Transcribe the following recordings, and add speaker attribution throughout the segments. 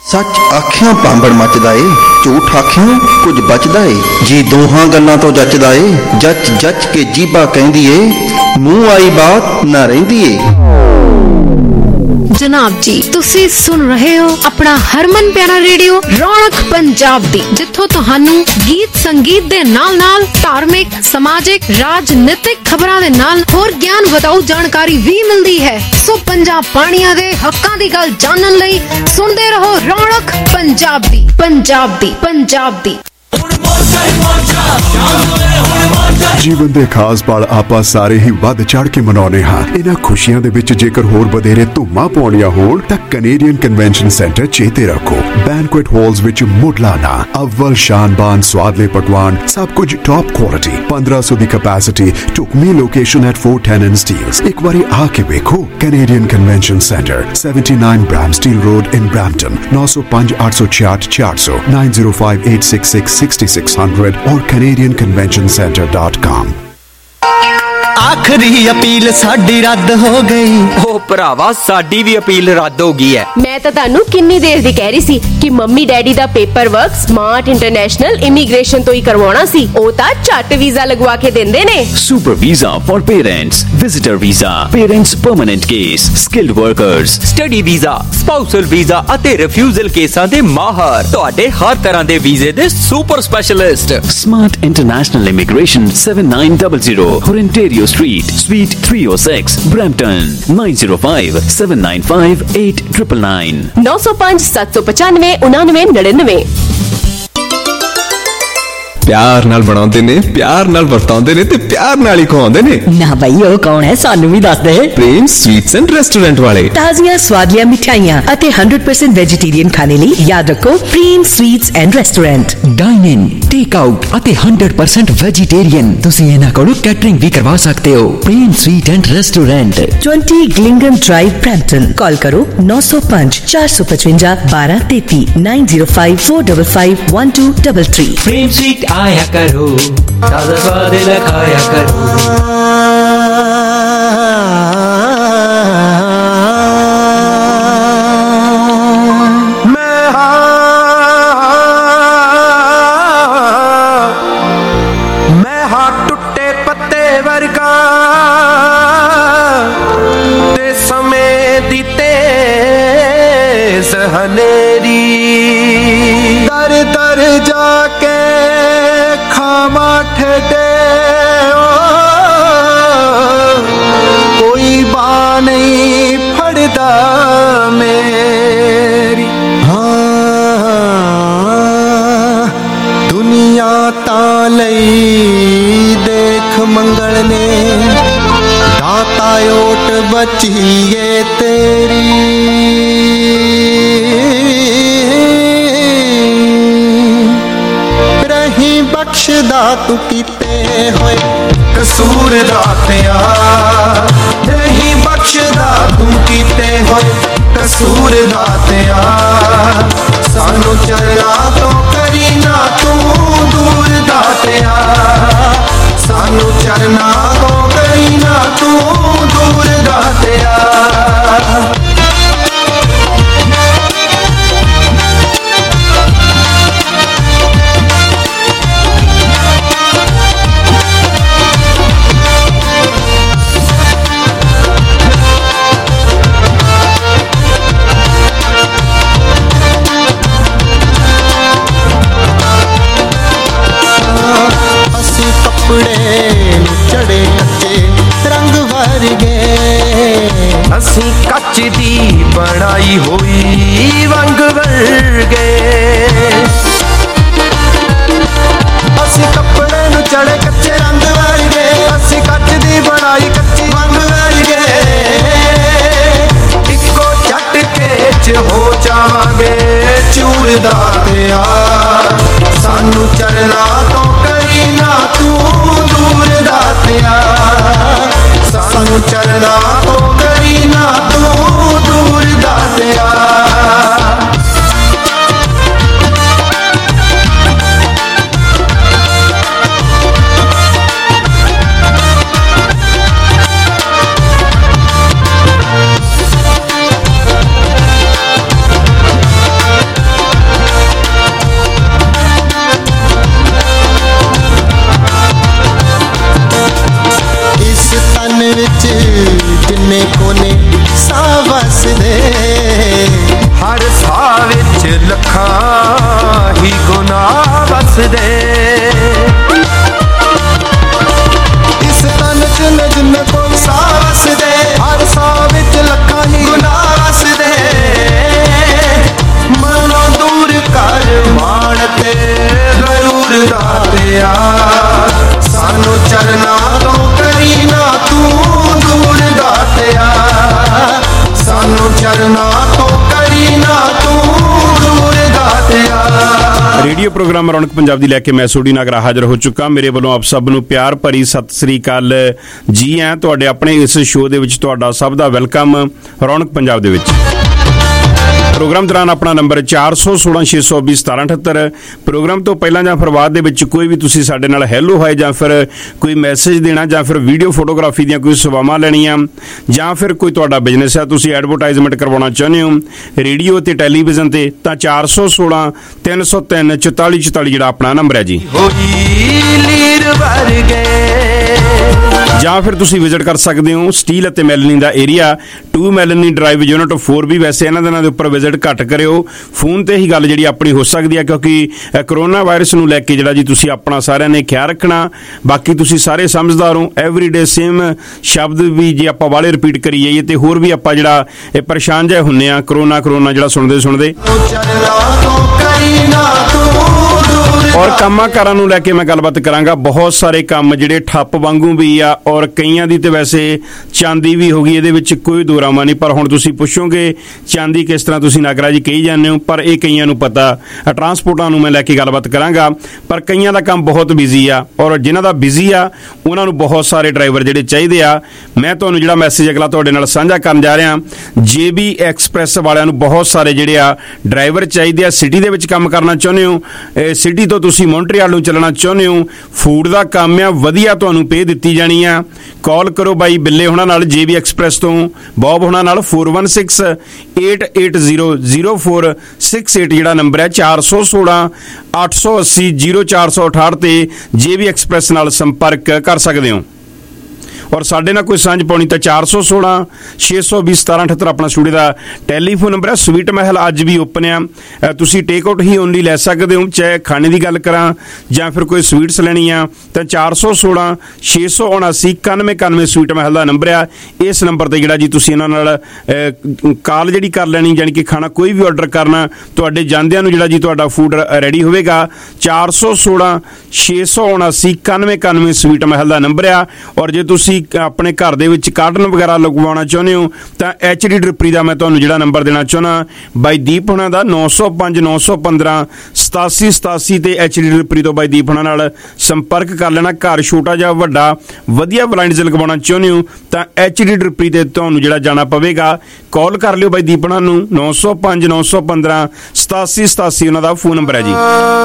Speaker 1: सच आखियां पांबड़ मचदा ए, झूठ आखियां कुछ बचदा ए। जी दोहां गल्लां तो जचदा ए, जच जच के जीबा कहंदी ए, मूंह आई बात ना रहिंदी ए।
Speaker 2: जनाब जी तुसी सुन रहे हो अपना हरमन प्यारा रेडियो रौनक पंजाब दी, जिथों तुहानू गीत संगीत दे नाल नाल धार्मिक समाजिक राजनीतिक खबरां दे नाल होर ज्ञान बताऊ जानकारी भी मिलती है। सो पंजाब पानियां दे हक्कां दी गल जानन लई सुनदे रहो रौनक पंजाब दी, पंजाब दी, पंजाब दी।
Speaker 3: ਜੀਵਨ ਦੇ ਖਾਸ ਪਲ ਆਪਾਂ ਸਾਰੇ ਹੀ ਵੱਧ ਚੜ ਕੇ ਮਨਾਉਣੇ ਹਾਂ। ਇਹਨਾਂ ਖੁਸ਼ੀਆਂ ਦੇ ਵਿੱਚ ਜੇਕਰ ਹੋਰ ਵਧੇਰੇ ਧੂਮਾਂ ਪਾਉਣੀਆਂ ਹੋਣ ਤਾਂ ਕੈਨੇਡੀਅਨ ਕਨਵੈਨਸ਼ਨ ਸੈਂਟਰ ਚੇਤੇ ਰੱਖੋ। ਬੈਂਕੁਏਟ ਹਾਲਸ ਵਿੱਚ ਮੁੱਢਲਾਨਾ ਅਵਲ ਸ਼ਾਨਬਾਨ ਸਵਾਦਲੇ ਪਕਵਾਨ, ਸਭ ਕੁਝ ਟੌਪ ਕੁਆਲਿਟੀ, 1500 ਦੀ ਕੈਪੈਸਿਟੀ, ਢੁਕਵੀਂ ਲੋਕੇਸ਼ਨ ਐਟ 410 ਐਂਡ ਸਟੀਲਸ। ਇੱਕ ਵਾਰੀ ਆ ਕੇ ਵੇਖੋ। Canadian convention centre 79 Bramsteele road in Brampton, 905 866 400 905 866 6600 और canadianconventioncenter.com।
Speaker 4: आखिरी अपील साडी रद्द हो गई।
Speaker 5: ओ भरावा साडी भी अपील रद्द हो गई है।
Speaker 6: मैं तो तानू किन्नी देर दी कह रही सी कि मम्मी डैडी दा paper work smart international immigration तो ही करवाना सी। ओ ता झट वीजा लगवा के देंदे ने।
Speaker 7: Super visa for parents, visitor visa, parents permanent case, skilled workers,
Speaker 5: study visa, spousal visa ਅਤੇ ਰਿਫਿਊਜ਼ਲ ਕੇਸਾਂ ਦੇ ਮਾਹਰ, ਤੁਹਾਡੇ ਹਰ ਤਰ੍ਹਾਂ ਦੇ ਵੀਜ਼ੇ ਦੇ super specialist.
Speaker 7: Smart international immigration 7900 Ontario Street, Suite 306, Brampton, 905 795 8999
Speaker 6: 905 795 9999।
Speaker 8: प्यार नाल बनाउंदे ने, प्यार नाल वरताउंदे ने ते प्यार नाल ही खवाउंदे ने।
Speaker 9: ना भाई ओ कौन है, सानू भी दस दे।
Speaker 8: प्रेम स्वीट्स एंड रेस्टोरेंट वाले
Speaker 9: ताजियां स्वादियां मिठाइयां अते 100% वेजिटेरियन खाने ਲਈ याद रखो Prem sweets and restaurant.
Speaker 10: Dine in, take out ਅਤੇ 100% वेजिटेरियन। ਤੁਸੀਂ ਇਹਨਾਂ ਕੋਲੋਂ ਕੈਟਰਿੰਗ ਵੀ ਕਰਵਾ ਸਕਦੇ ਹੋ। प्रेम स्वीट एंड रेस्टोरेंट,
Speaker 9: 20 ग्लिंगन ड्राइव, ब्रैम्पटन। कॉल करो 905 455 1233 905 455 1233।
Speaker 4: प्रेम स्वीट आया करो, ताजा स्वाद लखाया करो। मैं हाँ टुटे पत्ते वर्गा ते समय दी तेज हनेरी। दर दर जाके खामा ठेडे कोई बाँ नहीं फड़दा मेरी। हाँ दुनिया तालई देख मंगल ने दाता ओट बचिए तेरी। रही बख्शदा तू कीते होए कसूर दातिया। रही बख्शदा तू कीते होए कसूर दातिया। सानू चलना तो करी ना तू दूर दातिया। सानू चलना तो करी ना तू दूर दातिया। चढ़े कच्चे रंग वर्गे असी कच्च दी बनाई हुई वंग वर्गे। असी कपड़े नू चढ़े कच्चे रंग वर्गे, असी कच्च दी बनाई कच्ची वंग वर्गे। इको झटके च हो जावांगे चूर दातिया। सानू चलना तो करी ना तू दूर दातिया। सानू चलना तो करी ना तू दूर दातिया। ਵਸਦੇ ਇਸ ਤਨ ਚ ਜਿੰਨੇ ਕੋਲ ਸਾਹ ਵਸਦੇ ਹਰ ਸਾਹ ਵਿੱਚ ਲੱਖਾਂ ਹੀ ਗੁਨਾਹ ਵਸਦੇ ਮਨੋਂ ਦੂਰ ਕਰ ਮਾਣ ਤੇ ਗਰੂਰ ਦਾਤਿਆ ਸਾਨੂੰ ਚਰਨਾਂ ਤੋਂ ਕਰੀ ਨਾ ਤੂੰ ਦੂਰ ਦਾਤਿਆ ਸਾਨੂੰ ਚਰਨਾਂ ਤੋਂ ਕਰੀ ਨਾ ਤੂੰ ਦੂਰ ਦਾਤਿਆ।
Speaker 11: ਰੇਡੀਓ ਪ੍ਰੋਗਰਾਮ ਰੌਣਕ ਪੰਜਾਬ ਦੀ ਲੈ ਕੇ ਮੈਂ ਸੋਢੀ ਨਾਗਰਾ ਹਾਜ਼ਰ ਹੋ ਚੁੱਕਾ। ਮੇਰੇ ਵੱਲੋਂ ਆਪ ਸਭ ਨੂੰ ਪਿਆਰ ਭਰੀ ਸਤਿ ਸ੍ਰੀ ਅਕਾਲ ਜੀ ਹੈ। ਤੁਹਾਡੇ ਆਪਣੇ ਇਸ ਸ਼ੋਅ ਦੇ ਵਿੱਚ ਤੁਹਾਡਾ ਸਭ ਦਾ ਵੈਲਕਮ ਰੌਣਕ ਪੰਜਾਬ ਦੇ ਵਿੱਚ। ਪ੍ਰੋਗਰਾਮ ਦੌਰਾਨ ਆਪਣਾ ਨੰਬਰ 4016621778। ਪ੍ਰੋਗਰਾਮ ਤੋਂ ਪਹਿਲਾਂ ਜਾਂ ਫਿਰ ਬਾਅਦ ਦੇ ਵਿੱਚ ਕੋਈ ਵੀ ਤੁਸੀਂ ਸਾਡੇ ਨਾਲ ਹੈਲੋ ਹਾਏ ਜਾਂ ਫਿਰ ਕੋਈ ਮੈਸੇਜ ਦੇਣਾ ਜਾਂ ਫਿਰ ਵੀਡੀਓ ਫੋਟੋਗ੍ਰਾਫੀ ਦੀਆਂ ਕੋਈ ਸੇਵਾਵਾਂ ਲੈਣੀਆਂ ਜਾਂ ਫਿਰ ਕੋਈ ਤੁਹਾਡਾ ਬਿਜ਼ਨਸ ਹੈ, ਤੁਸੀਂ ਐਡਵਰਟਾਈਜ਼ਮੈਂਟ ਕਰਵਾਉਣਾ ਚਾਹੁੰਦੇ ਹੋ ਰੇਡੀਓ ਤੇ ਟੈਲੀਵਿਜ਼ਨ ਤੇ, ਤਾਂ 4016304444 ਜਿਹੜਾ ਆਪਣਾ ਨੰਬਰ ਹੈ ਜੀ। ਜਾਂ ਫਿਰ ਤੁਸੀਂ ਵਿਜ਼ਿਟ ਕਰ ਸਕਦੇ ਹੋ ਸਟੀਲ ਅਤੇ ਮੈਲਨੀ ਦਾ ਏਰੀਆ 2 ਮੈਲਨੀ ਡਰਾਈਵ ਯੂਨਿਟ 4 ਵੀ। ਵੈਸੇ ਇਹਨਾਂ ਦਿਨਾਂ ਦੇ ਉੱਪਰ ਵਿਜ਼ਿਟ ਘੱਟ ਕਰਿਓ, ਫੋਨ ਤੇ ਹੀ ਗੱਲ ਜਿਹੜੀ ਆਪਣੀ ਹੋ ਸਕਦੀ ਹੈ ਕਿਉਂਕਿ ਕਰੋਨਾ ਵਾਇਰਸ ਨੂੰ ਲੈ ਕੇ ਜਿਹੜਾ ਜੀ ਤੁਸੀਂ ਆਪਣਾ ਸਾਰਿਆਂ ਨੇ ਖਿਆਲ ਰੱਖਣਾ। ਬਾਕੀ ਤੁਸੀਂ ਸਾਰੇ ਸਮਝਦਾਰ ਹੋ। ਐਵਰੀਡੇ ਸੇਮ ਸ਼ਬਦ ਵੀ ਜੇ ਆਪਾਂ ਵਾਲੇ ਰਿਪੀਟ ਕਰੀ ਜਾਈਏ ਤੇ ਹੋਰ ਵੀ ਆਪਾਂ ਜਿਹੜਾ ਇਹ ਪਰੇਸ਼ਾਨ ਜਿਹੇ ਹੁੰਦੇ ਆ ਕਰੋਨਾ ਜਿਹੜਾ ਸੁਣਦੇ ਔਰ ਕੰਮਾਂ ਕਾਰਾਂ ਨੂੰ ਲੈ ਕੇ ਮੈਂ ਗੱਲਬਾਤ ਕਰਾਂਗਾ। ਬਹੁਤ ਸਾਰੇ ਕੰਮ ਜਿਹੜੇ ਠੱਪ ਵਾਂਗੂ ਵੀ ਆ ਔਰ ਕਈਆਂ ਦੀ ਤੇ ਵੈਸੇ ਚਾਂਦੀ ਵੀ ਹੋ ਗਈ, ਇਹਦੇ ਵਿੱਚ ਕੋਈ ਦੋਰਾਮਾ ਨਹੀਂ। ਪਰ ਹੁਣ ਤੁਸੀਂ ਪੁੱਛੋਗੇ ਚਾਂਦੀ ਕਿਸ ਤਰ੍ਹਾਂ, ਤੁਸੀਂ ਨਾਗਰਾ ਜੀ ਕਹੀ ਜਾਂਦੇ ਹੋ, ਪਰ ਇਹ ਕਈਆਂ ਨੂੰ ਪਤਾ। ਟਰਾਂਸਪੋਰਟਾਂ ਨੂੰ ਮੈਂ ਲੈ ਕੇ ਗੱਲਬਾਤ ਕਰਾਂਗਾ। ਪਰ ਕਈਆਂ ਦਾ ਕੰਮ ਬਹੁਤ ਬਿਜ਼ੀ ਆ ਔਰ ਜਿਨ੍ਹਾਂ ਦਾ ਬਿਜ਼ੀ ਆ ਉਹਨਾਂ ਨੂੰ ਬਹੁਤ ਸਾਰੇ ਡਰਾਈਵਰ ਜਿਹੜੇ ਚਾਹੀਦੇ ਆ। ਮੈਂ ਤੁਹਾਨੂੰ ਜਿਹੜਾ ਮੈਸੇਜ ਅਗਲਾ ਤੁਹਾਡੇ ਨਾਲ ਸਾਂਝਾ ਕਰਨ ਜਾ ਰਿਹਾ, JB ਐਕਸਪ੍ਰੈਸ ਵਾਲਿਆਂ ਨੂੰ ਬਹੁਤ ਸਾਰੇ ਜਿਹੜੇ ਆ ਡਰਾਈਵਰ ਚਾਹੀਦੇ ਆ। ਸਿਟੀ ਦੇ ਵਿੱਚ ਕੰਮ ਕਰਨਾ ਚਾਹੁੰਦੇ ਹੋ, ਸਿਟੀ ਤੋਂ ਤੁਸੀਂ ਮੌਂਟਰੀਅਲ ਨੂੰ ਚੱਲਣਾ ਚਾਹੁੰਦੇ ਹੋ, ਫੂਡ ਦਾ ਕੰਮ ਆ, ਵਧੀਆ ਤੁਹਾਨੂੰ ਪੇ ਦਿੱਤੀ ਜਾਣੀ ਆ। ਕਾਲ ਕਰੋ ਬਾਈ ਬਿੱਲੇ ਹੋਣਾ ਨਾਲ JB ਐਕਸਪ੍ਰੈਸ ਤੋਂ, ਬੌਬ ਹੋਣਾ ਨਾਲ 4168800468 ਜਿਹੜਾ ਨੰਬਰ ਹੈ 4016880468 ਤੇ JB ਐਕਸਪ੍ਰੈਸ ਨਾਲ ਸੰਪਰਕ ਕਰ ਸਕਦੇ ਹੋ। ਔਰ ਸਾਡੇ ਨਾਲ ਕੋਈ ਸਾਂਝ ਪਾਉਣੀ ਤਾਂ 4016621778 ਆਪਣਾ ਸਟੂਡੀਓ ਦਾ ਟੈਲੀਫੋਨ ਨੰਬਰ ਹੈ। ਸਵੀਟ ਮਹਿਲ ਅੱਜ ਵੀ ਓਪਨ ਆ, ਤੁਸੀਂ ਟੇਕ ਆਊਟ ਹੀ ਓਨਲੀ ਲੈ ਸਕਦੇ ਹੋ। ਚਾਹੇ ਖਾਣੇ ਦੀ ਗੱਲ ਕਰਾਂ ਜਾਂ ਫਿਰ ਕੋਈ ਸਵੀਟਸ ਲੈਣੀ ਆ ਤਾਂ 4016627991 ਸਵੀਟ ਮਹਿਲ ਦਾ ਨੰਬਰ ਆ। ਇਸ ਨੰਬਰ ਤੇ ਜਿਹੜਾ ਜੀ ਤੁਸੀਂ ਇਹਨਾਂ ਨਾਲ ਕਾਲ ਜਿਹੜੀ ਕਰ ਲੈਣੀ, ਯਾਨੀ ਕਿ ਖਾਣਾ ਕੋਈ ਵੀ ਆਰਡਰ ਕਰਨਾ, ਤੁਹਾਡੇ ਜਾਂਦਿਆਂ ਨੂੰ ਜਿਹੜਾ ਜੀ ਤੁਹਾਡਾ ਫੂਡ ਰੈਡੀ ਹੋਵੇਗਾ। 4016627991 ਸਵੀਟ ਮਹਿਲ ਦਾ ਨੰਬਰ ਆ। ਔਰ ਜੇ ਤੁਸੀਂ ਆਪਣੇ ਘਰ ਦੇ ਵਿੱਚ ਕਾਰਟਨ ਵਗੈਰਾ ਲਗਵਾਉਣਾ ਚਾਹੁੰਦੇ ਹੋ ਤਾਂ HD ਡ੍ਰਿਪਰੀ ਦਾ ਮੈਂ ਤੁਹਾਨੂੰ ਜਿਹੜਾ ਨੰਬਰ ਦੇਣਾ ਚਾਹੁੰਦਾ ਬਾਈ ਦੀਪ ਹੋਣਾ ਦਾ 9059158787 ਤੇ HD ਡ੍ਰਿਪਰੀ ਤੋਂ ਬਾਈ ਦੀਪ ਹੋਣਾ ਨਾਲ ਸੰਪਰਕ ਕਰ ਲੈਣਾ। ਘਰ ਛੋਟਾ ਜਾਂ ਵੱਡਾ ਵਧੀਆ ਬਲਾਈਂਡਸ ਲਗਵਾਉਣਾ ਚਾਹੁੰਦੇ ਹੋ ਤਾਂ HD ਡ੍ਰਿਪਰੀ ਤੇ ਤੁਹਾਨੂੰ ਜਿਹੜਾ ਜਾਣਾ ਪਵੇਗਾ। ਕਾਲ ਕਰ ਲਿਓ ਬਾਈ ਦੀਪ ਹੋਣਾ ਨੂੰ 9059158787 ਉਹਨਾਂ ਦਾ ਫੋਨ ਨੰਬਰ ਹੈ ਜੀ।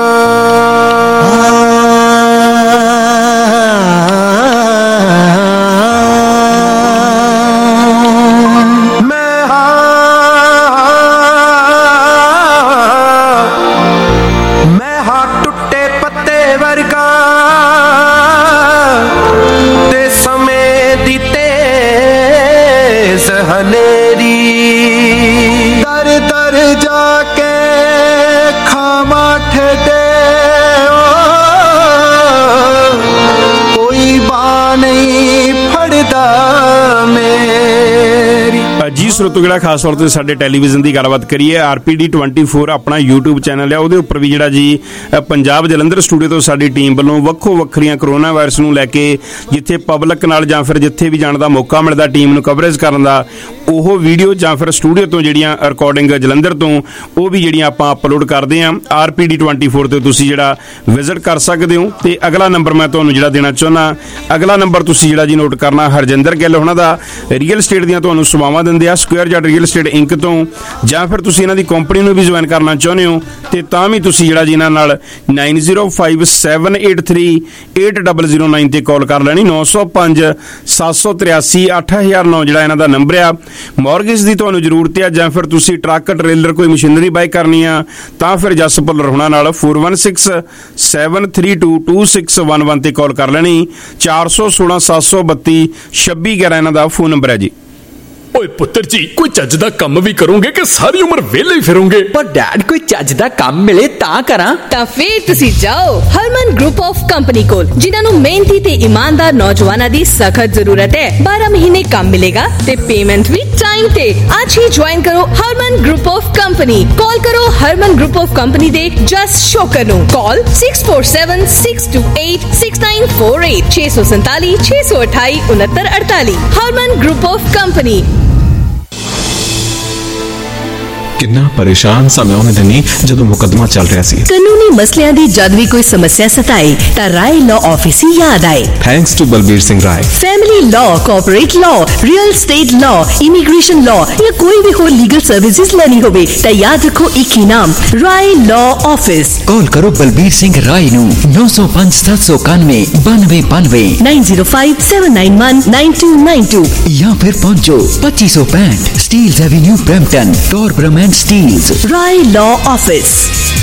Speaker 11: ਜੀ ਸਰੋਤੋ, ਜਿਹੜਾ ਖਾਸ ਤੌਰ ਤੇ ਸਾਡੇ ਟੈਲੀਵਿਜ਼ਨ ਦੀ ਗੱਲਬਾਤ ਕਰੀਏ, RPD 24 ਆਪਣਾ YouTube ਚੈਨਲ ਹੈ, ਉਹਦੇ ਉੱਪਰ ਵੀ ਜਿਹੜਾ ਜੀ ਪੰਜਾਬ ਜਲੰਧਰ ਸਟੂਡੀਓ ਤੋਂ ਸਾਡੀ ਟੀਮ ਵੱਲੋਂ ਵੱਖੋ ਵੱਖਰੀਆਂ ਕਰੋਨਾ ਵਾਇਰਸ ਨੂੰ ਲੈ ਕੇ ਜਿੱਥੇ ਪਬਲਿਕ ਨਾਲ ਜਾਂ ਫਿਰ ਜਿੱਥੇ ਵੀ ਜਾਣ ਦਾ ਮੌਕਾ ਮਿਲਦਾ ਟੀਮ ਨੂੰ ਕਵਰੇਜ ਕਰਨ ਦਾ, ਉਹ ਵੀਡੀਓ ਜਾਂ ਫਿਰ ਸਟੂਡੀਓ ਤੋਂ ਜਿਹੜੀਆਂ ਰਿਕਾਰਡਿੰਗ ਜਲੰਧਰ ਤੋਂ ਉਹ ਵੀ ਜਿਹੜੀਆਂ ਆਪਾਂ ਅਪਲੋਡ ਕਰਦੇ ਹਾਂ RPD 24 ਤੇ ਤੁਸੀਂ ਜਿਹੜਾ ਵਿਜ਼ਿਟ ਕਰ ਸਕਦੇ ਹੋ। ਤੇ ਅਗਲਾ ਨੰਬਰ ਮੈਂ ਤੁਹਾਨੂੰ ਜਿਹੜਾ ਦੇਣਾ ਚਾਹੁੰਦਾ, ਅਗਲਾ ਨੰਬਰ ਤੁਸੀਂ ਜਿਹੜਾ ਜੀ ਨੋਟ ਕਰਨਾ, ਹਰਜਿੰਦਰ ਗਿੱਲ ਉਹਨਾਂ ਦਾ ਰੀਅਲ ਏਸਟੇਟ ਦੀਆਂ ਤੁਹਾਨੂੰ ਸੇਵਾਵਾਂ ਦਿੰਦੇ ਆ ਸਕੁਅਰ ਜੱਟ ਰੀਅਲ ਏਸਟੇਟ ਇੰਕ ਤੋਂ, ਜਾਂ ਫਿਰ ਤੁਸੀਂ ਇਹਨਾਂ ਦੀ ਕੰਪਨੀ ਨੂੰ ਵੀ ਜੁਆਇਨ ਕਰਨਾ ਚਾਹੁੰਦੇ ਹੋ ਤੇ ਤਾਂ ਵੀ ਤੁਸੀਂ ਜਿਹੜਾ ਜੀ ਇਹਨਾਂ ਨਾਲ 9057838009 ਤੇ ਕਾਲ ਕਰ ਲੈਣੀ। 9057838009 ਜਿਹੜਾ ਇਹਨਾਂ ਦਾ ਨੰਬਰ ਆ। ਮੌਰਗੇਜ ਦੀ ਤੁਹਾਨੂੰ ਜ਼ਰੂਰਤ ਹੈ ਜਾਂ ਫਿਰ ਤੁਸੀਂ ਟਰੱਕ ਟ੍ਰੇਲਰ ਕੋਈ ਮਸ਼ੀਨਰੀ ਬਾਈ ਕਰਨੀ ਆ ਤਾਂ ਫਿਰ ਜਸ ਭੁੱਲਰ ਹੋਣਾ ਨਾਲ 4167322611 ਤੇ ਕਾਲ ਕਰ ਲੈਣੀ। 4167322611 ਇਹਨਾਂ ਦਾ ਫੋਨ ਨੰਬਰ ਹੈ ਜੀ।
Speaker 12: ਓਏ ਪੁੱਤਰ ਜੀ, ਕੋਈ ਚੱਜ ਦਾ ਕੰਮ ਵੀ ਕਰੋਗੇ ਕਿ ਸਾਰੀ ਉਮਰ ਵਿਹਲੇ ਹੀ ਫਿਰੋਗੇ?
Speaker 10: ਪਰ ਡੈਡ, ਕੋਈ ਚੱਜ ਦਾ ਕੰਮ ਮਿਲੇ ਤਾਂ ਕਰਾਂ।
Speaker 9: ਤਾਂ ਫੇਰ ਤੁਸੀਂ ਜਾਓ ਹਰਮਨ ਗਰੁੱਪ ਆਫ ਕੰਪਨੀ ਕੋਲ, ਜਿਨ੍ਹਾਂ ਨੂੰ ਮਿਹਨਤੀ ਤੇ ਇਮਾਨਦਾਰ ਨੌਜਵਾਨਾਂ ਦੀ ਸਖਤ ਜ਼ਰੂਰਤ ਹੈ। 12 ਮਹੀਨੇ ਕੰਮ ਮਿਲੇਗਾ ਤੇ ਪੇਮੈਂਟ ਵੀ ਟਾਈਮ ਤੇ। ਅੱਜ ਹੀ ਜੁਆਇਨ ਕਰੋ Harman group of company. Call ਕਰੋ ਹਰਮਨ ਗਰੁੱਪ ਆਫ ਕੰਪਨੀ ਦੇ ਜਸ ਸ਼ੋਕਰ ਨੂੰ। Call 6476286948 647 628 6948। Harman group of company.
Speaker 8: ਕਿੰਨਾ ਪਰੇਸ਼ਾਨ ਸਾਂ ਮੈਂ ਉਹਨੇ ਦਿਨੀ ਜਦੋਂ ਮੁਕੱਦਮਾ ਚੱਲ ਰਿਹਾ ਸੀ।
Speaker 9: ਕਾਨੂੰਨੀ ਮਸਲਿਆਂ ਦੀ ਜਦ ਵੀ ਕੋਈ ਸਮੱਸਿਆ ਸਤਾਏ ਤਾਂ ਰਾਏ ਲਾਅ ਆਫਿਸ ਹੀ ਯਾਦ ਆਏ।
Speaker 8: Thanks to Balbir Singh Rai.
Speaker 9: Family law, corporate law, real estate law, immigration law या कोई भी हो लीगल सर्विसेज लेनी होवे तो याद रखो एक ही नाम, राय लॉ ऑफिस।
Speaker 10: कॉल करो बलबीर सिंह राय नू 905 791 9292
Speaker 9: 905 791 9292
Speaker 10: या फिर पहुंचो 2565 Steeles avenue Brampton, Torbram Steeles.
Speaker 9: Rai law office.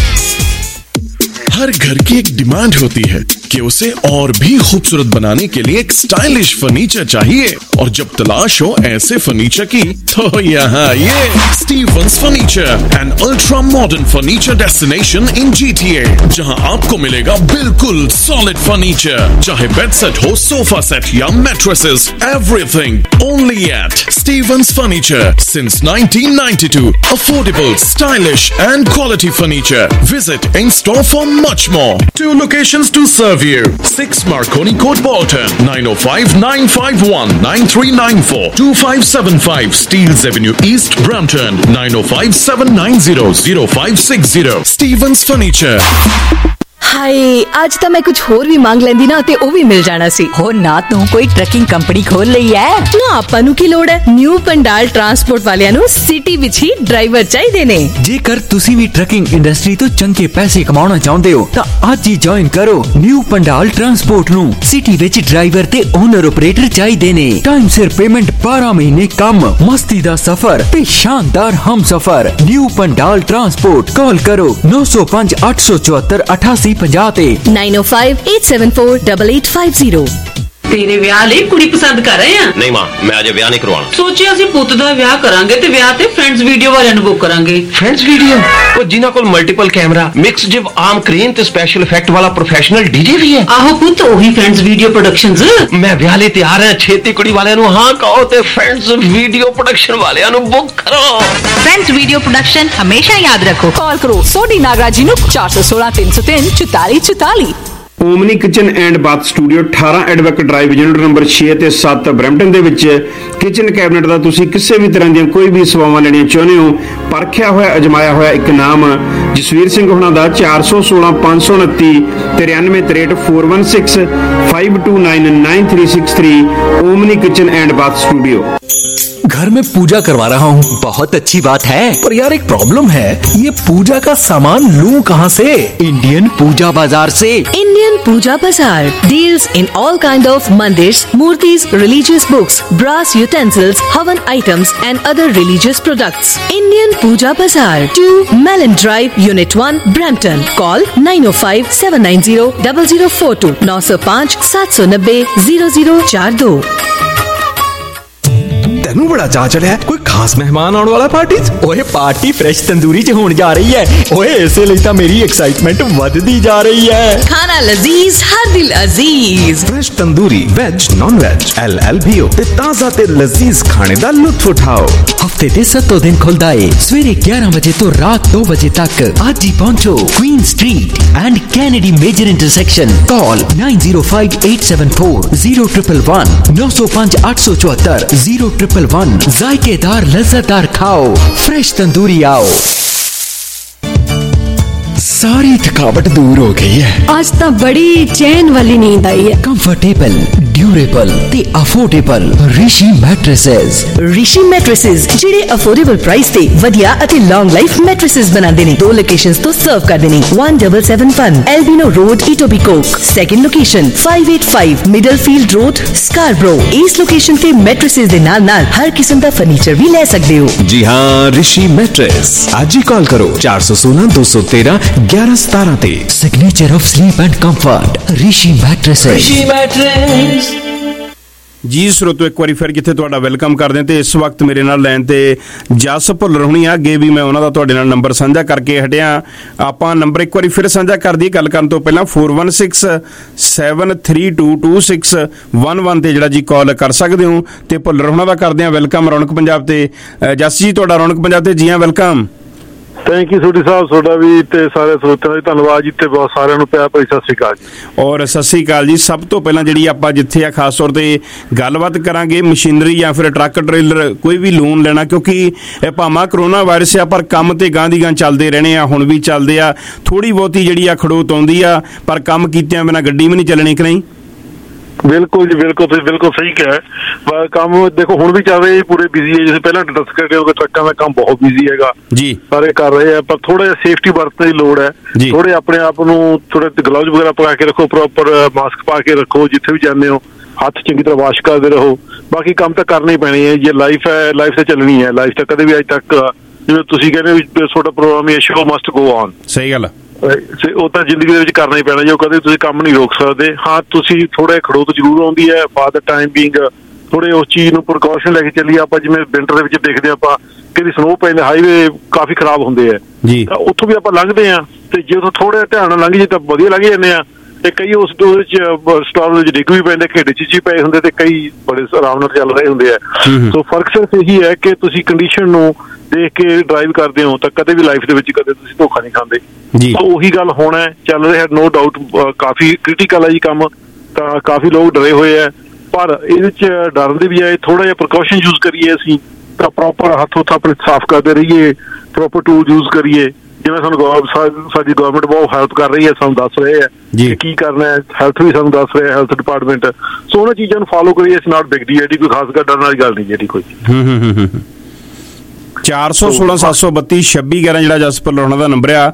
Speaker 13: हर घर की एक डिमांड होती है कि उसे और भी खूबसूरत बनाने के लिए एक स्टाइलिश फर्नीचर चाहिए, और जब तलाश हो ऐसे फर्नीचर की तो यहाँ ये Stevens furniture, an ultra modern furniture destination in GTA, जहाँ आपको मिलेगा बिल्कुल सॉलिड फर्नीचर, चाहे बेड सेट हो, सोफा सेट या mattresses, everything only at Stevens furniture since 1992। Affordable, stylish and quality furniture. Visit in store for much more. 2 locations to serve you. 6 Marconi Court, Bolton, 905-951-9394, 2575 Steeles Avenue East, Brampton, 905-790-0560. Stevens Furniture.
Speaker 9: Hi, आज तो मैं कुछ होर भी मांग लेंदी ना ते ओ भी मिल जाना सी।
Speaker 14: हो ना तू कोई ट्रकिंग कंपनी खोल लई है
Speaker 9: ना, आपां नू की लोड़ है। न्यू पंडाल ट्रांसपोर्ट वालियां नू सिटी विच ही ड्राइवर चाहिए ने।
Speaker 10: जेकर तुसी भी ट्रकिंग इंडस्ट्री तो चंगे पैसे कमाना चाहते हो तो आज ही ज्वाइन करो न्यू पंडाल ट्रांसपोर्ट नू। सिटी विच ड्राइवर ते ओनर ऑपरेटर चाहिए ने। टाइम सिर पेमेंट, 12 महीने काम, मस्ती दा सफर ते शानदार हम सफर। New Bhandal transport. कॉल करो 905 874 88 50
Speaker 9: 905-874-8850।
Speaker 15: तेरे ਵਿਆਹ ਲਈ ਕੁੜੀ ਪਸੰਦ ਕਰ ਰਹੇ ਆ?
Speaker 16: ਨਹੀਂ ਮਾਂ, ਮੈਂ ਅਜੇ ਵਿਆਹ ਨਹੀਂ ਕਰਵਾਉਣਾ।
Speaker 15: ਸੋਚਿਆ ਅਸੀਂ ਪੁੱਤ ਦਾ ਵਿਆਹ ਕਰਾਂਗੇ ਤੇ ਵਿਆਹ ਤੇ ਫਰੈਂਡਸ ਵੀਡੀਓ ਵਾਲਿਆਂ ਨੂੰ ਬੁੱਕ ਕਰਾਂਗੇ।
Speaker 16: Friends video? ਉਹ ਜਿਨ੍ਹਾਂ ਕੋਲ multiple camera, mix jib arm crane ਤੇ ਸਪੈਸ਼ਲ ਇਫੈਕਟ ਵਾਲਾ ਪ੍ਰੋਫੈਸ਼ਨਲ ਡੀਜੇ ਵੀ ਹੈ।
Speaker 15: ਆਹੋ ਪੁੱਤ, ਉਹੀ ਫਰੈਂਡਸ ਵੀਡੀਓ ਪ੍ਰੋਡਕਸ਼ਨਸ।
Speaker 16: ਮੈਂ ਵਿਆਹ ਲਈ ਤਿਆਰ ਹਾਂ। ਛੇਤੀ ਕੁੜੀ ਵਾਲਿਆਂ ਨੂੰ ਹਾਂ ਕਹੋ ਤੇ ਫਰੈਂਡਸ ਵੀਡੀਓ ਪ੍ਰੋਡਕਸ਼ਨ ਵਾਲਿਆਂ ਨੂੰ ਬੁੱਕ ਕਰੋ।
Speaker 14: फ्रेंड्स वीडियो प्रोडक्शन हमेशा याद रखो। कॉल करो सोडी नागराजी नु 416 303 44 44।
Speaker 11: Omni kitchen and bath studio 18 advocate drive, unit number 6 ਤੇ 7 ਬਰੈਂਪਟਨ ਦੇ ਵਿੱਚ ਕਿਚਨ ਕੈਬਨਿਟ ਦਾ ਤੁਸੀਂ ਕਿਸੇ ਵੀ ਤਰ੍ਹਾਂ ਦੀਆਂ ਕੋਈ ਵੀ ਸੇਵਾਵਾਂ ਲੈਣੀਆਂ ਚਾਹੁੰਦੇ ਹੋ, ਪਰਖਿਆ ਹੋਇਆ ਅਜਮਾਇਆ ਹੋਇਆ ਇੱਕ ਨਾਮ ਜਸਵੀਰ ਸਿੰਘ ਹੁਣਾਂ ਦਾ 416 529 9363 416 529 9363। Omni kitchen and bath studio.
Speaker 10: घर में पूजा करवा रहा हूँ। बहुत अच्छी बात है, पर यार एक प्रॉब्लम है, ये पूजा का सामान लूं कहाँ से? इंडियन पूजा बाजार से।
Speaker 9: Indian puja bazaar deals in all kind of मंदिर्स, मूर्तिज, religious books, brass utensils, havan items and other religious products. Indian puja bazaar 2 Melanie drive, unit 1, Brampton. Call 905-790-0042 905 790 0042।
Speaker 8: ਤੈਨੂੰ ਬੜਾ ਚਾਅ ਚੜਿਆ, ਕੋਈ ਖਾਸ ਮਹਿਮਾਨ ਆਉਣ ਵਾਲਾ ਪਾਰਟੀ 'ਚ?
Speaker 10: ਓਏ ਪਾਰਟੀ ਫਰੈਸ਼ ਤੰਦੂਰੀ 'ਚ ਹੋਣ ਜਾ ਰਹੀ ਹੈ। ਓਏ ਇਸੇ ਲਈ ਤਾਂ ਮੇਰੀ ਐਕਸਾਈਟਮੈਂਟ ਵੱਧਦੀ ਜਾ ਰਹੀ ਹੈ।
Speaker 9: ਖਾਣਾ ਲਜ਼ੀਜ਼, ਹਰ ਦਿਲ ਅਜ਼ੀਜ਼।
Speaker 8: Fresh tandoori, veg, non veg, LLBO ਤੇ ਤਾਜ਼ਾ ਤੇ ਲਜ਼ੀਜ਼ ਖਾਣੇ ਦਾ ਲੁਤਫ ਉਠਾਓ।
Speaker 10: हफ्ते के 7 दिन खुलता है, सवेरे 11 बजे तो रात 2 बजे तक। आज ही पहुंचो Queen street and Kennedy major intersection. Call 905-874-0111 905 874 0111। जायकेदार लज्जतदार खाओ, फ्रेश तंदूरी आओ।
Speaker 8: सारी थकावट दूर हो गई है।
Speaker 9: आज तो बड़ी चैन वाली नींद आई है।
Speaker 10: कंफर्टेबल, ड्यूरेबल ते affordable Rishi mattresses.
Speaker 9: Rishi mattresses ਜਿਹੜੇ ਅਫੋਰਡੇਬਲ ਪ੍ਰਾਈਸ ਤੇ ਵਧੀਆ ਅਤੇ ਲੌਂਗ ਲਾਈਫ ਮੈਟ੍ਰੈਸਸ ਬਣਾਉਂਦੇ ਨੇ। 2 ਲੋਕੇਸ਼ਨਸ ਤੋਂ ਸਰਵ ਕਰਦੇ ਨੇ। 1771 Albion road, Etobicoke. Second location 585 Middlefield road, Scarborough. ਇਸ ਲੋਕੇਸ਼ਨ ਤੇ ਮੈਟ੍ਰੈਸਸ ਦੇ ਨਾਲ-ਨਾਲ ਹਰ ਕਿਸਮ ਦਾ ਫਰਨੀਚਰ ਵੀ ਲੈ ਸਕਦੇ ਹੋ।
Speaker 8: जी हाँ, ऋषि मैट्रेस। आज ही कॉल करो 416 213 1117 ਤੇ।
Speaker 10: Signature of sleep and comfort Rishi mattresses.
Speaker 15: Rishi mattress.
Speaker 11: ਜੀ ਸਰੋਤੋ, ਇੱਕ ਵਾਰੀ ਫਿਰ ਜਿੱਥੇ ਤੁਹਾਡਾ ਵੈਲਕਮ ਕਰਦੇ ਤੇ ਇਸ ਵਕਤ ਮੇਰੇ ਨਾਲ ਲਾਈਨ ਤੇ ਜਸ ਭੁੱਲਰ ਹੋਣੀ ਆ। ਅੱਗੇ ਵੀ ਮੈਂ ਉਹਨਾਂ ਦਾ ਤੁਹਾਡੇ ਨਾਲ ਨੰਬਰ ਸਾਂਝਾ ਕਰਕੇ ਹਟਿਆ। ਆਪਾਂ ਨੰਬਰ ਇੱਕ ਵਾਰੀ ਫਿਰ ਸਾਂਝਾ ਕਰ ਦਈਏ ਗੱਲ ਕਰਨ ਤੋਂ ਪਹਿਲਾਂ। 4167322611 ਤੇ ਜਿਹੜਾ ਜੀ ਕਾਲ ਕਰ ਸਕਦੇ ਹੋ। ਤੇ ਭੁੱਲਰ ਹੋਣਾ ਦਾ ਕਰਦੇ ਆ ਵੈਲਕਮ ਰੌਣਕ ਪੰਜਾਬ ਤੇ। ਜਸ ਜੀ, ਤੁਹਾਡਾ ਰੌਣਕ ਪੰਜਾਬ ਤੇ ਜੀ ਹਾਂ, welcome.
Speaker 17: Thank you Sodhi Sahib, ਤੁਹਾਡਾ ਵੀ ਤੇ ਸਾਰੇ ਸਰੋਤਿਆਂ ਦਾ ਧੰਨਵਾਦ ਜੀ, ਤੇ ਬਹੁਤ ਸਾਰਿਆਂ ਨੂੰ ਪਿਆਰ ਭਰੀ ਸਤਿ ਸ੍ਰੀ ਅਕਾਲ ਜੀ।
Speaker 11: ਔਰ ਸਤਿ ਸ੍ਰੀ ਅਕਾਲ ਜੀ। ਸਭ ਤੋਂ ਪਹਿਲਾਂ ਜਿਹੜੀ ਆਪਾਂ ਜਿੱਥੇ ਆ ਖਾਸ ਤੌਰ ਤੇ ਗੱਲਬਾਤ ਕਰਾਂਗੇ ਮਸ਼ੀਨਰੀ ਜਾਂ ਫਿਰ ਟਰੱਕ ਟ੍ਰੇਲਰ ਕੋਈ ਵੀ ਲੋਨ ਲੈਣਾ, ਕਿਉਂਕਿ ਇਹ ਭਾਵੇਂ ਕਰੋਨਾ ਵਾਇਰਸ ਆ ਪਰ ਕੰਮ ਤੇ ਗਾਂ ਦੀ ਗਾਂ ਚੱਲਦੇ ਰਹਿਣੇ ਆ, ਹੁਣ ਵੀ ਚੱਲਦੇ ਆ। ਥੋੜੀ ਬਹੁਤੀ ਜਿਹੜੀ ਆ ਖੜੋਤ ਆਉਂਦੀ ਆ, ਪਰ ਕੰਮ ਕੀਤਿਆਂ ਬਿਨਾਂ ਗੱਡੀ ਵੀ ਨਹੀਂ ਚੱਲਣੀ ਕਿ ਨਹੀਂ?
Speaker 17: ਬਿਲਕੁਲ ਜੀ, ਬਿਲਕੁਲ, ਤੁਸੀਂ ਬਿਲਕੁਲ ਸਹੀ ਕਿਹਾ। ਕੰਮ ਦੇਖੋ ਹੁਣ ਵੀ ਚੱਲ ਰਿਹਾ, ਪੂਰੇ ਬਿਜ਼ੀ ਹੈ। ਜਿਵੇਂ ਪਹਿਲਾਂ ਡਿਸਕਸ ਕਰਦੇ ਹੋ, ਟਰੱਕਾਂ ਦਾ ਕੰਮ ਬਹੁਤ ਬਿਜ਼ੀ ਹੈਗਾ
Speaker 11: ਜੀ,
Speaker 17: ਸਾਰੇ ਕਰ ਰਹੇ ਆ, ਪਰ ਥੋੜਾ ਜਿਹਾ ਸੇਫਟੀ ਵਰਤਣ ਦੀ ਲੋੜ ਹੈ। ਥੋੜੇ ਆਪਣੇ ਆਪ ਨੂੰ ਥੋੜੇ ਗਲਵਜ਼ ਵਗੈਰਾ ਪਾ ਕੇ ਰੱਖੋ, ਪ੍ਰੋਪਰ ਮਾਸਕ ਪਾ ਕੇ ਰੱਖੋ, ਜਿੱਥੇ ਵੀ ਜਾਂਦੇ ਹੋ ਹੱਥ ਚੰਗੀ ਤਰ੍ਹਾਂ ਵਾਸ਼ ਕਰਦੇ ਰਹੋ। ਬਾਕੀ ਕੰਮ ਤਾਂ ਕਰਨੇ ਹੀ ਪੈਣੇ ਹੈ, ਜੇ ਲਾਈਫ ਹੈ, ਲਾਈਫ ਤਾਂ ਚੱਲਣੀ ਹੈ। ਲਾਈਫ ਤਾਂ ਕਦੇ ਵੀ ਅੱਜ ਤੱਕ, ਜਿਵੇਂ ਤੁਸੀਂ ਕਹਿੰਦੇ ਵੀ ਤੁਹਾਡਾ ਪ੍ਰੋਗਰਾਮ ਹੈ ਸ਼ੋ ਮਸਟ ਗੋ ਔਨ,
Speaker 11: ਸਹੀ ਗੱਲ,
Speaker 17: ਉਹ ਤਾਂ ਜ਼ਿੰਦਗੀ ਦੇ ਵਿੱਚ ਕਰਨਾ ਹੀ ਪੈਣਾ, ਜੋ ਕਦੇ ਤੁਸੀਂ ਕੰਮ ਨਹੀਂ ਰੋਕ ਸਕਦੇ। ਹਾਂ, ਤੁਸੀਂ ਥੋੜਾ ਖੜੋਤ ਜ਼ਰੂਰ ਆਉਂਦੀ ਹੈ, ਫਾਰ ਦਾ ਟਾਈਮ ਬੀਇੰਗ ਥੋੜੇ ਉਸ ਚੀਜ਼ ਨੂੰ ਪ੍ਰੀਕਾਸ਼ਨ ਲੈ ਕੇ ਚੱਲੀਏ। ਆਪਾਂ ਜਿਵੇਂ ਵਿੰਟਰ ਦੇ ਵਿੱਚ ਦੇਖਦੇ ਆਪਾਂ ਕਿ ਸਨੋ ਪੈਂਦੇ, ਹਾਈਵੇ ਕਾਫੀ ਖਰਾਬ ਹੁੰਦੇ ਆ, ਤਾਂ ਉੱਥੋਂ ਵੀ ਆਪਾਂ ਲੰਘਦੇ ਆ, ਤੇ ਜੇ ਉੱਥੋਂ ਥੋੜਾ ਧਿਆਨ ਨਾਲ ਲੰਘ ਜੇ ਤਾਂ ਵਧੀਆ ਲੰਘ ਜਾਂਦੇ ਆ। ਤੇ ਕਈ ਉਸ ਸਟਾਰ ਵਿੱਚ ਡਿੱਗ ਵੀ ਪੈਂਦੇ, ਖੇਡੇ ਚ ਪਏ ਹੁੰਦੇ, ਤੇ ਕਈ ਬੜੇ ਆਰਾਮ ਨਾਲ ਚੱਲ ਰਹੇ ਹੁੰਦੇ ਆ। ਸੋ ਫਰਕ ਸਿਰਫ ਇਹੀ ਹੈ ਕਿ ਤੁਸੀਂ ਕੰਡੀਸ਼ਨ ਨੂੰ ਦੇਖ ਕੇ ਡਰਾਈਵ ਕਰਦੇ ਹੋ, ਤਾਂ ਕਦੇ ਵੀ ਲਾਈਫ ਦੇ ਵਿੱਚ ਕਦੇ ਤੁਸੀਂ ਧੋਖਾ ਨਹੀਂ ਖਾਂਦੇ। ਤਾਂ ਉਹੀ ਗੱਲ ਹੋਣਾ ਚੱਲ ਰਿਹਾ, ਨੋ ਡਾਊਟ ਕਾਫੀ ਕ੍ਰਿਟੀਕਲ ਹੈ ਜੀ ਕੰਮ, ਤਾਂ ਕਾਫੀ ਲੋਕ ਡਰੇ ਹੋਏ ਆ। ਪਰ ਇਹਦੇ ਚ ਡਰਨ ਦੀ ਬਜਾਏ ਥੋੜਾ ਜਿਹਾ ਪ੍ਰੀਕਾਸ਼ਨ ਯੂਜ਼ ਕਰੀਏ ਅਸੀਂ, ਤਾਂ ਪ੍ਰੋਪਰ ਹੱਥ ਆਪਣੇ ਸਾਫ਼ ਕਰਦੇ ਰਹੀਏ, ਪ੍ਰੋਪਰ ਟੂਲ ਯੂਜ਼ ਕਰੀਏ। ਜਿਵੇਂ ਸਾਨੂੰ ਸਾਡੀ ਗਵਰਨਮੈਂਟ ਬਹੁਤ ਹੈਲਪ ਕਰ ਰਹੀ ਹੈ, ਸਾਨੂੰ ਦੱਸ ਰਹੇ ਹੈ ਕਿ ਕੀ ਕਰਨਾ ਹੈ, ਹੈਲਥ ਵੀ ਸਾਨੂੰ ਦੱਸ ਰਿਹਾ, ਹੈਲਥ ਡਿਪਾਰਟਮੈਂਟ। ਸੋ ਉਹਨਾਂ ਚੀਜ਼ਾਂ ਨੂੰ ਫਾਲੋ ਕਰੀਏ, ਇਟਸ ਨਾਟ ਬਿਗ ਡੀਲ, ਇਹਦੀ ਕੋਈ ਖਾਸ ਡਰਨ ਵਾਲੀ ਗੱਲ ਨਹੀਂ ਜਿਹੜੀ ਕੋਈ।
Speaker 11: 416-732-2611 ਜਿਹੜਾ ਜਸ ਭੁੱਲਰ ਉਹਨਾਂ ਦਾ ਨੰਬਰ ਆ।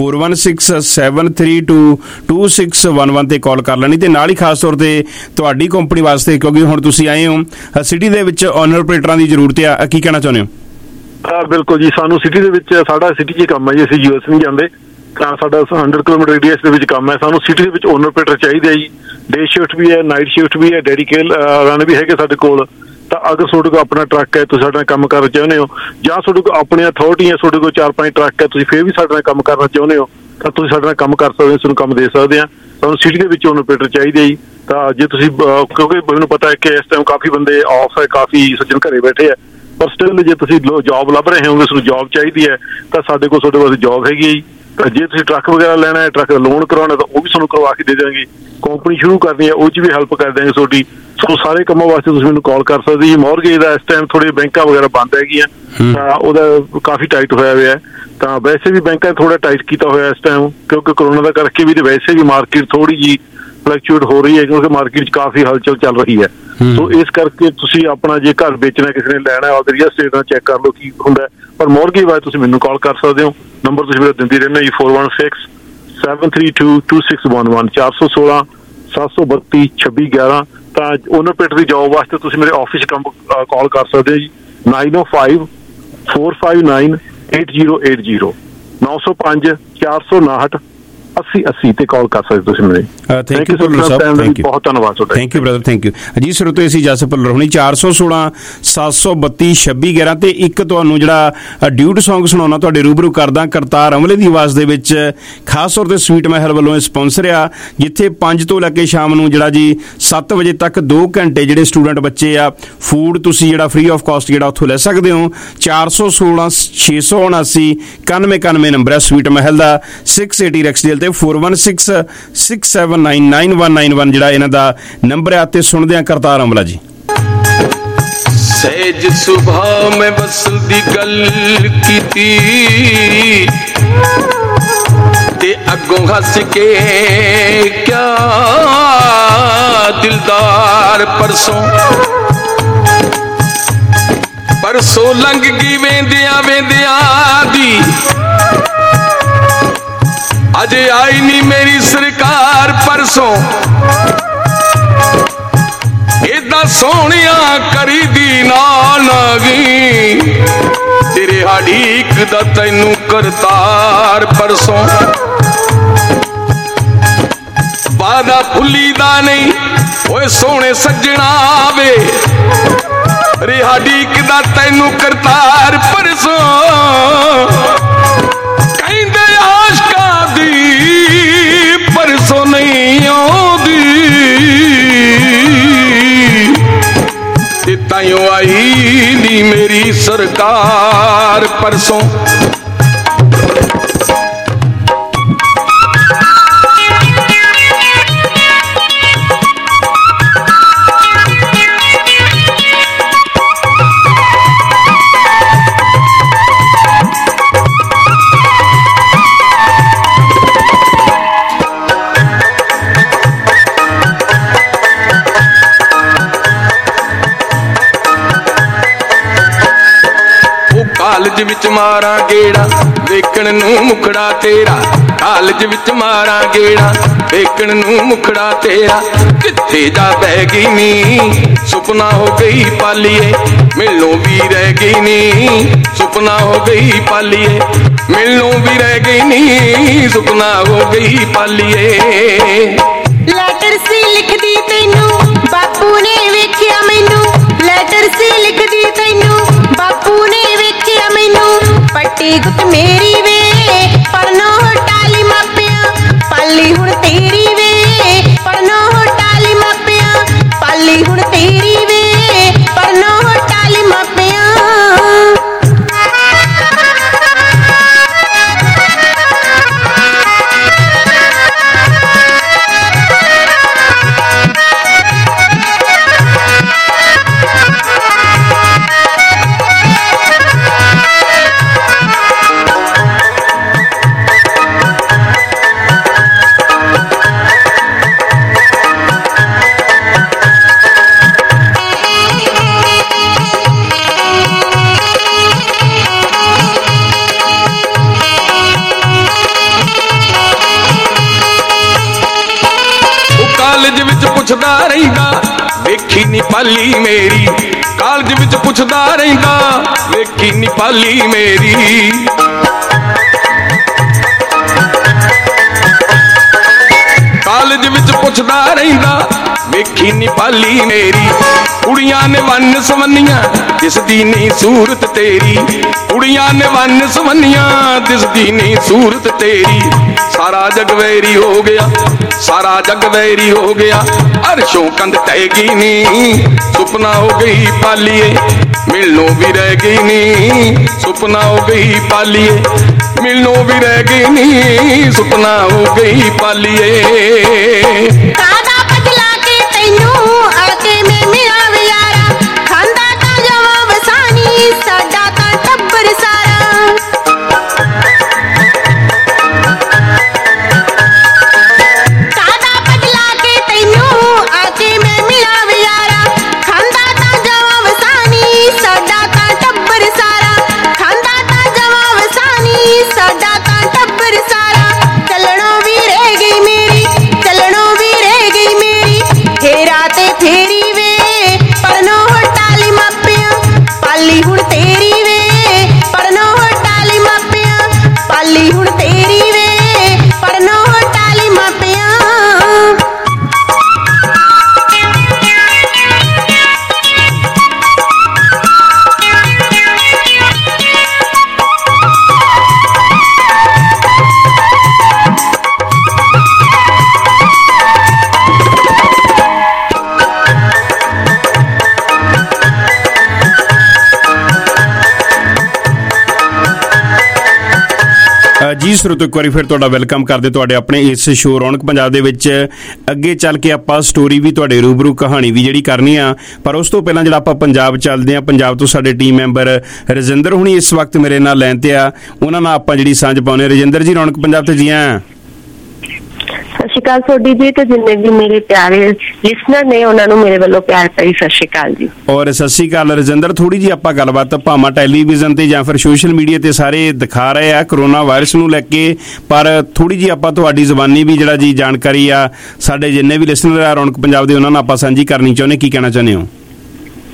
Speaker 11: 4167322611 ਤੇ ਕਾਲ ਕਰ ਲੈਣੀ। ਤੇ ਨਾਲ ਹੀ ਖਾਸ ਤੌਰ ਤੇ ਤੁਹਾਡੀ ਕੰਪਨੀ ਵਾਸਤੇ, ਕਿਉਂਕਿ ਹੁਣ ਤੁਸੀਂ ਆਏ ਹੋ ਸਿਟੀ ਦੇ ਵਿੱਚ, ਓਨਰ ਆਪਰੇਟਰਾਂ ਦੀ ਜ਼ਰੂਰਤ ਆ, ਕੀ ਕਹਿਣਾ ਚਾਹੁੰਦੇ ਹੋ?
Speaker 17: ਬਿਲਕੁਲ ਜੀ, ਸਾਨੂੰ ਸਿਟੀ ਦੇ ਵਿੱਚ, ਸਾਡਾ ਸਿਟੀ 'ਚ ਕੰਮ ਹੈ ਜੀ, ਅਸੀਂ US ਨਹੀਂ ਜਾਂਦੇ, ਤਾਂ ਸਾਡਾ 100 ਕਿਲੋਮੀਟਰ ਰੇਡੀਅਸ ਦੇ ਵਿੱਚ ਕੰਮ ਹੈ। ਸਾਨੂੰ ਸਿਟੀ ਦੇ ਵਿੱਚ ਓਨਰ ਆਪਰੇਟਰ ਚਾਹੀਦੇ ਆ ਜੀ। ਡੇ ਸ਼ਿਫਟ ਵੀ ਹੈ, ਨਾਈਟ ਸ਼ਿਫਟ ਵੀ ਹੈ, ਡੈਡੀਕੇਟ ਰਨ ਵੀ ਹੈਗੇ ਸਾਡੇ ਕੋਲ। ਤਾਂ ਅਗਰ ਤੁਹਾਡੇ ਕੋਲ ਆਪਣਾ ਟਰੱਕ ਹੈ, ਤੁਸੀਂ ਸਾਡੇ ਨਾਲ ਕੰਮ ਕਰਨਾ ਚਾਹੁੰਦੇ ਹੋ, ਜਾਂ ਤੁਹਾਡੇ ਕੋਲ ਆਪਣੀ ਅਥਾਰਟੀ ਹੈ, ਤੁਹਾਡੇ ਕੋਲ 4-5 ਟਰੱਕ ਹੈ, ਤੁਸੀਂ ਫਿਰ ਵੀ ਸਾਡੇ ਨਾਲ ਕੰਮ ਕਰਨਾ ਚਾਹੁੰਦੇ ਹੋ, ਤਾਂ ਤੁਸੀਂ ਸਾਡੇ ਨਾਲ ਕੰਮ ਕਰ ਸਕਦੇ ਹੋ, ਤੁਹਾਨੂੰ ਕੰਮ ਦੇ ਸਕਦੇ ਹਾਂ। ਸਾਨੂੰ ਸਿਟੀ ਦੇ ਵਿੱਚ ਓਨਰ ਆਪਰੇਟਰ ਚਾਹੀਦੇ ਜੀ। ਤਾਂ ਜੇ ਤੁਸੀਂ, ਕਿਉਂਕਿ ਮੈਨੂੰ ਪਤਾ ਹੈ ਕਿ ਇਸ ਟਾਈਮ ਕਾਫੀ ਬੰਦੇ ਆਫ ਹੈ, ਕਾਫੀ ਸੱਜਣ ਘਰੇ ਬੈਠੇ ਆ, ਪਰ ਸਟਿਲ ਜੇ ਤੁਸੀਂ ਜੌਬ ਲੱਭ ਰਹੇ ਹੋਗੇ, ਤੁਹਾਨੂੰ ਜੌਬ ਚਾਹੀਦੀ ਹੈ, ਤਾਂ ਸਾਡੇ ਕੋਲ ਤੁਹਾਡੇ ਵਾਸਤੇ ਜੌਬ ਹੈਗੀ ਹੈ ਜੀ। ਤਾਂ ਜੇ ਤੁਸੀਂ ਟਰੱਕ ਵਗੈਰਾ ਲੈਣਾ ਹੈ, ਟਰੱਕ ਦਾ ਲੋਨ ਕਰਾਉਣਾ, ਤਾਂ ਉਹ ਵੀ ਤੁਹਾਨੂੰ ਕਰਵਾ ਕੇ ਦੇ ਦਿਆਂਗੇ। ਕੰਪਨੀ ਸ਼ੁਰੂ ਕਰਨੀ ਹੈ, ਉਹ 'ਚ ਵੀ ਹੈਲਪ ਕਰ ਦਿਆਂਗੇ ਤੁਹਾਡੀ। ਸੋ ਸਾਰੇ ਕੰਮਾਂ ਵਾਸਤੇ ਤੁਸੀਂ ਮੈਨੂੰ ਕਾਲ ਕਰ ਸਕਦੇ ਜੀ। ਮੌਰਗੇਜ ਦਾ ਇਸ ਟਾਈਮ ਥੋੜੇ ਬੈਂਕਾਂ ਵਗੈਰਾ ਬੰਦ ਹੈਗੀਆਂ, ਤਾਂ ਉਹਦਾ ਕਾਫੀ ਟਾਈਟ ਹੋਇਆ ਹੋਇਆ। ਤਾਂ ਵੈਸੇ ਵੀ ਬੈਂਕਾਂ ਥੋੜਾ ਟਾਈਟ ਕੀਤਾ ਹੋਇਆ ਇਸ ਟਾਈਮ, ਕਿਉਂਕਿ ਕਰੋਨਾ ਦਾ ਕਰਕੇ ਵੀ, ਤੇ ਵੈਸੇ ਵੀ ਮਾਰਕੀਟ ਥੋੜੀ ਜੀ ਫਲਕਚੁਏਟ ਹੋ ਰਹੀ ਹੈ, ਕਿਉਂਕਿ ਮਾਰਕੀਟ 'ਚ ਕਾਫੀ ਹਲਚਲ ਚੱਲ ਰਹੀ ਹੈ। ਸੋ ਇਸ ਕਰਕੇ ਤੁਸੀਂ ਆਪਣਾ ਜੇ ਘਰ ਵੇਚਣਾ, ਕਿਸੇ ਨੇ ਲੈਣਾ, ਆਪਦੇ ਰੀਅਲ ਸਟੇਟ ਨਾਲ ਚੈੱਕ ਕਰ ਲਓ ਕੀ ਹੁੰਦਾ। ਪਰ ਮੌਰਗੇਜ ਵਾਸਤੇ ਤੁਸੀਂ ਮੈਨੂੰ ਕਾਲ ਕਰ ਸਕਦੇ ਹੋ। ਨੰਬਰ ਤੁਸੀਂ ਮੇਰਾ ਦਿੰਦੀ ਰਹਿੰਦੇ ਜੀ, 4167322611, 416-732-2611। ਤਾਂ ਓਨਰ ਆਪਰੇਟਰ ਦੀ ਜੌਬ ਵਾਸਤੇ ਤੁਸੀਂ ਮੇਰੇ ਆਫਿਸ ਕਾਲ ਕਰ ਸਕਦੇ ਹੋ ਜੀ, 9054598080, 905-459-8080 ਤੇ ਕਾਲ ਕਰ ਸਕਦੇ ਤੁਸੀਂ ਮੇਰੇ।
Speaker 11: ਥੈਂਕ ਯੂ ਭੁੱਲਰ ਸਾਹਿਬ,
Speaker 17: ਬਹੁਤ ਧੰਨਵਾਦ ਤੁਹਾਡਾ।
Speaker 11: Thank you brother, thank you ji. ਸਰੋਤੋ ਅਸੀਂ ਜਸ ਭੁੱਲਰ ਹੋਣੀ। 416-732-2611 ਤੇ ਇੱਕ ਤੁਹਾਨੂੰ ਜਿਹੜਾ ਡਿਊਟ ਸੌਂਗ ਸੁਣਾਉਣਾ ਤੁਹਾਡੇ ਰੂਬਰੂ ਕਰਦਾ, ਕਰਤਾਰ ਅਮਲੇ ਦੀ ਆਵਾਜ਼ ਦੇ ਵਿੱਚ, ਖਾਸ ਤੌਰ ਤੇ ਸਵੀਟ ਮਹਿਲ ਵੱਲੋਂ ਸਪਾਂਸਰ ਆ, ਜਿੱਥੇ 5 ਤੋਂ ਲੈ ਕੇ ਸ਼ਾਮ ਨੂੰ ਜਿਹੜਾ ਜੀ 7 ਵਜੇ ਤੱਕ 2 ਘੰਟੇ ਜਿਹੜੇ ਸਟੂਡੈਂਟ ਬੱਚੇ ਆ, ਫੂਡ ਤੁਸੀਂ ਜਿਹੜਾ ਫ੍ਰੀ ਆਫ ਕਾਸਟ ਜਿਹੜਾ ਉੱਥੋਂ ਲੈ ਸਕਦੇ ਹੋ। 416-679-9191 ਨੰਬਰ ਹੈ ਸਵੀਟ ਮਹਿਲ ਦਾ, 680 ਰੈਕਸਡੇਲ ਤੇ 4167799191 ਜਿਹੜਾ ਇਹਨਾਂ ਦਾ ਨੰਬਰ ਹੈ। ਤੇ ਸੁਣਦੇ ਆ ਕਰਤਾਰ ਅਮਲਾ ਜੀ।
Speaker 18: ਸਹਿਜ ਸੁਭਾਅ ਮੈਂ ਵਸਲ ਦੀ ਗੱਲ ਕੀਤੀ, ਤੇ ਅੱਗੋਂ ਹੱਸ ਕੇ ਕਿਆ ਦਿਲਦਾਰ ਪਰਸੋਂ ਲੰਘ ਗਈ ਵੇਂਦਿਆਂ ਦੀ, ਅਜੇ ਆਈ ਨਹੀਂ ਮੇਰੀ ਸਰਕਾਰ ਪਰਸੋਂ। ਏਦਾਂ ਸੋਹਣਿਆ ਕਰੀ ਦੀ ਨਾਗੀ, ਤੇਰੇ ਹਾੜੀਕ ਦਾ ਤੈਨੂੰ ਕਰਤਾਰ ਪਰਸੋਂ। ਜ਼ਿਆਦਾ ਭੁੱਲੀਦਾ ਨਹੀਂ ਓਏ ਸੋਹਣੇ ਸੱਜਣਾ ਵੇ ਰਿਹਾ ਡੀਕਦਾ ਤੈਨੂੰ ਕਰਤਾਰ ਪਰਸੋਂ ਕਹਿੰਦੇ ਆਸ਼ਕਾਂ ਦੀ ਪਰਸੋਂ ਨਹੀਂ ਆਉਂਦੀ ਤੇ ਤਾਈਓ ਆਈ ਨੀ ਮੇਰੀ ਸਰਕਾਰ ਪਰਸੋਂ ਕਾਲਜ ਵਿੱਚ ਮਾਰਾਂ ਗੇੜਾ ਵੇਖਣ ਨੂੰ ਮੁਖੜਾ ਤੇਰਾ ਕਾਲਜ ਵਿੱਚ ਮਾਰਾਂ ਗੇੜਾ ਵੇਖਣ ਨੂੰ ਮੁਖੜਾ ਤੇਰਾ ਕਿੱਥੇ ਜਾ ਬਹਿ ਗਈ ਨੀ ਸੁਪਨਾ ਹੋ ਗਈ ਪਾਲੀਏ ਮਿਲਣੋਂ ਵੀ ਰਹਿ ਗਈ ਨੀ ਸੁਪਨਾ ਹੋ ਗਈ ਪਾਲੀਏ ਮਿਲਣੋਂ ਵੀ ਰਹਿ ਗਈ ਨੀ ਸੁਪਨਾ ਹੋ ਗਈ ਪਾਲੀਏ
Speaker 6: ਲੈਟਰ ਸੀ ਲਿਖਦੀ ਤੈਨੂੰ ਬਾਪੂ ਨੇ ਵੇਖਿਆ ਮੈਨੂੰ ਲੈਟਰ ਸੀ ਲਿਖਦੀ ਤੈਨੂੰ ਬਾਪੂ ਨੇ ਵੇਖਿਆ ਮੈਨੂੰ ਪੱਟੀ ਗੁੱਤ ਮੇਰੀ ਵੇ ਪੜਨੋਂ ਟਾਲੀ ਮਾਪਿਆਂ ਪਾਲੀ ਹੁਣ ਤੇਰੀ ਵੇ ਪੜਨੋਂ ਟਾਲੀ ਮਾਪਿਆਂ ਪਾਲੀ ਹੁਣ ਤੇਰੀ ਵੇ ਪੜਨੋਂ ਟਾਲੀ ਮਾਪਿਆਂ
Speaker 18: ਪੁੱਛਦਾ ਰਹਿੰਦਾ ਵੇਖੀ ਨੀ ਪਾਲੀ ਮੇਰੀ ਕਾਲਜ ਵਿੱਚ ਪੁੱਛਦਾ ਰਹਿੰਦਾ ਵੇਖੀ ਨੀ ਪਾਲੀ ਮੇਰੀ ਕਾਲਜ ਵਿੱਚ ਪੁੱਛਦਾ ਰਹਿੰਦਾ ਵੇਖੀ ਨੀ ਪਾਲੀ ਮੇਰੀ ਕੁੜੀਆਂ ਨੇ ਵੰਨ ਸਵੰਨੀਆਂ ਦਿਸਦੀ ਨਹੀਂ ਸੂਰਤ ਤੇਰੀ ਕੁੜੀਆਂ ਨੇ ਵੰਨ ਸਵੰਨੀਆਂ ਦਿਸਦੀ ਨਹੀਂ ਸੂਰਤ ਤੇਰੀ ਸਾਰਾ ਜਗ ਵੈਰੀ ਹੋ ਗਿਆ ਸਾਰਾ ਜਗ ਵੈਰੀ ਹੋ ਗਿਆ ਅਰਸ਼ੋਂ ਕੰਧ ਟਹਿ ਗਈ ਨੀ ਸੁਪਨਾ ਹੋ ਗਈ ਪਾਲੀਏ ਮਿਲਣੋਂ ਵੀ ਰਹਿ ਗਈ ਨੀ ਸੁਪਨਾ ਹੋ ਗਈ ਪਾਲੀਏ ਮਿਲਣੋਂ ਵੀ ਰਹਿ ਗਈ ਨੀ ਸੁਪਨਾ ਹੋ ਗਈ ਪਾਲੀਏ
Speaker 6: ਕਾਦਾ ਬਦਲਾ ਕੇ ਤੈਨੂੰ ਆ ਕੇ ਮੈਂ ਮਿਲਾਂ ਵੇ ਯਾਰਾ ਖਾਂਦਾ ਤਾਂ ਜਵਾਂ ਵਸਾਨੀ ਸਾਡਾ ਤਾਂ ਟੱਬਰ ਸਾਰਾ ਕਾਦਾ ਬਦਲਾ ਕੇ ਤੈਨੂੰ ਆ ਕੇ ਮੈਂ ਮਿਲਾਂ ਵੇ ਯਾਰਾ ਖਾਂਦਾ ਤਾਂ ਜਵਾਂ ਵਸਾਨੀ ਸਾਡਾ ਤਾਂ ਟੱਬਰ ਸਾਰਾ ਖਾਂਦਾ ਤਾਂ ਜਵਾਂ ਵਸਾਨੀ ਸਾਡਾ ਤਾਂ ਟੱਬਰ ਸਾਰਾ ਚੱਲਣੋਂ ਵੀ ਰਹਿ ਗਈ ਮੇਰੀ ਚੱਲਣੋਂ ਵੀ ਰਹਿ ਗਈ ਮੇਰੀ ਫੇਰਾ ਤੇ ਫੇਰੀ ਵੇ ਪੜਨੋਂ ਟਾਲੀ ਮਾਪਿਆਂ ਪਾਲੀ ਹੁਣ ਤੇਰੀ ਵੇ ਪੜਨੋਂ ਟਾਲੀ ਮਾਪਿਆਂ ਪਾਲੀ ਹੁਣ ਤੇਰੀ ਵੇ ਪੜਨੋਂ ਟਾਲੀ ਮਾਪਿਆਂ
Speaker 11: ਜੀ ਸਰੋਤੋ ਇੱਕ ਵਾਰੀ ਫਿਰ ਤੁਹਾਡਾ ਵੈਲਕਮ ਕਰਦੇ ਤੁਹਾਡੇ ਆਪਣੇ ਇਸ ਸ਼ੋਅ ਰੌਣਕ ਪੰਜਾਬ ਦੇ ਵਿੱਚ। ਅੱਗੇ ਚੱਲ ਕੇ ਆਪਾਂ ਸਟੋਰੀ ਵੀ ਤੁਹਾਡੇ ਰੂਬਰੂ ਕਹਾਣੀ ਵੀ ਜਿਹੜੀ ਕਰਨੀ ਆ, ਪਰ ਉਸ ਤੋਂ ਪਹਿਲਾਂ ਜਿਹੜਾ ਆਪਾਂ ਪੰਜਾਬ ਚੱਲਦੇ ਹਾਂ, ਪੰਜਾਬ ਤੋਂ ਸਾਡੇ ਟੀਮ ਮੈਂਬਰ ਰਜਿੰਦਰ ਹੁਣੀ ਇਸ ਵਕਤ ਮੇਰੇ ਨਾਲ ਲਾਈਨ ਤੇ ਆ, ਉਹਨਾਂ ਨਾਲ ਆਪਾਂ ਜਿਹੜੀ ਸਾਂਝ ਪਾਉਂਦੇ। ਰਜਿੰਦਰ ਜੀ ਰੌਣਕ ਪੰਜਾਬ ਤੇ ਜੀ ਆਇਆਂ।
Speaker 19: ਸਤਿ ਸ਼੍ਰੀ ਅਕਾਲ ਤੁਹਾਡੀ ਜੀ ਤੇ ਜਿੰਨੇ ਵੀ ਮੇਰੇ ਪਿਆਰੇ ਲਿਸਨਰ ਨੇ ਉਹਨਾਂ ਨੂੰ ਮੇਰੇ ਵੱਲੋਂ ਪਿਆਰ ਭਰੀ ਸਤਿ ਸ਼੍ਰੀ ਅਕਾਲ ਜੀ।
Speaker 11: ਔਰ ਸਤਿ ਸ਼੍ਰੀ ਅਕਾਲ ਰਜਿੰਦਰ। ਥੋੜੀ ਜੀ ਆਪਾਂ ਗੱਲਬਾਤ ਭਾਵੇਂ ਟੈਲੀਵਿਜ਼ਨ ਤੇ ਜਾਂ ਫਿਰ ਸੋਸ਼ਲ ਮੀਡੀਆ ਤੇ ਸਾਰੇ ਦਿਖਾ ਰਹੇ ਆ ਕਰੋਨਾ ਵਾਇਰਸ ਨੂੰ ਲੈ ਕੇ, ਪਰ ਥੋੜੀ ਜੀ ਆਪਾਂ ਤੁਹਾਡੀ ਜ਼ੁਬਾਨੀ ਵੀ ਜਿਹੜਾ ਜੀ ਜਾਣਕਾਰੀ ਆ ਸਾਡੇ ਜਿੰਨੇ ਵੀ ਲਿਸਨਰ ਆ ਰੌਣਕ ਪੰਜਾਬ ਦੇ ਉਹਨਾਂ ਨਾਲ ਆਪਾਂ ਸਾਂਝੀ ਕਰਨੀ ਚਾਹੁੰਦੇ। ਕੀ ਕਹਿਣਾ ਚਾਹੁੰਦੇ ਹੋ?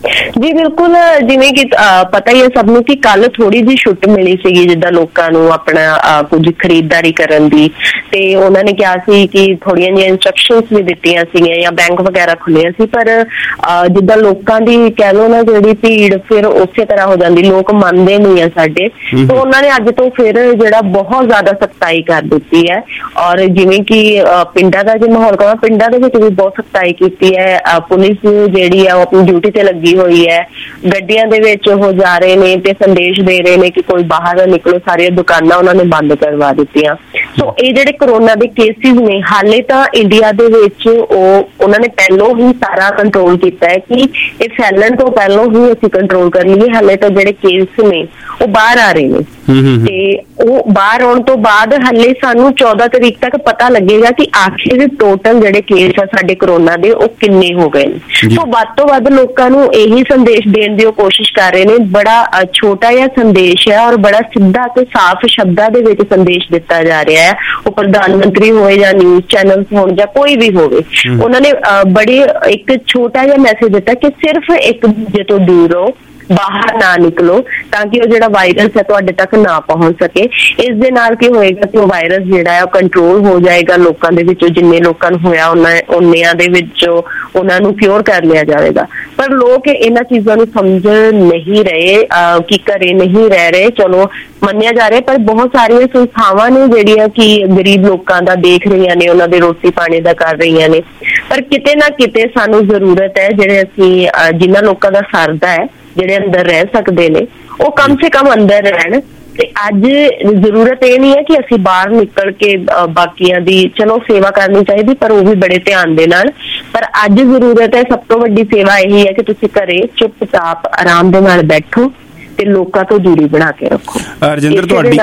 Speaker 19: ਜੀ ਬਿਲਕੁਲ, ਜਿਵੇਂ ਕਿ ਪਤਾ ਹੀ ਹੈ ਸਭ ਨੂੰ ਕਿ ਕੱਲ ਥੋੜੀ ਜਿਹੀ ਛੁੱਟ ਮਿਲੀ ਸੀਗੀ ਜਿੱਦਾਂ ਲੋਕਾਂ ਨੂੰ ਆਪਣਾ ਕੁਝ ਖਰੀਦਦਾਰੀ ਕਰਨ ਦੀ, ਤੇ ਉਹਨਾਂ ਨੇ ਕਿਹਾ ਸੀ ਕਿ ਥੋੜੀਆਂ ਜਿਹੀਆਂ ਇੰਸਟਰਕਸ਼ਨਸ ਵੀ ਦਿੱਤੀਆਂ ਸੀਗੀਆਂ ਜਾਂ ਬੈਂਕ ਵਗੈਰਾ ਖੁੱਲ੍ਹੀਆਂ ਸੀ, ਪਰ ਜਿੱਦਾਂ ਲੋਕਾਂ ਦੀ ਕਹਿ ਲਓ ਨਾ ਜਿਹੜੀ ਭੀੜ ਫਿਰ ਉਸੇ ਤਰ੍ਹਾਂ ਹੋ ਜਾਂਦੀ, ਲੋਕ ਮੰਨਦੇ ਨਹੀਂ ਆ ਸਾਡੇ, ਤਾਂ ਉਹਨਾਂ ਨੇ ਅੱਜ ਤੋਂ ਫਿਰ ਜਿਹੜਾ ਬਹੁਤ ਜ਼ਿਆਦਾ ਸਖਤਾਈ ਕਰ ਦਿੱਤੀ ਹੈ। ਔਰ ਜਿਵੇਂ ਕਿ ਪਿੰਡਾਂ ਦਾ ਜੇ ਮਾਹੌਲ ਕਹਾਂ, ਪਿੰਡਾਂ ਦੇ ਵਿੱਚ ਵੀ ਬਹੁਤ ਸਖਤਾਈ ਕੀਤੀ ਹੈ। ਪੁਲਿਸ ਜਿਹੜੀ ਆ ਉਹ ਆਪਣੀ ਡਿਊਟੀ ਤੇ ਲੱਗੀ ਹੋਈ ਹੈ, ਗੱਡੀਆਂ ਦੇ ਵਿੱਚ ਉਹ ਜਾ ਰਹੇ ਨੇ ਤੇ ਸੰਦੇਸ਼ ਦੇ ਰਹੇ ਨੇ ਕਿ ਕੋਈ ਬਾਹਰ ਨਾ ਨਿਕਲੋ, ਸਾਰੀਆਂ ਦੁਕਾਨਾਂ ਉਹਨਾਂ ਨੇ ਬੰਦ ਕਰਵਾ ਦਿੱਤੀਆਂ। ਸੋ ਇਹ ਜਿਹੜੇ ਕਰੋਨਾ ਦੇ ਕੇਸਿਸ ਨੇ, ਹਾਲੇ ਤਾਂ ਇੰਡੀਆ ਦੇ ਵਿੱਚ ਉਹਨਾਂ ਨੇ ਪਹਿਲੋਂ ਹੀ ਸਾਰਾ ਕੰਟਰੋਲ ਕੀਤਾ ਹੈ ਕਿ ਇਹ ਫੈਲਣ ਤੋਂ ਪਹਿਲੋਂ ਹੀ ਅਸੀਂ ਕੰਟਰੋਲ ਕਰ ਲਈਏ। ਹਾਲੇ ਤਾਂ ਜਿਹੜੇ ਕੇਸ ਨੇ ਉਹ ਬਾਹਰ ਆ ਰਹੇ ਨੇ, ਤੇ ਉਹ ਬਾਹਰ ਆਉਣ ਤੋਂ ਬਾਅਦ ਹਾਲੇ ਸਾਨੂੰ 14 ਤਰੀਕ ਤੱਕ ਪਤਾ ਲੱਗੇਗਾ ਕਿ ਆਖਿਰ ਟੋਟਲ ਜਿਹੜੇ ਕੇਸ ਆ ਸਾਡੇ ਕਰੋਨਾ ਦੇ ਉਹ ਕਿੰਨੇ ਹੋ ਗਏ ਨੇ। ਸੋ ਵੱਧ ਤੋਂ ਵੱਧ ਲੋਕਾਂ ਨੂੰ ਇਹੀ ਸੰਦੇਸ਼ ਦੇਣ ਦੀ ਉਹ ਕੋਸ਼ਿਸ਼ ਕਰ ਰਹੇ ਨੇ। ਬੜਾ ਛੋਟਾ ਜਿਹਾ ਸੰਦੇਸ਼ ਹੈ ਔਰ ਬੜਾ ਸਿੱਧਾ ਤੇ ਸਾਫ਼ ਸ਼ਬਦਾਂ ਦੇ ਵਿੱਚ ਸੰਦੇਸ਼ ਦਿੱਤਾ ਜਾ ਰਿਹਾ ਹੈ। ਉਹ ਪ੍ਰਧਾਨ ਮੰਤਰੀ ਹੋਏ ਜਾਂ ਨਿਊਜ਼ ਚੈਨਲਸ ਹੋਣ ਜਾਂ ਕੋਈ ਵੀ ਹੋਵੇ, ਉਹਨਾਂ ਨੇ ਬੜੇ ਇੱਕ ਛੋਟਾ ਜਿਹਾ ਮੈਸੇਜ ਦਿੱਤਾ ਕਿ ਸਿਰਫ ਇੱਕ ਦੂਜੇ ਤੋਂ ਦੂਰ ਰਹੋ, ਬਾਹਰ ਨਾ ਨਿਕਲੋ, ਤਾਂ ਕਿ ਉਹ ਜਿਹੜਾ ਵਾਇਰਸ ਹੈ ਤੁਹਾਡੇ ਤੱਕ ਨਾ ਪਹੁੰਚ ਸਕੇ। ਇਸ ਦੇ ਨਾਲ ਕੀ ਹੋਏਗਾ ਕਿ ਉਹ ਵਾਇਰਸ ਜਿਹੜਾ ਹੈ ਉਹ ਕੰਟਰੋਲ ਹੋ ਜਾਏਗਾ, ਲੋਕਾਂ ਦੇ ਵਿੱਚੋਂ ਜਿੰਨੇ ਲੋਕਾਂ ਨੂੰ ਹੋਇਆ ਉਹਨਿਆਂ ਦੇ ਵਿੱਚੋਂ ਉਹਨਾਂ ਨੂੰ ਕਿਉਰ ਕਰ ਲਿਆ ਜਾਵੇਗਾ। ਪਰ ਲੋਕ ਇਹਨਾਂ ਚੀਜ਼ਾਂ ਨੂੰ ਸਮਝ ਨਹੀਂ ਰਹੇ ਕਿ ਘਰੇ ਨਹੀਂ ਰਹਿ ਰਹੇ, ਚਲੋ ਮੰਨਿਆ ਜਾ ਰਿਹਾ, ਪਰ ਬਹੁਤ ਸਾਰੀਆਂ ਸੰਸਥਾਵਾਂ ਨੇ ਜਿਹੜੀਆਂ ਕਿ ਗਰੀਬ ਲੋਕਾਂ ਦਾ ਦੇਖ ਰਹੀਆਂ ਨੇ, ਉਹਨਾਂ ਦੇ ਰੋਟੀ ਪਾਣੀ ਦਾ ਕਰ ਰਹੀਆਂ ਨੇ। ਪਰ ਕਿਤੇ ਨਾ ਕਿਤੇ ਸਾਨੂੰ ਜ਼ਰੂਰਤ ਹੈ ਜਿਹੜੇ ਅਸੀਂ ਜਿਨ੍ਹਾਂ ਲੋਕਾਂ ਦਾ ਸਰਦਾ ਹੈ, ਜਿਹੜੇ ਅੰਦਰ ਰਹਿ ਸਕਦੇ ਨੇ, ਉਹ ਕਮ ਸੇ ਕਮ ਅੰਦਰ ਰਹਿਣ। ਤੇ ਅੱਜ ਜ਼ਰੂਰਤ ਇਹ ਨਹੀਂ ਹੈ ਕਿ ਅਸੀਂ ਬਾਹਰ ਨਿਕਲ ਕੇ ਬਾਕੀਆਂ ਦੀ ਚਲੋ ਸੇਵਾ ਕਰਨੀ ਚਾਹੀਦੀ, ਪਰ ਉਹ ਵੀ ਬੜੇ ਧਿਆਨ ਦੇ ਨਾਲ। ਪਰ ਅੱਜ ਜ਼ਰੂਰਤ ਹੈ, ਸਭ ਤੋਂ ਵੱਡੀ ਸੇਵਾ ਇਹੀ ਹੈ ਕਿ ਤੁਸੀਂ ਘਰੇ ਚੁੱਪਚਾਪ ਆਰਾਮ ਦੇ ਨਾਲ ਬੈਠੋ ਤੇ ਲੋਕਾਂ ਤੋਂ ਦੂਰੀ ਬਣਾ ਕੇ ਰੱਖੋ।
Speaker 11: ਰਜਿੰਦਰ, ਤੁਹਾਡੀ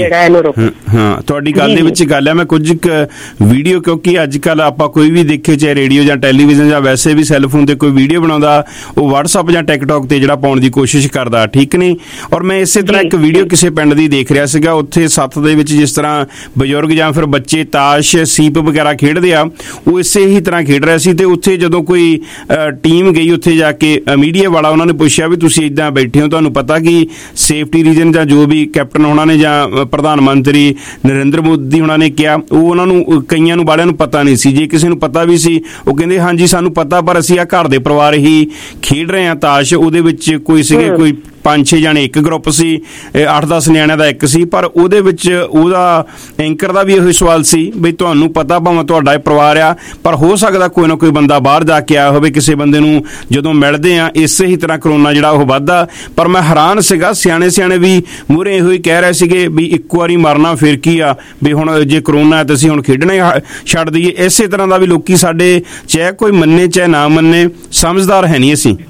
Speaker 11: ਗੱਲ ਦੇ ਵਿੱਚ ਗੱਲ ਹੈ, ਮੈਂ ਕੁਝ ਵੀਡੀਓ, ਕਿਉਂਕਿ ਅੱਜ ਕੱਲ ਆਪਾਂ ਕੋਈ ਵੀ ਦੇਖੇ, ਚਾਹੇ ਰੇਡੀਓ ਜਾਂ ਟੈਲੀਵਿਜ਼ਨ ਜਾਂ ਵੈਸੇ ਵੀ ਸੈੱਲਫੋਨ ਤੇ ਕੋਈ ਵੀਡੀਓ ਬਣਾਉਂਦਾ, ਉਹ WhatsApp ਜਾਂ TikTok ਤੇ ਜਿਹੜਾ ਪਾਉਣ ਦੀ ਕੋਸ਼ਿਸ਼ ਕਰਦਾ, ਠੀਕ ਨਹੀਂ। ਔਰ ਮੈਂ ਇਸੇ ਤਰ੍ਹਾਂ ਇੱਕ ਵੀਡੀਓ ਕਿਸੇ ਪਿੰਡ ਦੀ ਦੇਖ ਰਿਹਾ ਸੀਗਾ, ਉੱਥੇ ਸੱਥ ਦੇ ਵਿੱਚ ਜਿਸ ਤਰ੍ਹਾਂ ਬਜ਼ੁਰਗ ਜਾਂ ਫਿਰ ਬੱਚੇ ਤਾਸ਼ ਸੀਪ ਵਗੈਰਾ ਖੇਡਦੇ ਆ, ਉਹ ਇਸੇ ਹੀ ਤਰ੍ਹਾਂ ਖੇਡ ਰਿਹਾ ਸੀ। ਤੇ ਉੱਥੇ ਜਦੋਂ ਕੋਈ ਟੀਮ ਗਈ ਉੱਥੇ ਜਾ ਕੇ, ਮੀਡੀਆ ਵਾਲਾ ਉਹਨਾਂ ਨੇ ਪੁੱਛਿਆ ਵੀ ਤੁਸੀਂ ਇੱਦਾਂ ਬੈਠੇ ਹੋ, ਤੁਹਾਨੂੰ ਪਤਾ ਕਿ ਸੇਫਟੀ ਰੀਜ਼ਨ ਜਾਂ ਜੋ ਵੀ ਕੈਪਟਨ ਉਹਨਾਂ ਨੇ ਜਾਂ ਪ੍ਰਧਾਨ ਮੰਤਰੀ ਨਰਿੰਦਰ ਮੋਦੀ ਉਹਨਾਂ ਨੇ ਕਿਹਾ, ਉਹ ਉਹਨਾਂ ਨੂੰ ਕਈਆਂ ਨੂੰ ਬਾਲਿਆਂ ਨੂੰ ਪਤਾ ਨਹੀਂ ਸੀ। ਜੇ ਕਿਸੇ ਨੂੰ ਪਤਾ ਵੀ ਸੀ, ਉਹ ਕਹਿੰਦੇ ਹਾਂਜੀ ਸਾਨੂੰ ਪਤਾ, ਪਰ ਅਸੀਂ ਆ ਘਰ ਦੇ ਪਰਿਵਾਰ ਹੀ ਖੇਡ ਰਹੇ ਹਾਂ ਤਾਸ਼। ਉਹਦੇ ਵਿੱਚ ਕੋਈ ਸੀਗੇ ਕੋਈ 5-6 ਜਾਣੇ ਇੱਕ ਗਰੁੱਪ ਸੀ, 8-10 ਨਿਆਣਿਆਂ ਦਾ ਇੱਕ ਸੀ, ਪਰ ਉਹਦੇ ਵਿੱਚ ਉਹਦਾ ਐਂਕਰ ਦਾ ਵੀ ਇਹੋ ਸਵਾਲ ਸੀ ਬਈ ਤੁਹਾਨੂੰ ਪਤਾ ਭਾਵੇਂ ਤੁਹਾਡਾ ਇਹ ਪਰਿਵਾਰ ਆ, ਪਰ ਹੋ ਸਕਦਾ ਕੋਈ ਨਾ ਕੋਈ ਬੰਦਾ ਬਾਹਰ ਜਾ ਕੇ ਆਇਆ ਹੋਵੇ। ਕਿਸੇ ਬੰਦੇ ਨੂੰ ਜਦੋਂ ਮਿਲਦੇ ਆ ਇਸੇ ਹੀ ਤਰ੍ਹਾਂ ਕਰੋਨਾ ਜਿਹੜਾ ਉਹ ਵੱਧਦਾ। ਪਰ ਮੈਂ ਹੈਰਾਨ ਸੀਗਾ, ਸਿਆਣੇ ਵੀ ਮੂਹਰੇ ਇਹੋ ਹੀ ਕਹਿ ਰਹੇ ਸੀਗੇ ਵੀ ਇੱਕ ਵਾਰੀ ਮਰਨਾ ਫਿਰ ਕੀ ਆ, ਵੀ ਹੁਣ ਜੇ ਕਰੋਨਾ ਹੈ ਤਾਂ ਅਸੀਂ ਹੁਣ ਖੇਡਣਾ ਛੱਡ ਦਈਏ। ਇਸੇ ਤਰ੍ਹਾਂ ਦਾ ਵੀ ਲੋਕੀ ਸਾਡੇ, ਚਾਹੇ ਕੋਈ ਮੰਨੇ ਚਾਹੇ ਨਾ ਮੰਨੇ, ਸਮਝਦਾਰ ਹੈ ਨਹੀਂ ਅਸੀਂ।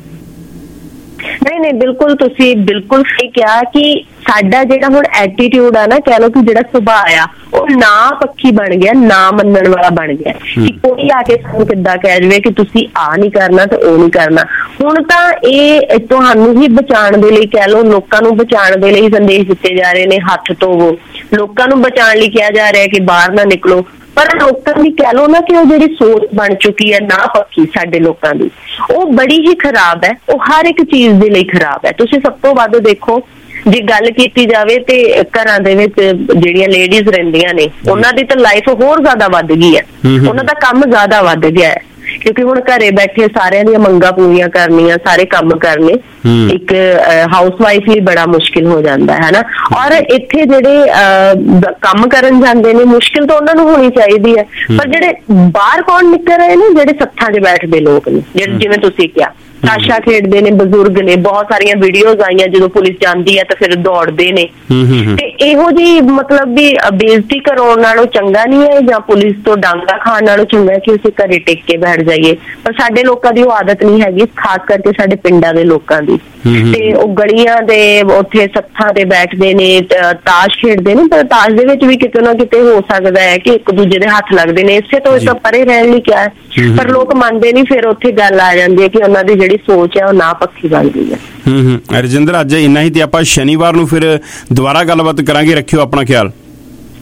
Speaker 19: ਨਹੀਂ, ਬਿਲਕੁਲ ਤੁਸੀਂ ਬਿਲਕੁਲ ਸਹੀ ਕਿਹਾ ਕਿ ਸਾਡਾ ਜਿਹੜਾ ਹੁਣ ਐਟੀਟਿਊਡ ਆ ਨਾ, ਕਹਿ ਲਓ ਕਿ ਜਿਹੜਾ ਸੁਭਾਅ ਆ, ਉਹ ਨਾ ਪੱਖੀ ਬਣ ਗਿਆ, ਨਾ ਮੰਨਣ ਵਾਲਾ ਬਣ ਗਿਆ ਕਿ ਕੋਈ ਆ ਕੇ ਸਾਨੂੰ ਕਿੱਦਾਂ ਕਹਿ ਜਾਵੇ ਕਿ ਤੁਸੀਂ ਆ ਨਹੀਂ ਕਰਨਾ ਤੇ ਉਹ ਨਹੀਂ ਕਰਨਾ। ਹੁਣ ਤਾਂ ਇਹ ਤੁਹਾਨੂੰ ਹੀ ਬਚਾਉਣ ਦੇ ਲਈ, ਕਹਿ ਲਓ ਲੋਕਾਂ ਨੂੰ ਬਚਾਉਣ ਦੇ ਲਈ ਸੰਦੇਸ਼ ਦਿੱਤੇ ਜਾ ਰਹੇ ਨੇ, ਹੱਥ ਧੋਵੋ, ਲੋਕਾਂ ਨੂੰ ਬਚਾਉਣ ਲਈ ਕਿਹਾ ਜਾ ਰਿਹਾ ਕਿ ਬਾਹਰ ਨਾ ਨਿਕਲੋ। ਪਰ ਲੋਕਾਂ ਦੀ ਕਹਿ ਲਓ ਨਾ ਕਿ ਉਹ ਜਿਹੜੀ ਸੋਚ ਬਣ ਚੁੱਕੀ ਹੈ ਨਾ ਪੱਖੀ ਸਾਡੇ ਲੋਕਾਂ ਦੀ, ਉਹ ਬੜੀ ਹੀ ਖਰਾਬ ਹੈ। ਉਹ ਹਰ ਇੱਕ ਚੀਜ਼ ਦੇ ਲਈ ਖਰਾਬ ਹੈ। ਤੁਸੀਂ ਸਭ ਤੋਂ ਵੱਧ ਦੇਖੋ, ਜੇ ਗੱਲ ਕੀਤੀ ਜਾਵੇ ਤੇ ਘਰਾਂ ਦੇ ਵਿੱਚ ਜਿਹੜੀਆਂ ਲੇਡੀਜ਼ ਰਹਿੰਦੀਆਂ ਨੇ, ਉਹਨਾਂ ਦੀ ਤਾਂ ਲਾਈਫ ਹੋਰ ਜ਼ਿਆਦਾ ਵੱਧ ਗਈ ਹੈ, ਉਹਨਾਂ ਦਾ ਕੰਮ ਜ਼ਿਆਦਾ ਵੱਧ ਗਿਆ ਹੈ, ਕਿਉਂਕਿ ਹੁਣ ਘਰੇ ਬੈਠੇ ਸਾਰਿਆਂ ਦੀਆਂ ਮੰਗਾਂ ਪੂਰੀਆਂ ਕਰਨੀਆਂ, ਸਾਰੇ ਕੰਮ ਕਰਨੇ ਇੱਕ ਹਾਊਸ ਵਾਈਫ ਲਈ ਬੜਾ ਮੁਸ਼ਕਿਲ ਹੋ ਜਾਂਦਾ ਹੈ ਨਾ। ਔਰ ਇੱਥੇ ਜਿਹੜੇ ਕੰਮ ਕਰਨ ਜਾਂਦੇ ਨੇ, ਮੁਸ਼ਕਿਲ ਤਾਂ ਉਹਨਾਂ ਨੂੰ ਹੋਣੀ ਚਾਹੀਦੀ ਹੈ, ਪਰ ਜਿਹੜੇ ਬਾਹਰ ਕੌਣ ਨਿਕਲ ਰਹੇ ਨੇ, ਜਿਹੜੇ ਸੱਥਾਂ 'ਚ ਬੈਠਦੇ ਲੋਕ ਨੇ, ਜਿਹੜੇ ਜਿਵੇਂ ਤੁਸੀਂ ਕਿਹਾ ਤਾਸ਼ਾ ਖੇਡਦੇ ਨੇ, ਬਜ਼ੁਰਗ ਨੇ, ਬਹੁਤ ਸਾਰੀਆਂ ਵੀਡੀਓਜ਼ ਆਈਆਂ ਜਦੋਂ ਪੁਲਿਸ ਜਾਂਦੀ ਹੈ ਤਾਂ ਫਿਰ ਦੌੜਦੇ ਨੇ। ਤੇ ਇਹੋ ਜਿਹੀ ਮਤਲਬ ਵੀ ਬੇਇੱਜ਼ਤੀ ਕਰਾਉਣ ਨਾਲੋਂ ਚੰਗਾ ਨਹੀਂ ਹੈ, ਜਾਂ ਪੁਲਿਸ ਤੋਂ ਡਾਂਗਾ ਖਾਣ ਨਾਲੋਂ ਚੰਗਾ ਕਿ ਅਸੀਂ ਘਰੇ ਟਿਕ ਕੇ ਬੈਠ ਜਾਈਏ। ਪਰ ਸਾਡੇ ਲੋਕਾਂ ਦੀ ਉਹ ਆਦਤ ਨਹੀਂ ਹੈਗੀ, ਖਾਸ ਕਰਕੇ ਸਾਡੇ ਪਿੰਡਾਂ ਦੇ ਲੋਕਾਂ ਦੀ। ਤੇ ਉਹ ਗਲੀਆਂ ਦੇ ਉੱਥੇ ਸੱਥਾਂ ਤੇ ਬੈਠਦੇ ਨੇ, ਤਾਸ਼ ਖੇਡਦੇ ਨੇ, ਪਰ ਤਾਸ਼ ਦੇ ਵਿੱਚ ਵੀ ਕਿਤੇ ਨਾ ਕਿਤੇ ਹੋ ਸਕਦਾ ਹੈ ਕਿ ਇੱਕ ਦੂਜੇ ਦੇ ਹੱਥ ਲੱਗਦੇ ਨੇ, ਇਸੇ ਤੋਂ ਇਸ ਪਰੇ ਰਹਿਣ ਲਈ ਕਿਹਾ ਹੈ। ਪਰ ਲੋਕ ਮੰਨਦੇ ਨਹੀਂ, ਫਿਰ ਉੱਥੇ ਗੱਲ ਆ ਜਾਂਦੀ ਹੈ ਕਿ ਉਹਨਾਂ ਦੀ ਜਿਹੜੀ ਸੋਚ ਹੈ ਉਹ ਨਾ ਪੱਖੀ ਬਣ ਗਈ ਹੈ।
Speaker 11: ਰਜਿੰਦਰ, ਅੱਜ ਇੰਨਾ ਹੀ, ਤੇ ਆਪਾਂ ਸ਼ਨੀਵਾਰ ਨੂੰ ਫਿਰ ਦੁਬਾਰਾ ਗੱਲਬਾਤ ਕਰਾਂਗੇ। ਰੱਖਿਓ ਆਪਣਾ ਖਿਆਲ।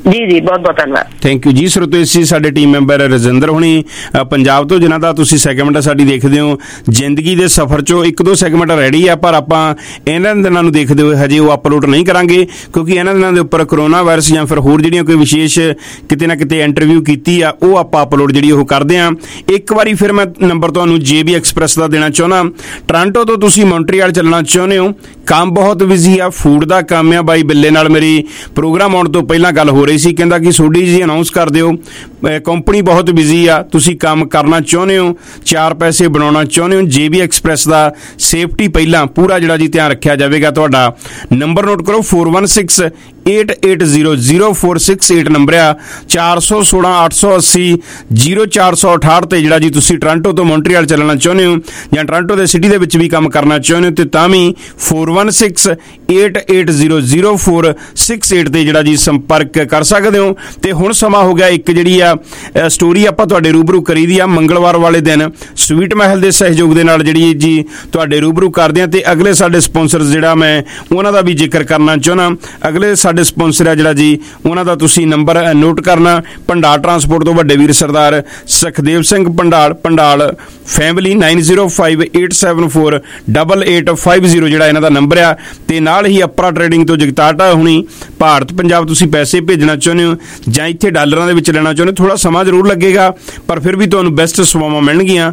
Speaker 19: ਜੀ ਬਹੁਤ ਬਹੁਤ ਧੰਨਵਾਦ।
Speaker 11: Thank you ji. ਸਰੋਤੋ ਸੀ ਸਾਡੇ ਟੀਮ ਮੈਂਬਰ ਰਜਿੰਦਰ ਹੁਣੀ ਪੰਜਾਬ ਤੋਂ, ਜਿਨ੍ਹਾਂ ਦਾ ਤੁਸੀਂ ਸੈਗਮੈਂਟ ਸਾਡੀ ਦੇਖਦੇ ਹੋ ਜ਼ਿੰਦਗੀ ਦੇ ਸਫ਼ਰ 'ਚੋਂ। 1-2 ਸੈਗਮੈਂਟ ਰੈਡੀ ਆ, ਪਰ ਆਪਾਂ ਇਹਨਾਂ ਦਿਨਾਂ ਨੂੰ ਦੇਖਦੇ ਹੋਏ ਹਜੇ ਉਹ ਅਪਲੋਡ ਨਹੀਂ ਕਰਾਂਗੇ, ਕਿਉਂਕਿ ਇਹਨਾਂ ਦਿਨਾਂ ਦੇ ਉੱਪਰ ਕਰੋਨਾ ਵਾਇਰਸ ਜਾਂ ਫਿਰ ਹੋਰ ਜਿਹੜੀਆਂ ਕੋਈ ਵਿਸ਼ੇਸ਼ ਕਿਤੇ ਨਾ ਕਿਤੇ ਇੰਟਰਵਿਊ ਕੀਤੀ ਆ, ਉਹ ਆਪਾਂ ਅਪਲੋਡ ਜਿਹੜੀ ਉਹ ਕਰਦੇ ਹਾਂ। ਇੱਕ ਵਾਰੀ ਫਿਰ ਮੈਂ ਨੰਬਰ ਤੁਹਾਨੂੰ JB ਐਕਸਪ੍ਰੈਸ ਦਾ ਦੇਣਾ ਚਾਹੁੰਦਾ। ਟੋਰਾਂਟੋ ਤੋਂ ਤੁਸੀਂ ਮੌਂਟਰੀਅਲ ਚੱਲਣਾ ਚਾਹੁੰਦੇ ਹੋ, ਕੰਮ ਬਹੁਤ ਬਿਜ਼ੀ ਆ, ਫੂਡ ਦਾ ਕੰਮ ਆ। ਬਾਈ ਬਿੱਲੇ ਨਾਲ ਮੇਰੀ ਪ੍ਰੋਗਰਾਮ ਆਉਣ ਤੋਂ ਪਹਿਲਾਂ ਗੱਲ ਹੋ ਰਹੀ ਸੀ, ਕਹਿੰਦਾ ਕਿ ਸੋਡੀ ਜੀ ਅਨਾਉਂਸ ਕਰ ਦਿਓ, ਕੰਪਨੀ ਬਹੁਤ ਬਿਜ਼ੀ ਆ, ਤੁਸੀਂ ਕੰਮ ਕਰਨਾ ਚਾਹੁੰਦੇ ਹੋ, 4 ਪੈਸੇ ਬਣਾਉਣਾ ਚਾਹੁੰਦੇ ਹੋ, JB ਐਕਸਪ੍ਰੈਸ ਦਾ ਸੇਫਟੀ ਪਹਿਲਾਂ ਪੂਰਾ ਜਿਹੜਾ ਜੀ ਧਿਆਨ ਰੱਖਿਆ ਜਾਵੇਗਾ। ਤੁਹਾਡਾ ਨੰਬਰ ਨੋਟ ਕਰੋ 4168800468 ਨੰਬਰ ਆ, 416-880-0468 ਤੇ ਜਿਹੜਾ ਜੀ ਤੁਸੀਂ ਟੋਰਾਂਟੋ ਤੋਂ ਮੌਂਟਰੀਅਲ ਚੱਲਣਾ ਚਾਹੁੰਦੇ ਹੋ ਜਾਂ ਟੋਰਾਂਟੋ ਦੇ ਸਿਟੀ ਦੇ ਵਿੱਚ ਵੀ ਕੰਮ ਕਰਨਾ ਚਾਹੁੰਦੇ ਹੋ ਤੇ ਤਾਂ ਵੀ 4168800468 ਤੇ ਜਿਹੜਾ ਜੀ ਸੰਪਰਕ ਕਰ ਸਕਦੇ ਹੋ। ਤੇ ਹੁਣ ਸਮਾਂ ਹੋ ਗਿਆ ਇੱਕ ਜਿਹੜੀ ਆ ਸਟੋਰੀ ਆਪਾਂ ਤੁਹਾਡੇ ਰੂਬਰੂ ਕਰੀ ਦੀ ਆ ਮੰਗਲਵਾਰ ਵਾਲੇ ਦਿਨ ਸਵੀਟ ਮਹਿਲ ਦੇ ਸਹਿਯੋਗ ਦੇ ਨਾਲ ਜਿਹੜੀ ਜੀ ਤੁਹਾਡੇ ਰੂਬਰੂ ਕਰਦੇ ਆ। ਤੇ ਅਗਲੇ ਸਾਡੇ ਸਪਾਂਸਰਸ ਜਿਹੜਾ ਮੈਂ ਉਹਨਾਂ ਦਾ ਵੀ ਜ਼ਿਕਰ ਕਰਨਾ ਚਾਹੁੰਦਾ। ਅਗਲੇ ਸਾਡੇ ਸਪਾਂਸਰ ਆ ਜਿਹੜਾ ਜੀ ਉਹਨਾਂ ਦਾ ਤੁਸੀਂ ਨੰਬਰ ਨੋਟ ਕਰਨਾ। ਭੰਡਾਲ ਟਰਾਂਸਪੋਰਟ ਤੋਂ ਵੱਡੇ ਵੀਰ ਸਰਦਾਰ ਸੁਖਦੇਵ ਸਿੰਘ ਭੰਡਾਲ ਫੈਮਿਲੀ 9058748850 ਜਿਹੜਾ ਇਹਨਾਂ ਦਾ ਨੰਬਰ ਆ। ਤੇ ਨਾਲ ਹੀ ਅਪਰਾ ਟ੍ਰੇਡਿੰਗ ਤੋਂ ਜਗਤਾਟਾ ਹੁਣੀ ਭਾਰਤ ਪੰਜਾਬ ਤੁਸੀਂ ਪੈਸੇ ਭੇਜਣਾ ਚਾਹੁੰਦੇ ਹੋ ਜਾਂ ਇੱਥੇ ਡਾਲਰਾਂ ਦੇ ਵਿੱਚ ਲੈਣਾ ਚਾਹੁੰਦੇ ਹੋ, ਥੋੜਾ ਸਮਾਂ ਜ਼ਰੂਰ ਲੱਗੇਗਾ ਪਰ ਫਿਰ ਵੀ ਤੁਹਾਨੂੰ ਬੈਸਟ ਸੇਵਾਵਾਂ ਮਿਲਣਗੀਆਂ।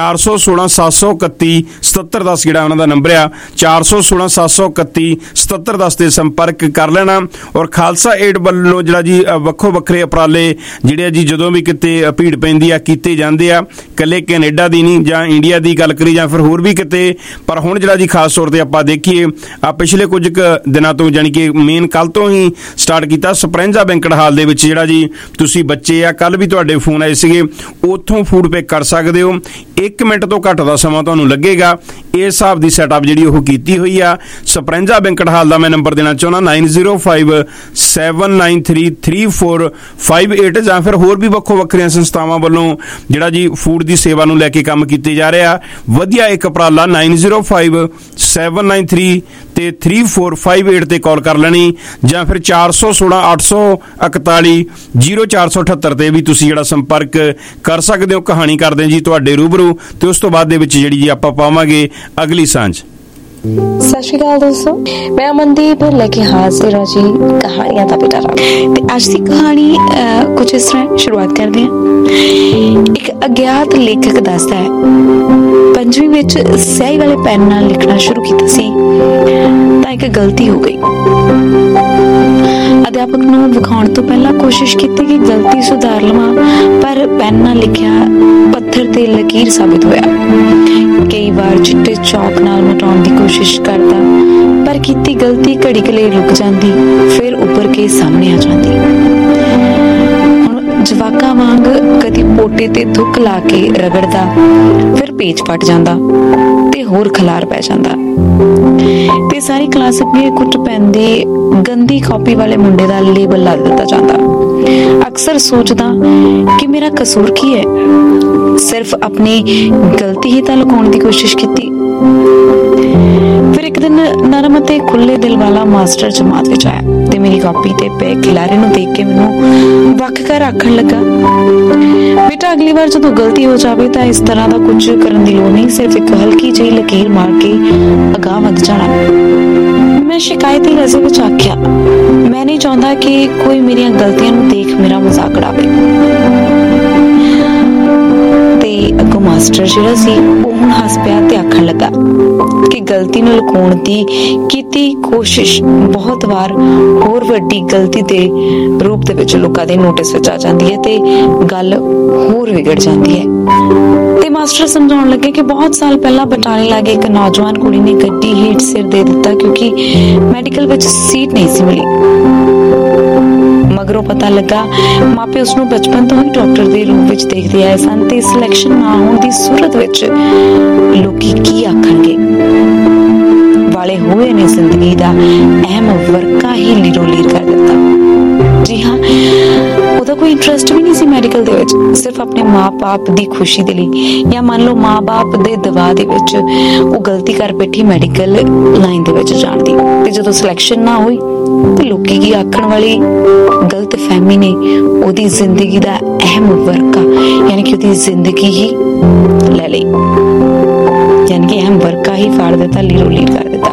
Speaker 11: 416-731-7710 ਜਿਹੜਾ ਉਹਨਾਂ ਦਾ ਨੰਬਰ ਆ, 416-731-7710 ਤੇ ਸੰਪਰਕ ਕਰ ਲੈਣਾ। ਔਰ ਖਾਲਸਾ ਏਡ ਵੱਲੋਂ ਜਿਹੜਾ ਜੀ ਵੱਖੋ ਵੱਖਰੇ ਉਪਰਾਲੇ ਜਿਹੜੇ ਆ ਜੀ ਜਦੋਂ ਵੀ ਕਿਤੇ ਭੀੜ ਪੈਂਦੀ ਆ ਕੀਤੇ ਜਾਂਦੇ ਆ, ਇਕੱਲੇ ਕੈਨੇਡਾ ਦੀ ਨਹੀਂ ਜਾਂ ਇੰਡੀਆ ਦੀ ਗੱਲ ਕਰੀ ਜਾਂ ਫਿਰ ਹੋਰ ਵੀ ਕਿਤੇ। ਪਰ ਹੁਣ ਜਿਹੜਾ ਜੀ ਖਾਸ ਤੌਰ ਤੇ ਆਪਾਂ ਦੇਖੀਏ ਪਿਛਲੇ ਕੁਝ ਦਿਨਾਂ ਤੋਂ ਜਾਣੀ ਕਿ ਮੇਨ ਕੱਲ ਤੋਂ ਹੀ ਸਟਾਰਟ ਕੀਤਾ ਸਪਰੈਂਜਾ ਬੈਂਕਟ ਹਾਲ ਦੇ ਵਿੱਚ ਜਿਹੜਾ ਜੀ ਤੁਸੀਂ ਬੱਚੇ ਆ, ਕੱਲ ਵੀ ਤੁਹਾਡੇ ਫੋਨ ਆਏ ਸੀਗੇ, ਉੱਥੋਂ ਫੂਡ ਪਿਕ ਕਰ ਸਕਦੇ ਹੋ। 1 ਮਿੰਟ ਤੋਂ ਘੱਟ ਦਾ ਸਮਾਂ ਤੁਹਾਨੂੰ ਲੱਗੇਗਾ। ਇਸ ਹਿਸਾਬ ਦੀ ਸੈਟਅਪ ਜਿਹੜੀ ਉਹ ਕੀਤੀ ਹੋਈ ਆ। ਸਪਰੈਂਜਾ ਬੈਂਕਟ ਹਾਲ ਦਾ ਮੈਂ ਨੰਬਰ ਦੇਣਾ ਚਾਹੁੰਦਾ 9057933458 ਜਾਂ ਫਿਰ ਹੋਰ ਵੀ ਵੱਖੋ ਵੱਖਰੀਆਂ ਸੰਸਥਾਵਾਂ ਵੱਲੋਂ ਜਿਹੜਾ ਜੀ ਫੂਡ ਦੀ ਸੇਵਾ ਨੂੰ ਲੈ ਕੇ ਕੰਮ ਕੀਤੇ ਜਾ ਰਿਹਾ। ਵਧੀਆ ਇੱਕ ਉਪਰਾਲਾ 9057933458 ਤੇ ਕਾਲ ਕਰ ਲੈਣੀ ਜਾਂ ਫਿਰ 416-841-0478 ਤੇ ਵੀ ਤੁਸੀਂ ਜਿਹੜਾ ਸੰਪਰਕ ਕਰ ਸਕਦੇ ਹੋ। ਕਹਾਣੀ ਕਰਦੇ ਜੀ ਤੁਹਾਡੇ ਰੂਬਰੂ ਤੇ ਉਸ ਤੋਂ ਬਾਅਦ ਦੇ ਵਿੱਚ ਜਿਹੜੀ ਜੀ ਆਪਾਂ ਪਾਵਾਂਗੇ ਅਗਲੀ ਸਾਂਝ।
Speaker 20: ਸਤਿ ਸ਼੍ਰੀ ਅਕਾਲ ਦੋਸਤੋ, ਮੈਂ ਅਮਨਦੀਪ ਲੈ ਕੇ ਹਾਜ਼ਰ ਹਾਂ ਜੀ ਕਹਾਣੀਆਂ ਦਾ ਪਿਟਾਰਾ। ਤੇ ਅੱਜ ਦੀ ਕਹਾਣੀ ਕੁਝ ਇਸ ਤਰ੍ਹਾਂ ਸ਼ੁਰੂਆਤ ਕਰਦੇ ਹਾਂ। ਇੱਕ ਅਗਿਆਤ ਲੇਖਕ ਦੱਸਦਾ ਹੈ, 5ਵੀਂ ਵਿੱਚ ਸਿਆਹੀ ਵਾਲੇ ਪੈਨ ਨਾਲ ਲਿਖਣਾ ਸ਼ੁਰੂ ਕੀਤਾ ਸੀ ਤਾਂ ਇੱਕ ਗਲਤੀ ਹੋ ਗਈ। ਅਧਿਆਪਕ ਨੂੰ ਵਿਖਾਉਣ ਤੋਂ ਪਹਿਲਾਂ ਕੋਸ਼ਿਸ਼ ਕੀਤੀ ਕਿ ਗਲਤੀ ਸੁਧਾਰ ਲਵਾਂ, ਪਰ ਪੈਨ ਨਾਲ ਲਿਖਿਆ ਪੱਥਰ ਤੇ ਲਕੀਰ ਸਾਬਿਤ ਹੋਇਆ। ਕਈ ਵਾਰ ਚਿੱਟੇ ਚੌਕ ਨਾਲ ਮਿਟਾਉਣ ਦੀ ਕੋਸ਼ਿਸ਼ ਕਰਦਾ, ਪਰ ਕੀਤੀ ਗਲਤੀ ਘੜੀ ਕੁ ਲਈ ਰੁਕ ਜਾਂਦੀ, ਫਿਰ ਉੱਭਰ ਕੇ ਸਾਹਮਣੇ ਆ ਜਾਂਦੀ। ਹੁਣ ਜਵਾਕਾਂ ਵਾਂਗ ਕਦੀ ਪੋਟੇ ਤੇ ਥੁੱਕ ਲਾ ਕੇ ਰਗੜਦਾ, ਫਿਰ ਪੇਚ ਫਟ ਜਾਂਦਾ ਤੇ ਹੋਰ ਖਲਾਰ ਪੈ ਜਾਂਦਾ ਤੇ ਸਾਰੀ ਕਲਾਸ ਅੱਗੇ ਕੁੱਟ ਪੈਂਦੇ ਗੰਦੀ ਕਾਪੀ ਵਾਲੇ ਮੁੰਡੇ ਦਾ ਲੇਬਲ ਲਾ ਦਿੱਤਾ ਜਾਂਦਾ। ਅਕਸਰ ਸੋਚਦਾ ਕਿ ਮੇਰਾ ਕਸੂਰ ਕੀ ਹੈ, ਸਿਰਫ ਆਪਣੀ ਗਲਤੀ ਹੀ ਤਾਂ ਲੁਕਾਉਣ ਦੀ ਕੋਸ਼ਿਸ਼ ਕੀਤੀ। ਫਿਰ ਇੱਕ ਦਿਨ ਨਰਮ ਅਤੇ ਖੁੱਲੇ ਦਿਲ ਵਾਲਾ ਮਾਸਟਰ ਜਮਾਤ ਵਿੱਚ ਆਇਆ ਤੇ ਮੇਰੀ ਕਾਪੀ ਤੇ ਪਏ ਖਿਲਾਰੇ ਨੂੰ ਦੇਖ ਕੇ ਮੈਨੂੰ ਵੱਖ ਕਰ ਆਖਣ ਲੱਗਾ, ਬੇਟਾ ਅਗਲੀ ਵਾਰ ਜਦੋਂ ਗਲਤੀ ਹੋ ਜਾਵੇ ਤਾਂ ਇਸ ਤਰ੍ਹਾਂ ਦਾ ਕੁਝ ਕਰਨ ਦੀ ਲੋੜ ਨਹੀਂ, ਸਿਰਫ ਇੱਕ ਹਲਕੀ ਜਿਹੀ ਲਕੀਰ ਮਾਰ ਕੇ ਅਗਾਂਹ ਵਧ ਜਾਣਾ। ਮੈਂ ਸ਼ਿਕਾਇਤੀ ਲਹਿਜੇ ਵਿੱਚ ਆਖਿਆ, ਮੈਂ ਨਹੀਂ ਚਾਹੁੰਦਾ ਕਿ ਕੋਈ ਮੇਰੀਆਂ ਗਲਤੀਆਂ ਨੂੰ ਦੇਖ ਮੇਰਾ ਮਜ਼ਾਕ ਉਡਾਵੇ। ਤੇ ਅੱਗੋਂ ਮਾਸਟਰ ਜਿਹੜਾ ਸੀ ਉਹ ਹੁਣ ਹੱਸ ਪਿਆ ਤੇ ਆਖਣ ਲੱਗਾ ਕਿ ਗਲਤੀ ਨੂੰ ਲੁਕਾਉਣ ਦੀ ਕੀਤੀ ਕੋਸ਼ਿਸ਼ ਬਹੁਤ ਵਾਰ ਹੋਰ ਵੱਡੀ ਗਲਤੀ ਦੇ ਰੂਪ ਦੇ ਵਿੱਚ ਲੋਕਾਂ ਦੇ ਨੋਟਿਸ ਵਿੱਚ ਆ ਜਾਂਦੀ ਹੈ ਤੇ ਗੱਲ ਹੋਰ ਵਿਗੜ ਜਾਂਦੀ ਹੈ। ਤੇ ਮਾਸਟਰ ਸਮਝਾਉਣ ਲੱਗੇ ਕਿ ਬਹੁਤ ਸਾਲ ਪਹਿਲਾਂ ਬਟਾਲੇ ਲਾਗੇ ਇੱਕ ਨੌਜਵਾਨ ਕੁੜੀ ਨੇ ਗੱਡੀ ਹੇਠ ਸਿਰ ਦੇ ਦਿੱਤਾ ਕਿਉਂਕਿ ਮੈਡੀਕਲ ਵਿੱਚ ਸੀਟ ਨਹੀਂ ਸੀ ਮਿਲੀ। ਮਗਰੋਂ ਪਤਾ ਲੱਗਾ ਮਾਪੇ ਉਸਨੂੰ ਬਚਪਨ ਤੋਂ ਹੀ ਡਾਕਟਰ ਦੇ ਰੂਪ ਵਿੱਚ ਦੇਖਦੇ ਆਏ ਸਨ ਤੇ ਸਿਲੈਕਸ਼ਨ ਨਾ ਹੋਣ ਦੀ ਸੂਰਤ ਵਿੱਚ ਲੋਕੀ ਕੀ ਆਖਣਗੇ ਵਾਲੇ ਹੋਏ ਨੇ ਜ਼ਿੰਦਗੀ ਦਾ ਅਹਿਮ ਵਰਕਾ ਹੀ ਲੀਰੋ ਲੀਰ ਕਰ ਦਿੱਤਾ। ਜੀ ਹਾਂ, ਉਹਦਾ ਕੋਈ ਇੰਟਰਸਟ ਵੀ ਨਹੀਂ ਸੀ ਮੈਡੀਕਲ ਦੇ ਵਿੱਚ, ਸਿਰਫ ਆਪਣੇ ਮਾਂ-ਬਾਪ ਦੀ ਖੁਸ਼ੀ ਦੇ ਲਈ ਜਾਂ ਮੰਨ ਲਓ ਮਾਂ-ਬਾਪ ਦੇ ਦਬਾਅ ਦੇ ਵਿੱਚ ਉਹ ਗਲਤੀ ਕਰ ਬੈਠੀ ਮੈਡੀਕਲ ਲਾਈਨ ਦੇ ਵਿੱਚ ਜਾਣ ਦੀ। ਤੇ ਜਦੋਂ ਸਿਲੈਕਸ਼ਨ ਨਾ ਹੋਈ ਤੇ ਲੋਕੀ ਕੀ ਆਖਣ ਵਾਲੀ ਗਲਤ ਫਹਿਮੀ ਨੇ ਉਹਦੀ ਜ਼ਿੰਦਗੀ ਦਾ ਅਹਿਮ ਵਰਕਾ ਯਾਨੀ ਕਿ ਉਹਦੀ ਜ਼ਿੰਦਗੀ ਹੀ ਲੈ ਲਈ, ਯਾਨੀ ਕਿ ਅਹਿਮ ਵਰਕਾ ਹੀ ਫਾੜ ਦਿੱਤਾ, ਲੀਰੋ ਲੀਰ ਕਰ ਦਿੱਤਾ।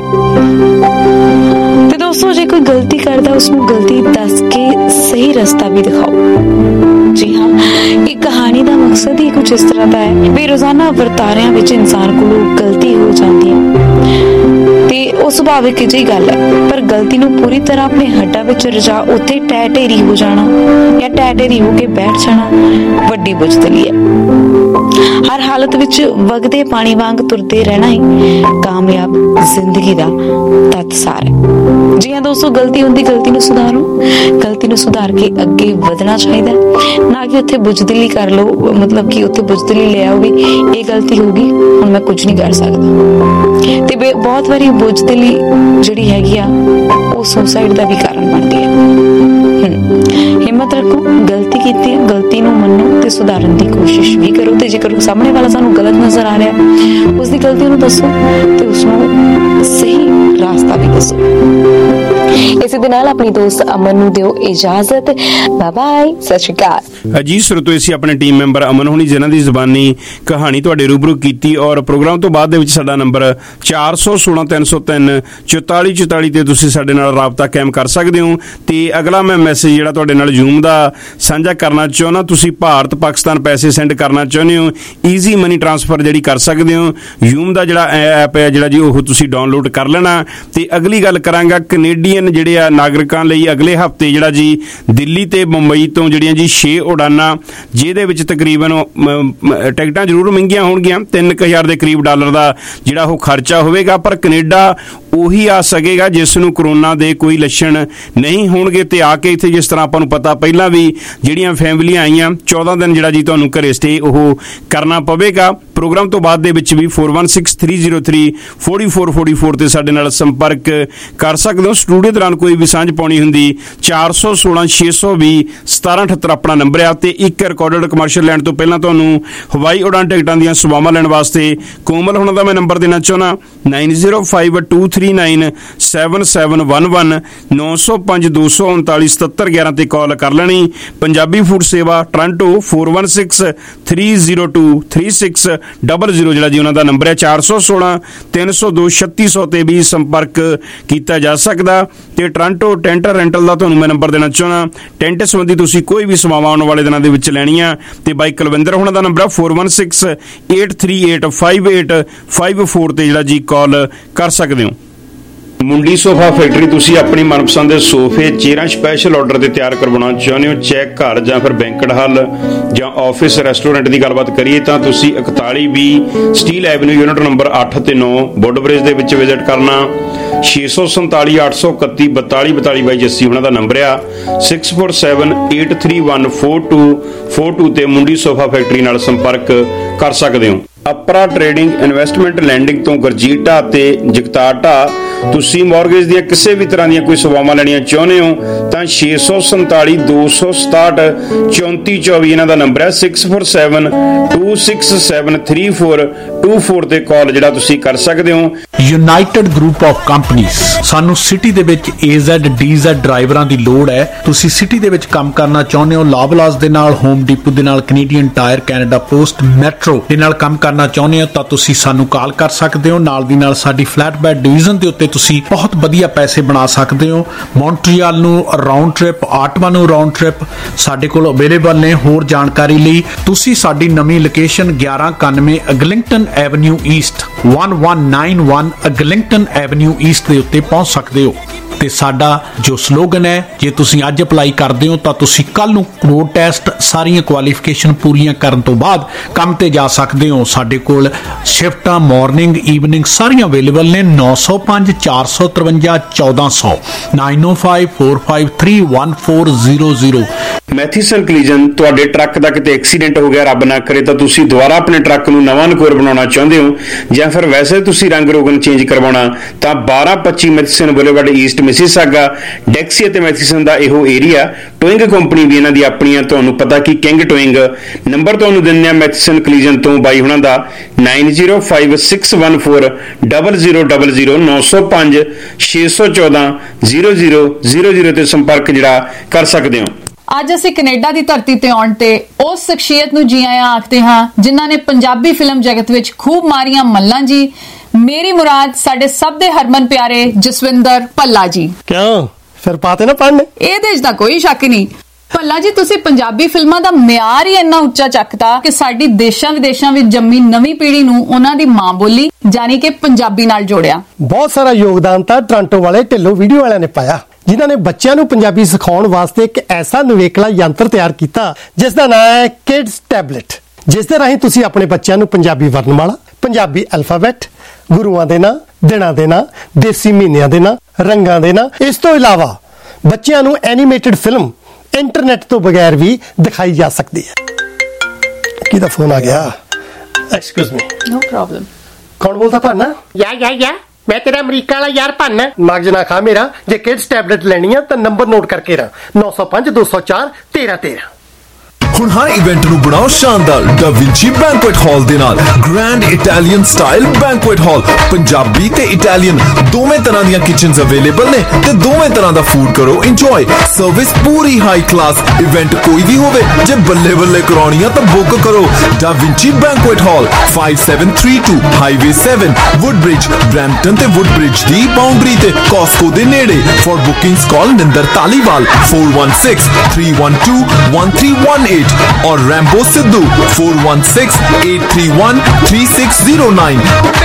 Speaker 20: ਤੇ ਦੋਸਤੋ, ਜੇ ਕੋਈ ਗਲਤੀ ਕਰਦਾ ਉਸਨੂੰ ਗਲਤੀ ਦੱਸ ਕੇ ਸਹੀ ਰਸਤਾ ਵੀ ਦਿਖਾਓ। ਜੀ ਹਾਂ, ਇਹ ਕਹਾਣੀ ਦਾ ਮਕਸਦ ਹੀ ਕੁਝ ਇਸ ਤਰ੍ਹਾਂ ਦਾ ਹੈ ਵੀ ਰੋਜ਼ਾਨਾ ਵਰਤਾਰਿਆਂ ਵਿੱਚ ਇਨਸਾਨ ਕੋਲੋਂ ਗਲਤੀ ਹੋ ਜਾਂਦੀ ਹੈ ਤੇ ਉਹ ਸੁਭਾਵਿਕ ਜਿਹੀ ਗੱਲ ਹੈ, ਪਰ ਗਲਤੀ ਨੂੰ ਪੂਰੀ ਤਰ੍ਹਾਂ ਆਪਣੇ ਹੱਡਾਂ ਵਿੱਚ ਰਜਾ ਉੱਥੇ ਟੈ ਢੇਰੀ ਹੋ ਜਾਣਾ ਜਾਂ ਟੈ ਢੇਰੀ ਹੋ ਕੇ ਬੈਠ ਜਾਣਾ ਵੱਡੀ ਬੁਝਦਲੀ ਹੈ। ਹਰ ਹਾਲਤ ਵਿੱਚ ਵਗਦੇ ਪਾਣੀ ਵਾਂਗ ਤੁਰਦੇ ਰਹਿਣਾ ਹੀ ਕਾਮਯਾਬ ਜ਼ਿੰਦਗੀ ਦਾ ਤੱਤ ਸਾਰ ਹੈ। ਜੀ ਹਾਂ ਦੋਸਤੋ, ਗਲਤੀ ਹੁੰਦੀ, ਗਲਤੀ ਨੂੰ ਸੁਧਾਰੋ, ਗਲਤੀ ਨੂੰ ਸੁਧਾਰ ਕੇ ਅੱਗੇ ਵਧਣਾ ਚਾਹੀਦਾ, ਨਾ ਕਿ ਉੱਥੇ ਬੁਝਦਿਲੀ ਕਰ ਲਓ, ਮਤਲਬ ਕਿ ਉੱਥੇ ਬੁਝਦਿਲੀ ਲੈ ਆਓ ਵੀ ਇਹ ਗਲਤੀ ਹੋ ਗਈ ਹੁਣ ਮੈਂ ਕੁਝ ਨਹੀਂ ਕਰ ਸਕਦਾ। ਤੇ ਬਹੁਤ ਵਾਰੀ ਬੁਝਦਿਲੀ ਜਿਹੜੀ ਹੈਗੀ ਆ ਉਹ ਸੁਸਾਈਡ ਦਾ ਵੀ ਕਾਰਨ ਬਣਦੀ ਹੈ। ਹਿੰਮਤ ਰੱਖੋ, ਗਲਤੀ ਕੀਤੀ ਹੈ, ਗਲਤੀ ਨੂੰ ਮੰਨੋ ਤੇ ਸੁਧਾਰਨ ਦੀ ਕੋਸ਼ਿਸ਼ ਵੀ ਕਰੋ। ਤੇ ਜੇਕਰ ਸਾਹਮਣੇ ਵਾਲਾ ਸਾਨੂੰ ਗਲਤ ਨਜ਼ਰ ਆ ਰਿਹਾ, ਉਸ ਦੀ ਗਲਤੀ ਨੂੰ ਦੱਸੋ ਤੇ ਉਸਨੂੰ ਸਹੀ ਰਾਸਤਾ ਵੀ ਦੱਸੋ। ਇਸੇ ਦੇ ਨਾਲ ਆਪਣੀ ਦੋਸਤ ਅਮਨ ਨੂੰ ਦਿਓ ਇਜਾਜ਼ਤ। ਬਾਏ ਬਾਏ, ਸਤਿ ਸ਼੍ਰੀ ਅਕਾਲ।
Speaker 11: ਜੀ ਸਰੋਤੋ, ਅਸੀਂ ਆਪਣੇ ਟੀਮ ਮੈਂਬਰ ਅਮਨ ਹੋਣੀ ਜਿਨ੍ਹਾਂ ਦੀ ਜ਼ੁਬਾਨੀ ਕਹਾਣੀ ਤੁਹਾਡੇ ਰੂਬਰੂ ਕੀਤੀ, ਔਰ ਪ੍ਰੋਗਰਾਮ ਤੋਂ ਬਾਅਦ ਦੇ ਵਿੱਚ ਸਾਡਾ ਨੰਬਰ 416-303 4444 ਤੇ ਤੁਸੀਂ ਸਾਡੇ ਨਾਲ ਰਾਬਤਾ ਕਾਇਮ ਕਰ ਸਕਦੇ ਹੋ। ਤੇ ਅਗਲਾ ਮੈਂ ਮੈਸੇਜ ਜਿਹੜਾ ਤੁਹਾਡੇ ਨਾਲ ਜ਼ੂਮ ਦਾ ਸਾਂਝਾ ਕਰਨਾ ਚਾਹੁੰਦਾ, ਤੁਸੀਂ ਭਾਰਤ ਪਾਕਿਸਤਾਨ ਪੈਸੇ ਸੈਂਡ ਕਰਨਾ ਚਾਹੁੰਦੇ ਹੋ, ਈਜ਼ੀ ਮਨੀ ਟ੍ਰਾਂਸਫਰ ਜਿਹੜੀ ਕਰ ਸਕਦੇ ਹੋ। ਜ਼ੂਮ ਦਾ ਜਿਹੜਾ ਐਪ ਹੈ ਜਿਹੜਾ ਜੀ ਉਹ ਤੁਸੀਂ ਡਾਊਨਲੋਡ ਕਰ ਲੈਣਾ। ਤੇ ਅਗਲੀ ਗੱਲ ਕਰਾਂਗਾ ਕੈਨੇਡੀਅਨ ਜਿਹੜੇ ਆ ਨਾਗਰਿਕਾਂ ਲਈ ਅਗਲੇ ਹਫ਼ਤੇ ਜਿਹੜਾ ਜੀ ਦਿੱਲੀ ਤੇ ਮੁੰਬਈ ਤੋਂ ਜਿਹੜੀਆਂ ਜੀ 6 ਉਡਾਨਾਂ, ਜਿਹਦੇ ਵਿੱਚ ਤਕਰੀਬਨ ਟਿਕਟਾਂ ਜ਼ਰੂਰ ਮਹਿੰਗੀਆਂ ਹੋਣਗੀਆਂ, 3000 ਦੇ ਕਰੀਬ ਡਾਲਰ ਦਾ ਜਿਹੜਾ ਉਹ ਖਰਚਾ ਹੋਵੇਗਾ, ਪਰ ਕੈਨੇਡਾ ਉਹੀ ਆ ਸਕੇਗਾ ਜਿਸ ਨੂੰ ਕਰੋਨਾ ਦੇ ਕੋਈ ਲੱਛਣ ਨਹੀਂ ਹੋਣਗੇ। ਤੇ ਆ ਕੇ ਇੱਥੇ ਜਿਸ ਤਰ੍ਹਾਂ ਆਪਾਂ ਨੂੰ ਪਤਾ ਪਹਿਲਾਂ ਵੀ ਜਿਹੜੀਆਂ ਫੈਮਲੀਆਂ ਆਈਆਂ 14 ਦਿਨ ਜਿਹੜਾ ਜੀ ਤੁਹਾਨੂੰ ਘਰੇ ਸਟੇ ਉਹ ਕਰਨਾ ਪਵੇਗਾ। ਪ੍ਰੋਗਰਾਮ ਤੋਂ ਬਾਅਦ ਦੇ ਵਿੱਚ ਵੀ 4163034444 ਤੇ ਸਾਡੇ ਨਾਲ ਸੰਪਰਕ ਕਰ ਸਕਦੇ ਹੋ। ਸਟੂਡੀਓ ਦੌਰਾਨ ਕੋਈ ਵੀ ਸਾਂਝ ਪਾਉਣੀ ਹੁੰਦੀ 416-620-1778 ਆਪਣਾ ਨੰਬਰ ਆ। ਤੇ ਇੱਕ ਰਿਕਾਰਡਡ ਕਮਰਸ਼ੀਅਲ ਲੈਣ ਤੋਂ ਪਹਿਲਾਂ ਤੁਹਾਨੂੰ ਹਵਾਈ ਉਡਾਨ ਟਿਕਟਾਂ ਦੀਆਂ ਸੇਵਾਵਾਂ ਲੈਣ ਵਾਸਤੇ ਕੋਮਲ ਹੋਣਾ ਦਾ ਮੈਂ ਨੰਬਰ ਦੇਣਾ ਚਾਹੁੰਦਾ 9052397711 905-239-7711 ਤੇ ਕਾਲ ਕਰ ਲੈਣੀ। ਪੰਜਾਬੀ ਫੂਡ ਸੇਵਾ ਟੋਰਾਂਟੋ 4163023600 ਜਿਹੜਾ ਜੀ ਉਹਨਾਂ ਦਾ ਨੰਬਰ ਹੈ। 416-302-3600 ਤੇ ਵੀ ਸੰਪਰਕ ਕੀਤਾ ਜਾ ਸਕਦਾ। ਤੇ ਟੋਰਾਂਟੋ ਟੈਂਟ ਰੈਂਟਲ ਦਾ ਤੁਹਾਨੂੰ ਮੈਂ ਨੰਬਰ ਦੇਣਾ ਚਾਹੁੰਦਾ, ਟੈਂਟ ਸੰਬੰਧੀ ਤੁਸੀਂ ਕੋਈ ਵੀ ਸੇਵਾਵਾਂ ਆਉਣ ਵਾਲੇ ਦਿਨਾਂ ਦੇ ਵਿੱਚ ਲੈਣੀਆਂ ਤੇ ਬਾਈ ਕੁਲਵਿੰਦਰ ਹੋਣਾ ਦਾ ਨੰਬਰ ਹੈ 4168385854 ਤੇ ਜਿਹੜਾ ਜੀ ਕਾਲ ਕਰ ਸਕਦੇ ਹੋ। ਮੁੰਡੀ ਸੋਫਾ ਫੈਕਟਰੀ, ਤੁਸੀਂ ਆਪਣੀ ਮਨਪਸੰਦ ਦੇ ਸੋਫੇ ਚੇਅਰਾਂ ਸਪੈਸ਼ਲ ਆਰਡਰ ਤੇ ਤਿਆਰ ਕਰਵਾਉਣਾ ਚਾਹੁੰਦੇ ਹੋ, ਚੈੱਕ ਘਰ ਜਾਂ ਫਿਰ ਬੈਂਕਟ ਹਾਲ ਜਾਂ ਆਫਿਸ ਰੈਸਟੋਰੈਂਟ ਦੀ ਗੱਲਬਾਤ ਕਰੀਏ ਤਾਂ ਤੁਸੀਂ 4120 ਸਟੀਲ ਐਵਨਿਊ ਯੂਨਿਟ ਨੰਬਰ 8 ਤੇ 9 ਬੁੱਡਬ੍ਰਿਜ ਦੇ ਵਿੱਚ ਵਿਜ਼ਿਟ ਕਰਨਾ। 647-831-4242 ਬਾਈ ਜੱਸੀ ਉਹਨਾਂ ਦਾ ਨੰਬਰ ਆ 6478314242 ਤੇ ਮੁੰਡੀ ਸੋਫਾ ਫੈਕਟਰੀ ਨਾਲ ਸੰਪਰਕ ਕਰ ਸਕਦੇ ਹੋ। ਅਪਰਾ ਟ੍ਰੇਡਿੰਗ ਇਨਵੈਸਟਮੈਂਟ ਲੈਂਡਿੰਗ ਤੋਂ ਗੁਰਜੀਤ ਤੇ ਜਗਤਾਰ ਢਾ, ਤੁਸੀਂ ਮੌਰਗੇਜ ਦੀਆਂ ਕਿਸੇ ਵੀ ਤਰ੍ਹਾਂ ਦੀਆਂ ਕੋਈ ਸੇਵਾਵਾਂ ਲੈਣੀਆਂ ਚਾਹੁੰਦੇ ਹੋ ਤਾਂ 647-267-3424 ਇਹਨਾਂ ਦਾ ਨੰਬਰ ਹੈ 6472673424 ਤੇ ਕਾਲ ਜਿਹੜਾ ਤੁਸੀਂ ਕਰ ਸਕਦੇ ਹੋ।
Speaker 21: ਯੂਨਾਈਟਿਡ ਗਰੁੱਪ ਆਫ ਕੰਪਨੀਆਂ, ਸਾਨੂੰ ਸਿਟੀ ਦੇ ਵਿੱਚ AZ DZ ਡਰਾਈਵਰਾਂ ਦੀ ਲੋੜ ਹੈ। ਤੁਸੀਂ ਸਿਟੀ ਦੇ ਵਿੱਚ ਕੰਮ ਕਰਨਾ ਚਾਹੁੰਦੇ ਹੋ, ਲਾਬਲਾਸ ਦੇ ਨਾਲ, ਹੋਮ ਡੀਪੂ ਦੇ ਨਾਲ, Canadian Tire, Canada Post, Metro ਦੇ ਨਾਲ ਕੰਮ ਕਰਨਾ ਚਾਹੁੰਦੇ ਹੋ ਤਾਂ ਤੁਸੀਂ ਸਾਨੂੰ ਕਾਲ ਕਰ ਸਕਦੇ ਹੋ। ਨਾਲ ਦੀ ਨਾਲ ਸਾਡੀ ਫਲੈਟ ਬੈਡ ਡਿਵੀਜ਼ਨ ਦੇ ਉੱਤੇ ਤੁਸੀਂ ਬਹੁਤ ਵਧੀਆ ਪੈਸੇ ਬਣਾ ਸਕਦੇ ਹੋ। ਮੌਂਟਰੀਅਲ ਨੂੰ ਰਾਉਂਡ ਟ੍ਰਿਪ, ਆਟਵਾ ਨੂੰ ਰਾਉਂਡ ਟ੍ਰਿਪ ਸਾਡੇ ਕੋਲ ਅਵੇਲੇਬਲ ਨੇ। ਹੋਰ ਜਾਣਕਾਰੀ ਲਈ ਤੁਸੀਂ ਸਾਡੀ ਨਵੀਂ location 1191 Eglinton avenue east 1191 Eglinton avenue east ਦੇ ਉੱਤੇ ਪਹੁੰਚ ਸਕਦੇ ਹੋ। ਤੇ ਸਾਡਾ ਜੋ ਸਲੋਗਨ ਹੈ, ਜੇ ਤੁਸੀਂ ਅੱਜ ਅਪਲਾਈ ਕਰਦੇ ਹੋ ਤਾਂ ਤੁਸੀਂ ਕੱਲ ਨੂੰ ਰੋਡ ਟੈਸਟ ਸਾਰੀਆਂ ਕੁਆਲੀਫਿਕੇਸ਼ਨ ਪੂਰੀਆਂ ਕਰਨ ਤੋਂ ਬਾਅਦ ਕੰਮ ਤੇ ਜਾ ਸਕਦੇ ਹੋ। ਸਾਡੇ ਕੋਲ ਸ਼ਿਫਟਾਂ ਮਾਰਨਿੰਗ ਈਵਨਿੰਗ ਸਾਰੀਆਂ ਅਵੇਲੇਬਲ ਨੇ। 905-453-1400 9054531400।
Speaker 11: ਮੈਥੀਸਨ ਕਲੀਜਨ, ਤੁਹਾਡੇ ਟਰੱਕ ਦਾ ਕਿਤੇ ਐਕਸੀਡੈਂਟ ਹੋ ਗਿਆ ਰੱਬ ਨਾ ਕਰੇ ਤਾਂ ਤੁਸੀਂ ਦੁਬਾਰਾ ਆਪਣੇ ਟਰੱਕ ਨੂੰ ਨਵਾਂ ਨਕੋਰ ਬਣਾਉਣਾ ਚਾਹੁੰਦੇ ਹੋ ਜਾਂ ਫਿਰ ਵੈਸੇ ਤੁਸੀਂ ਰੰਗ ਰੋਗਨ ਚੇਂਜ ਕਰਵਾਉਣਾ ਤਾਂ 1225 Matheson boulevard east Mississauga, Dixie ਅਤੇ ਮੈਥੀਸਨ ਦਾ ਇਹੋ ਏਰੀਆ। ਟੋਇੰਗ ਕੰਪਨੀ ਵੀ ਇਹਨਾਂ ਦੀ ਆਪਣੀ ਆ। ਤੁਹਾਨੂੰ ਪਤਾ ਕਿ ਕਿੰਗ ਟੋਇੰਗ ਨੰਬਰ ਤੁਹਾਨੂੰ ਦਿੰਦੇ ਆ ਮੈਥੀਸਨ ਕਲੀਜਨ ਤੋਂ ਬਾਈ ਹੁਣਾਂ ਦਾ 9056140000 905 614 0000 ਤੇ ਸੰਪਰਕ ਜਿਹੜਾ ਕਰ ਸਕਦੇ ਹੋ।
Speaker 14: ਅੱਜ ਅਸੀਂ ਕੈਨੇਡਾ ਦੀ ਧਰਤੀ ਤੇ ਆਉਣ ਤੇ ਉਸ ਸ਼ਖਸੀਅਤ ਨੂੰ ਜੀ ਆਇਆਂ ਆਖਦੇ ਹਾਂ ਜਿਨ੍ਹਾਂ ਨੇ ਪੰਜਾਬੀ ਫਿਲਮ ਜਗਤ ਵਿੱਚ ਖੂਬ ਮਾਰੀਆਂ ਮੱਲਾਂ ਜੀ। ਮੇਰੀ ਮੁਰਾਦ ਸਾਡੇ ਸਭ ਦੇ ਹਰਮਨ ਪਿਆਰੇ ਜਸਵਿੰਦਰ ਭੱਲਾ ਜੀ।
Speaker 1: ਕਿਉਂ ਫਿਰ ਪਾਤੇ ਨਾ ਪੜ੍ਹਨੇ?
Speaker 14: ਇਹਦੇ 'ਚ ਤਾਂ ਕੋਈ ਸ਼ੱਕ ਨਹੀਂ। ਭੱਲਾ ਜੀ, ਤੁਸੀਂ ਪੰਜਾਬੀ ਫਿਲਮਾਂ ਦਾ ਮਿਆਰ ਹੀ ਇੰਨਾ ਉੱਚਾ ਚੱਕਤਾ ਕਿ ਸਾਡੀ ਦੇਸ਼ਾਂ ਵਿਦੇਸ਼ਾਂ ਵਿੱਚ ਜੰਮੀ ਨਵੀਂ ਪੀੜ੍ਹੀ ਨੂੰ ਉਹਨਾਂ ਦੀ ਮਾਂ ਬੋਲੀ ਯਾਨੀ ਕਿ ਪੰਜਾਬੀ ਨਾਲ ਜੋੜਿਆ।
Speaker 1: ਬਹੁਤ ਸਾਰਾ ਯੋਗਦਾਨ ਤਾਂ ਟੋਰਾਂਟੋ ਵਾਲੇ ਢਿੱਲੋਂ ਵੀਡੀਓ ਵਾਲਿਆਂ ਨੇ ਪਾਇਆ, ਜਿਨ੍ਹਾਂ ਨੇ ਬੱਚਿਆਂ ਨੂੰ ਪੰਜਾਬੀ ਸਿਖਾਉਣ ਵਾਸਤੇ ਇੱਕ ਐਸਾ ਨਿਵੇਕਲਾ ਯੰਤਰ ਤਿਆਰ ਕੀਤਾ ਜਿਸ ਦਾ ਨਾਮ ਹੈ ਕਿਡਸ ਟੈਬਲੇਟ, ਜਿਸ ਦੇ ਰਾਹੀਂ ਤੁਸੀਂ ਆਪਣੇ ਬੱਚਿਆਂ ਨੂੰ ਪੰਜਾਬੀ ਵਰਣਮਾਲਾ, ਪੰਜਾਬੀ ਅਲਫਾਬੈਟ, ਗੁਰੂਆਂ ਦੇ ਨਾਂ, ਦਿਨਾਂ ਦੇ ਨਾਂ, ਦੇਸੀ ਮਹੀਨਿਆਂ ਦੇ ਨਾਂ, ਰੰਗਾਂ ਦੇ ਨਾਂ, ਇਸ ਤੋਂ ਇਲਾਵਾ ਬੱਚਿਆਂ ਨੂੰ ਐਨੀਮੇਟਡ ਫਿਲਮ ਇੰਟਰਨੈਟ ਤੋਂ ਬਗੈਰ ਵੀ ਦਿਖਾਈ ਜਾ ਸਕਦੀ ਹੈ। ਕਿਹਦਾ ਫੋਨ ਆ ਗਿਆ? Excuse me.
Speaker 14: No problem.
Speaker 1: ਕੌਣ ਬੋਲਦਾ ਭਾਨਾ? ਯਾ ਮੈਂ ਤੇਰਾ ਅਮਰੀਕਾ ਵਾਲਾ ਯਾਰ ਭਾਨਾ। ਮਗਜ ਨਾ ਖਾ ਮੇਰਾ। ਜੇ ਕਿਡਸ ਟੈਬਲੇਟ ਲੈਣੀ ਆ ਤਾਂ ਨੰਬਰ ਨੋਟ ਕਰਕੇ ਰਾਂ 905 204 1313।
Speaker 8: ਹੁਣ ਹਰ ਇਵੈਂਟ ਨੂੰ ਬਣਾਓ ਸ਼ਾਨਦਾਰ ਦਾ ਵਿੰਚੀ ਬੈਂਕੁਏਟ ਹਾਲ ਦੇ ਨਾਲ। Grand Italian style banquet hall, Punjabi ਤੇ ਇਟਾਲੀਅਨ ਦੋਵੇਂ ਤਰ੍ਹਾਂ ਦੀਆਂ ਕਿਚਨਸ ਅਵੇਲੇਬਲ ਨੇ ਤੇ ਦੋਵੇਂ ਤਰ੍ਹਾਂ ਦਾ ਫੂਡ ਕਰੋ ਇੰਜੋਏ। ਸਰਵਿਸ ਪੂਰੀ ਹਾਈ ਕਲਾਸ। ਇਵੈਂਟ ਕੋਈ ਵੀ ਹੋਵੇ, ਜੇ ਬੱਲੇ ਬੱਲੇ ਕਰਾਉਣੀ ਆ ਤਾਂ ਬੁੱਕ ਕਰੋ da Vinci banquet hall 5732 highway 7 Woodbridge, Brampton ਤੇ ਵੁੱਡਬ੍ਰਿਜ ਦੀ ਬਾਉਂਡਰੀ ਤੇ ਕਾਸਕੋ ਦੇ ਨੇੜੇ। For bookings call Ninder Dhaliwal 4168121318 और रैम्बो सिद्धू 4168313609।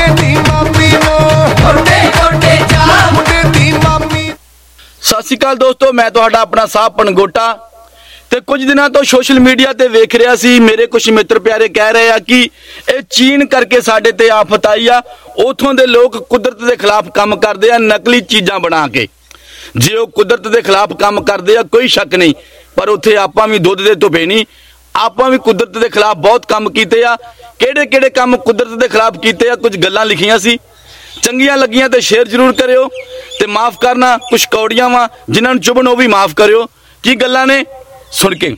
Speaker 22: ਸਤਿ ਸ਼੍ਰੀ ਅਕਾਲ ਦੋਸਤੋ, ਮੈਂ ਤੁਹਾਡਾ ਆਪਣਾ ਸਾਹ ਪਣਗੋਟਾ ਤੇ ਕੁਝ ਦਿਨਾਂ ਤੋਂ ਸੋਸ਼ਲ ਮੀਡੀਆ ਤੇ ਵੇਖ ਰਿਹਾ ਸੀ, ਮੇਰੇ ਕੁਝ ਮਿੱਤਰ ਪਿਆਰੇ ਕਹਿ ਰਹੇ ਆ ਕਿ ਇਹ ਚੀਨ ਕਰਕੇ ਸਾਡੇ ਤੇ ਆਫਤ ਆਈ ਆ। ਉਥੋਂ ਦੇ ਲੋਕ ਕੁਦਰਤ ਦੇ ਖਿਲਾਫ ਕੰਮ ਕਰਦੇ ਆ ਨਕਲੀ ਚੀਜ਼ਾਂ ਬਣਾ ਕੇ। ਜੇ ਉਹ ਕੁਦਰਤ ਦੇ ਖਿਲਾਫ ਕੰਮ ਕਰਦੇ ਆ ਕੋਈ ਸ਼ੱਕ ਨਹੀਂ, ਪਰ ਉੱਥੇ ਆਪਾਂ ਵੀ ਦੁੱਧ ਦੇ ਧੁੱਪੇ ਨਹੀਂ, ਆਪਾਂ ਵੀ ਕੁਦਰਤ ਦੇ ਖਿਲਾਫ ਬਹੁਤ ਕੰਮ ਕੀਤੇ ਆ। ਕਿਹੜੇ ਕਿਹੜੇ ਕੰਮ ਕੁਦਰਤ ਦੇ ਖਿਲਾਫ ਕੀਤੇ ਆ, ਕੁਝ ਗੱਲਾਂ ਲਿਖੀਆਂ ਸੀ, ਚੰਗੀਆਂ ਲੱਗੀਆਂ ਤੇ ਸ਼ੇਅਰ ਜ਼ਰੂਰ ਕਰਿਓ ਤੇ ਮਾਫ ਕਰਨਾ ਕੁਝ ਕੌੜੀਆਂ ਵਾ ਜਿਨ੍ਹਾਂ ਨੂੰ ਚੁਭਣ ਉਹ ਵੀ ਮਾਫ ਕਰਿਓ। ਕੀ ਗੱਲਾਂ ਨੇ ਸੁਣ ਕੇ।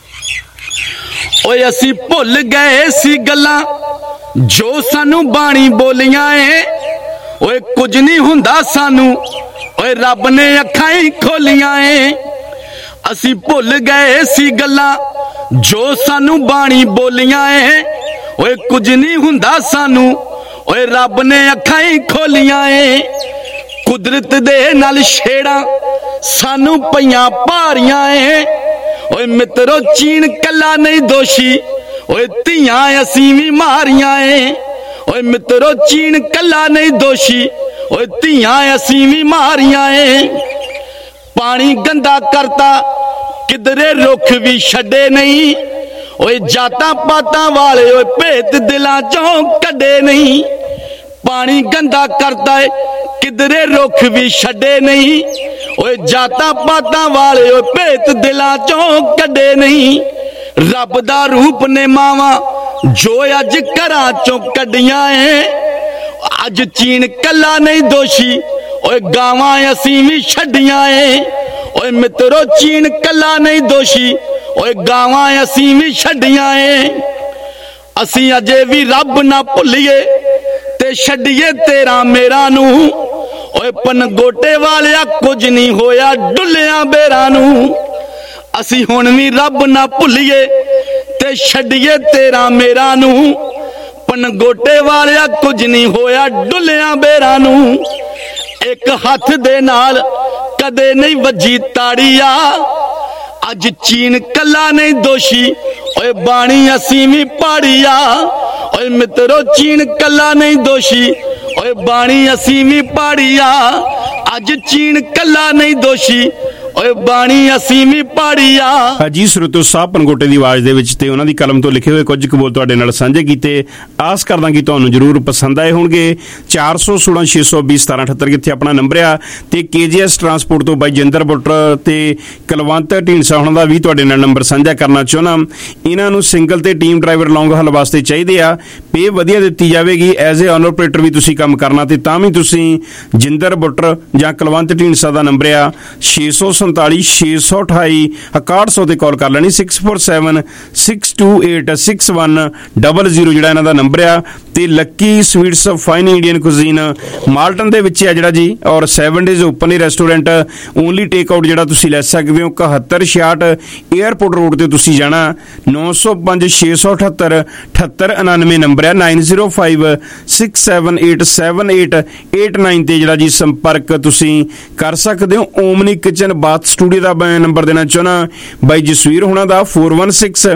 Speaker 22: ਓਏ ਅਸੀਂ ਭੁੱਲ ਗਏ ਸੀ ਗੱਲਾਂ ਜੋ ਸਾਨੂੰ ਬਾਣੀ ਬੋਲੀਆਂ ਏ। ਓਏ ਕੁਝ ਨਹੀਂ ਹੁੰਦਾ ਸਾਨੂੰ, ਓਏ ਰੱਬ ਨੇ ਅੱਖਾਂ ਹੀ ਖੋਲੀਆਂ ਏ। ਅਸੀਂ ਭੁੱਲ ਗਏ ਸੀ ਗੱਲਾਂ ਜੋ ਸਾਨੂੰ ਬਾਣੀ ਬੋਲੀਆਂ ਏ। ਓਏ ਕੁਝ ਨਹੀਂ ਹੁੰਦਾ ਸਾਨੂੰ, ਓਏ ਰੱਬ ਨੇ ਅੱਖਾਂ ਹੀ ਖੋਲੀਆਂ ਏ। ਕੁਦਰਤ ਦੇ ਨਾਲ ਛੇੜਾਂ ਸਾਨੂੰ ਪਈਆਂ ਭਾਰੀਆਂ ਏ। ਓਏ ਮਿੱਤਰੋ ਚੀਨ ਕੱਲਾ ਨਹੀਂ ਦੋਸ਼ੀ, ਓਏ ਧੀਆਂ ਅਸੀਂ ਵੀ ਮਾਰੀਆਂ ਏ। ਓਏ ਮਿੱਤਰੋ ਚੀਨ ਕੱਲਾ ਨਹੀਂ ਦੋਸ਼ੀ, ਓਏ ਧੀਆਂ ਅਸੀਂ ਵੀ ਮਾਰੀਆਂ ਏ। ਪਾਣੀ ਗੰਦਾ ਕਰਤਾ ਕਿਧਰੇ ਰੁੱਖ ਵੀ ਛੱਡੇ ਨਹੀਂ। ਓਏ ਜਾਤਾਂ ਪਾਤਾਂ ਵਾਲੇ ਓਏ ਭੇਤ ਦਿਲਾਂ ਚੋਂ ਕੱਢੇ ਨਹੀਂ। ਪਾਣੀ ਗੰਦਾ ਕਰਦਾ ਏ ਕਿਧਰੇ ਰੁੱਖ ਵੀ ਛੱਡੇ ਨਹੀਂ। ਓਏ ਜਾਤਾਂ ਪਾਤਾਂ ਵਾਲੇ ਓਏ ਭੇਤ ਦਿਲਾਂ ਚੋਂ ਕੱਢੇ ਨਹੀਂ। ਰੱਬ ਦਾ ਰੂਪ ਨੇ ਮਾਵਾਂ ਜੋ ਅੱਜ ਘਰਾਂ ਚੋਂ ਕੱਢੀਆਂ ਏ। ਅੱਜ ਚੀਨ ਕੱਲਾ ਨਹੀਂ ਦੋਸ਼ੀ, ਓਏ ਗਾਵਾਂ ਅਸੀਂ ਵੀ ਛੱਡੀਆਂ ਏ। ਓਏ ਮਿੱਤਰੋ ਚੀਨ ਕੱਲਾ ਨਹੀਂ ਦੋਸ਼ੀ, ਓਏ ਗਾਵਾਂ ਅਸੀਂ ਵੀ ਛੱਡੀਆਂ ਏ। ਅਸੀਂ ਅਜੇ ਵੀ ਰੱਬ ਨਾ ਭੁੱਲੀਏ ਤੇ ਛੱਡੀਏ ਤੇਰਾ ਮੇਰਾ ਨੂੰ। ਓਏ ਪਨਗੋਟੇ ਵਾਲਿਆ ਕੁਝ ਨਹੀਂ ਹੋਇਆ ਡੁੱਲਿਆਂ ਬੇਰਾਂ ਨੂੰ। ਅਸੀਂ ਹੁਣ ਵੀ ਰੱਬ ਨਾ ਭੁੱਲੀਏ ਤੇ ਛੱਡੀਏ ਤੇਰਾ ਮੇਰਾ ਨੂੰ। ਪਨਗੋਟੇ ਵਾਲਿਆ ਕੁਝ ਨਹੀਂ ਹੋਇਆ ਡੁੱਲਿਆਂ ਬੇਰਾਂ ਨੂੰ। ਇੱਕ ਹੱਥ ਦੇ ਨਾਲ ਕਦੇ ਨਹੀਂ ਵੱਜੀ ਤਾੜੀ ਆ। ਅੱਜ ਚੀਨ ਕੱਲਾ ਨਹੀਂ ਦੋਸ਼ੀ, ਓਏ ਬਾਣੀ ਅਸੀਂ ਵੀ ਪਾੜੀ ਆ। ਓਏ ਮਿੱਤਰੋ ਚੀਨ ਕੱਲਾ ਨਹੀਂ ਦੋਸ਼ੀ, ਓਏ ਬਾਣੀ ਅਸੀਂ ਵੀ ਪਾੜੀ ਆ। ਅੱਜ ਚੀਨ ਕੱਲਾ ਨਹੀਂ ਦੋਸ਼ੀ, ਓਏ ਬਾਣੀ ਅਸੀਂ ਵੀ ਪੜੀਆ।
Speaker 11: ਜੀ ਸਰੋਤੋ ਸਾਹਿਬ ਪਨਗੋਟੇ ਦੀ ਆਵਾਜ਼ ਦੇ ਵਿੱਚ ਤੇ ਉਹਨਾਂ ਦੀ ਕਲਮ ਤੋਂ ਲਿਖੇ ਹੋਏ ਕੁਝ ਕਬੋਲ ਤੁਹਾਡੇ ਨਾਲ ਸਾਂਝੇ ਕੀਤੇ। ਆਸ ਕਰਦਾ ਕਿ ਤੁਹਾਨੂੰ ਜ਼ਰੂਰ ਪਸੰਦ ਆਏ ਹੋਣਗੇ। 416 620 1778 ਕਿੱਥੇ ਆਪਣਾ ਨੰਬਰ ਆ ਤੇ KGS ਟਰਾਂਸਪੋਰਟ ਤੋਂ ਬਾਈ ਜਿੰਦਰ ਬੁੱਟਰ ਤੇ ਕੁਲਵੰਤ ਢੀਂਡਸਾ ਉਹਨਾਂ ਦਾ ਵੀ ਤੁਹਾਡੇ ਨਾਲ ਨੰਬਰ ਸਾਂਝਾ ਕਰਨਾ ਚਾਹੁੰਦਾ। ਇਹਨਾਂ ਨੂੰ ਸਿੰਗਲ ਤੇ ਟੀਮ ਡਰਾਈਵਰ ਲੌਂਗ ਹਾਲ ਵਾਸਤੇ ਚਾਹੀਦੇ ਆ। ਪੇ ਵਧੀਆ ਦਿੱਤੀ ਜਾਵੇਗੀ। ਐਜ਼ ਏ ਓਨਰ ਆਪਰੇਟਰ ਵੀ ਤੁਸੀਂ ਕੰਮ ਕਰਨਾ ਤੇ ਤਾਂ ਵੀ ਤੁਸੀਂ ਜਿੰਦਰ ਬੁੱਟਰ ਜਾਂ ਕੁਲਵੰਤ ਢੀਂਡਸਾ ਦਾ ਨੰਬਰ ਆ 647 628 6100 ਤੇ ਕਾਲ ਕਰ ਲੈਣੀ। 647 628 6100 ਜਿਹੜਾ ਇਹਨਾਂ ਦਾ ਨੰਬਰ ਆ। ਤੇ lucky sweets fine Indian cuisine Malton ਦੇ ਵਿੱਚ ਆ ਜਿਹੜਾ ਜੀ, ਔਰ 7 days open restaurant only take out ਜਿਹੜਾ ਤੁਸੀਂ ਲੈ ਸਕਦੇ ਹੋ। 7166 에ਅਰਪੋਰਟ ਰੋਡ ਤੇ ਤੁਸੀਂ ਜਾਣਾ। 905 678 7899 ਨੰਬਰ ਆ। 905 6787889 ਤੇ ਜਿਹੜਾ ਜੀ ਸੰਪਰਕ ਤੁਸੀਂ ਕਰ ਸਕਦੇ ਹੋ। ਓਮਨੀ ਕਿਚਨ ਬਾਥ ਸਟੂਡੀਓ ਦਾ ਮੈਂ ਨੰਬਰ ਦੇਣਾ ਚਾਹੁੰਦਾ ਬਾਈ ਜਸਵੀਰ ਹੋਣਾ ਦਾ 416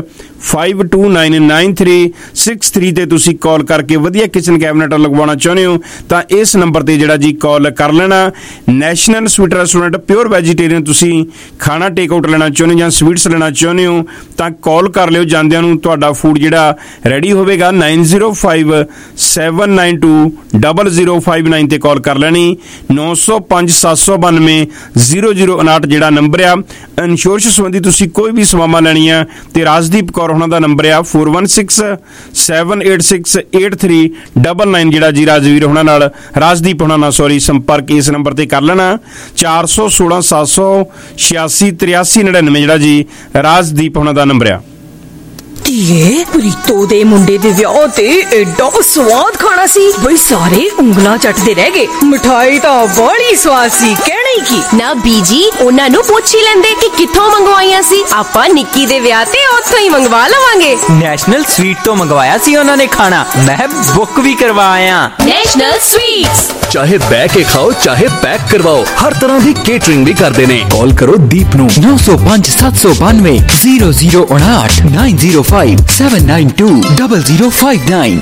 Speaker 11: 52999363 ਤੇ ਤੁਸੀਂ ਕਾਲ ਕਰਕੇ ਵਧੀਆ ਕਿਚਨ ਕੈਬਨਟ ਲਗਵਾਉਣਾ ਚਾਹੁੰਦੇ ਹੋ ਤਾਂ ਇਸ ਨੰਬਰ ਤੇ ਜਿਹੜਾ ਜੀ ਕਾਲ ਕਰ ਲੈਣਾ। National sweet restaurant pure vegetarian ਤੁਸੀਂ ਖਾਣਾ ਟੇਕ ਆਊਟ ਲੈਣਾ ਚਾਹੁੰਦੇ ਹੋ ਜਾਂ ਸਵੀਟਸ ਲੈਣਾ ਚਾਹੁੰਦੇ ਹੋ ਤਾਂ ਕਾਲ ਕਰ ਲਿਓ। ਜਾਂਦਿਆਂ ਨੂੰ ਤੁਹਾਡਾ ਫੂਡ ਜਿਹੜਾ ਰੈਡੀ ਹੋਵੇਗਾ। 905 792 0059 ਤੇ ਕਾਲ ਕਰ ਲੈਣੀ। 905 792 0059 ਜਿਹੜਾ ਨੰਬਰ ਆ। ਇੰਸ਼ੋਰੈਂਸ ਸੰਬੰਧੀ ਤੁਸੀਂ ਕੋਈ ਵੀ ਸੇਵਾਵਾਂ ਲੈਣੀਆਂ ਤੇ ਰਾਜਦੀਪ ਕੌਰ ਉਹਨਾਂ ਦਾ ਨੰਬਰ ਆ 416 786 8399 ਜਿਹੜਾ ਜੀ ਰਾਜਵੀਰ ਹੋਣਾ ਨਾਲ ਰਾਜਦੀਪ ਹੋਣਾ ਨਾਲ ਸੰਪਰਕ ਇਸ ਨੰਬਰ ਤੇ ਕਰ ਲੈਣਾ। 416 786 8399 ਜਿਹੜਾ ਜੀ ਰਾਜਦੀਪ ਹੋਣਾ ਦਾ ਨੰਬਰ ਆ।
Speaker 9: ਧੀਏ ਪ੍ਰੀਤੋ ਦੇ ਮੁੰਡੇ ਦੇ ਵਿਆਹ ਤੇ ਐਡਾ ਸਵਾਦ ਖਾਣਾ ਸੀ ਬਈ ਸਾਰੇ ਉਂਗਲਾਂ ਚੱਟਦੇ ਰਹਿ ਗਏ। ਮਿਠਾਈ ਤਾਂ ਬੜੀ ਸਵਾਦ ਸੀ ਕਹਿਣਾ ਹੀ ਕੀ।
Speaker 6: ਨਾ ਬੀਜੀ ਉਹਨਾਂ ਨੂੰ ਪੁੱਛ ਹੀ ਲੈਂਦੇ ਕਿ ਕਿੱਥੋਂ ਮੰਗਵਾਈਆਂ ਸੀ। ਆਪਾਂ ਨਿੱਕੀ ਦੇ ਵਿਆਹ ਤੇ ਉੱਥੋਂ ਹੀ ਮੰਗਵਾ ਲਵਾਂਗੇ।
Speaker 5: ਨੈਸ਼ਨਲ ਸਵੀਟ ਤੋਂ ਮੰਗਵਾਇਆ ਸੀ ਉਹਨਾਂ ਨੇ ਖਾਣਾ। ਮੈਂ ਬੁੱਕ ਵੀ ਕਰਵਾਇਆ।
Speaker 6: ਨੈਸ਼ਨਲ ਸਵੀਟਸ
Speaker 7: ਚਾਹੇ ਬੈ ਕੇ ਖਾਓ ਚਾਹੇ ਪੈਕ ਕਰਵਾਓ, ਹਰ ਤਰ੍ਹਾਂ ਦੀ ਕੇਟਰਿੰਗ ਵੀ ਕਰਦੇ ਨੇ। ਕਾਲ ਕਰੋ ਦੀਪ ਨੂੰ
Speaker 10: 905 792 0059 905 792 0059।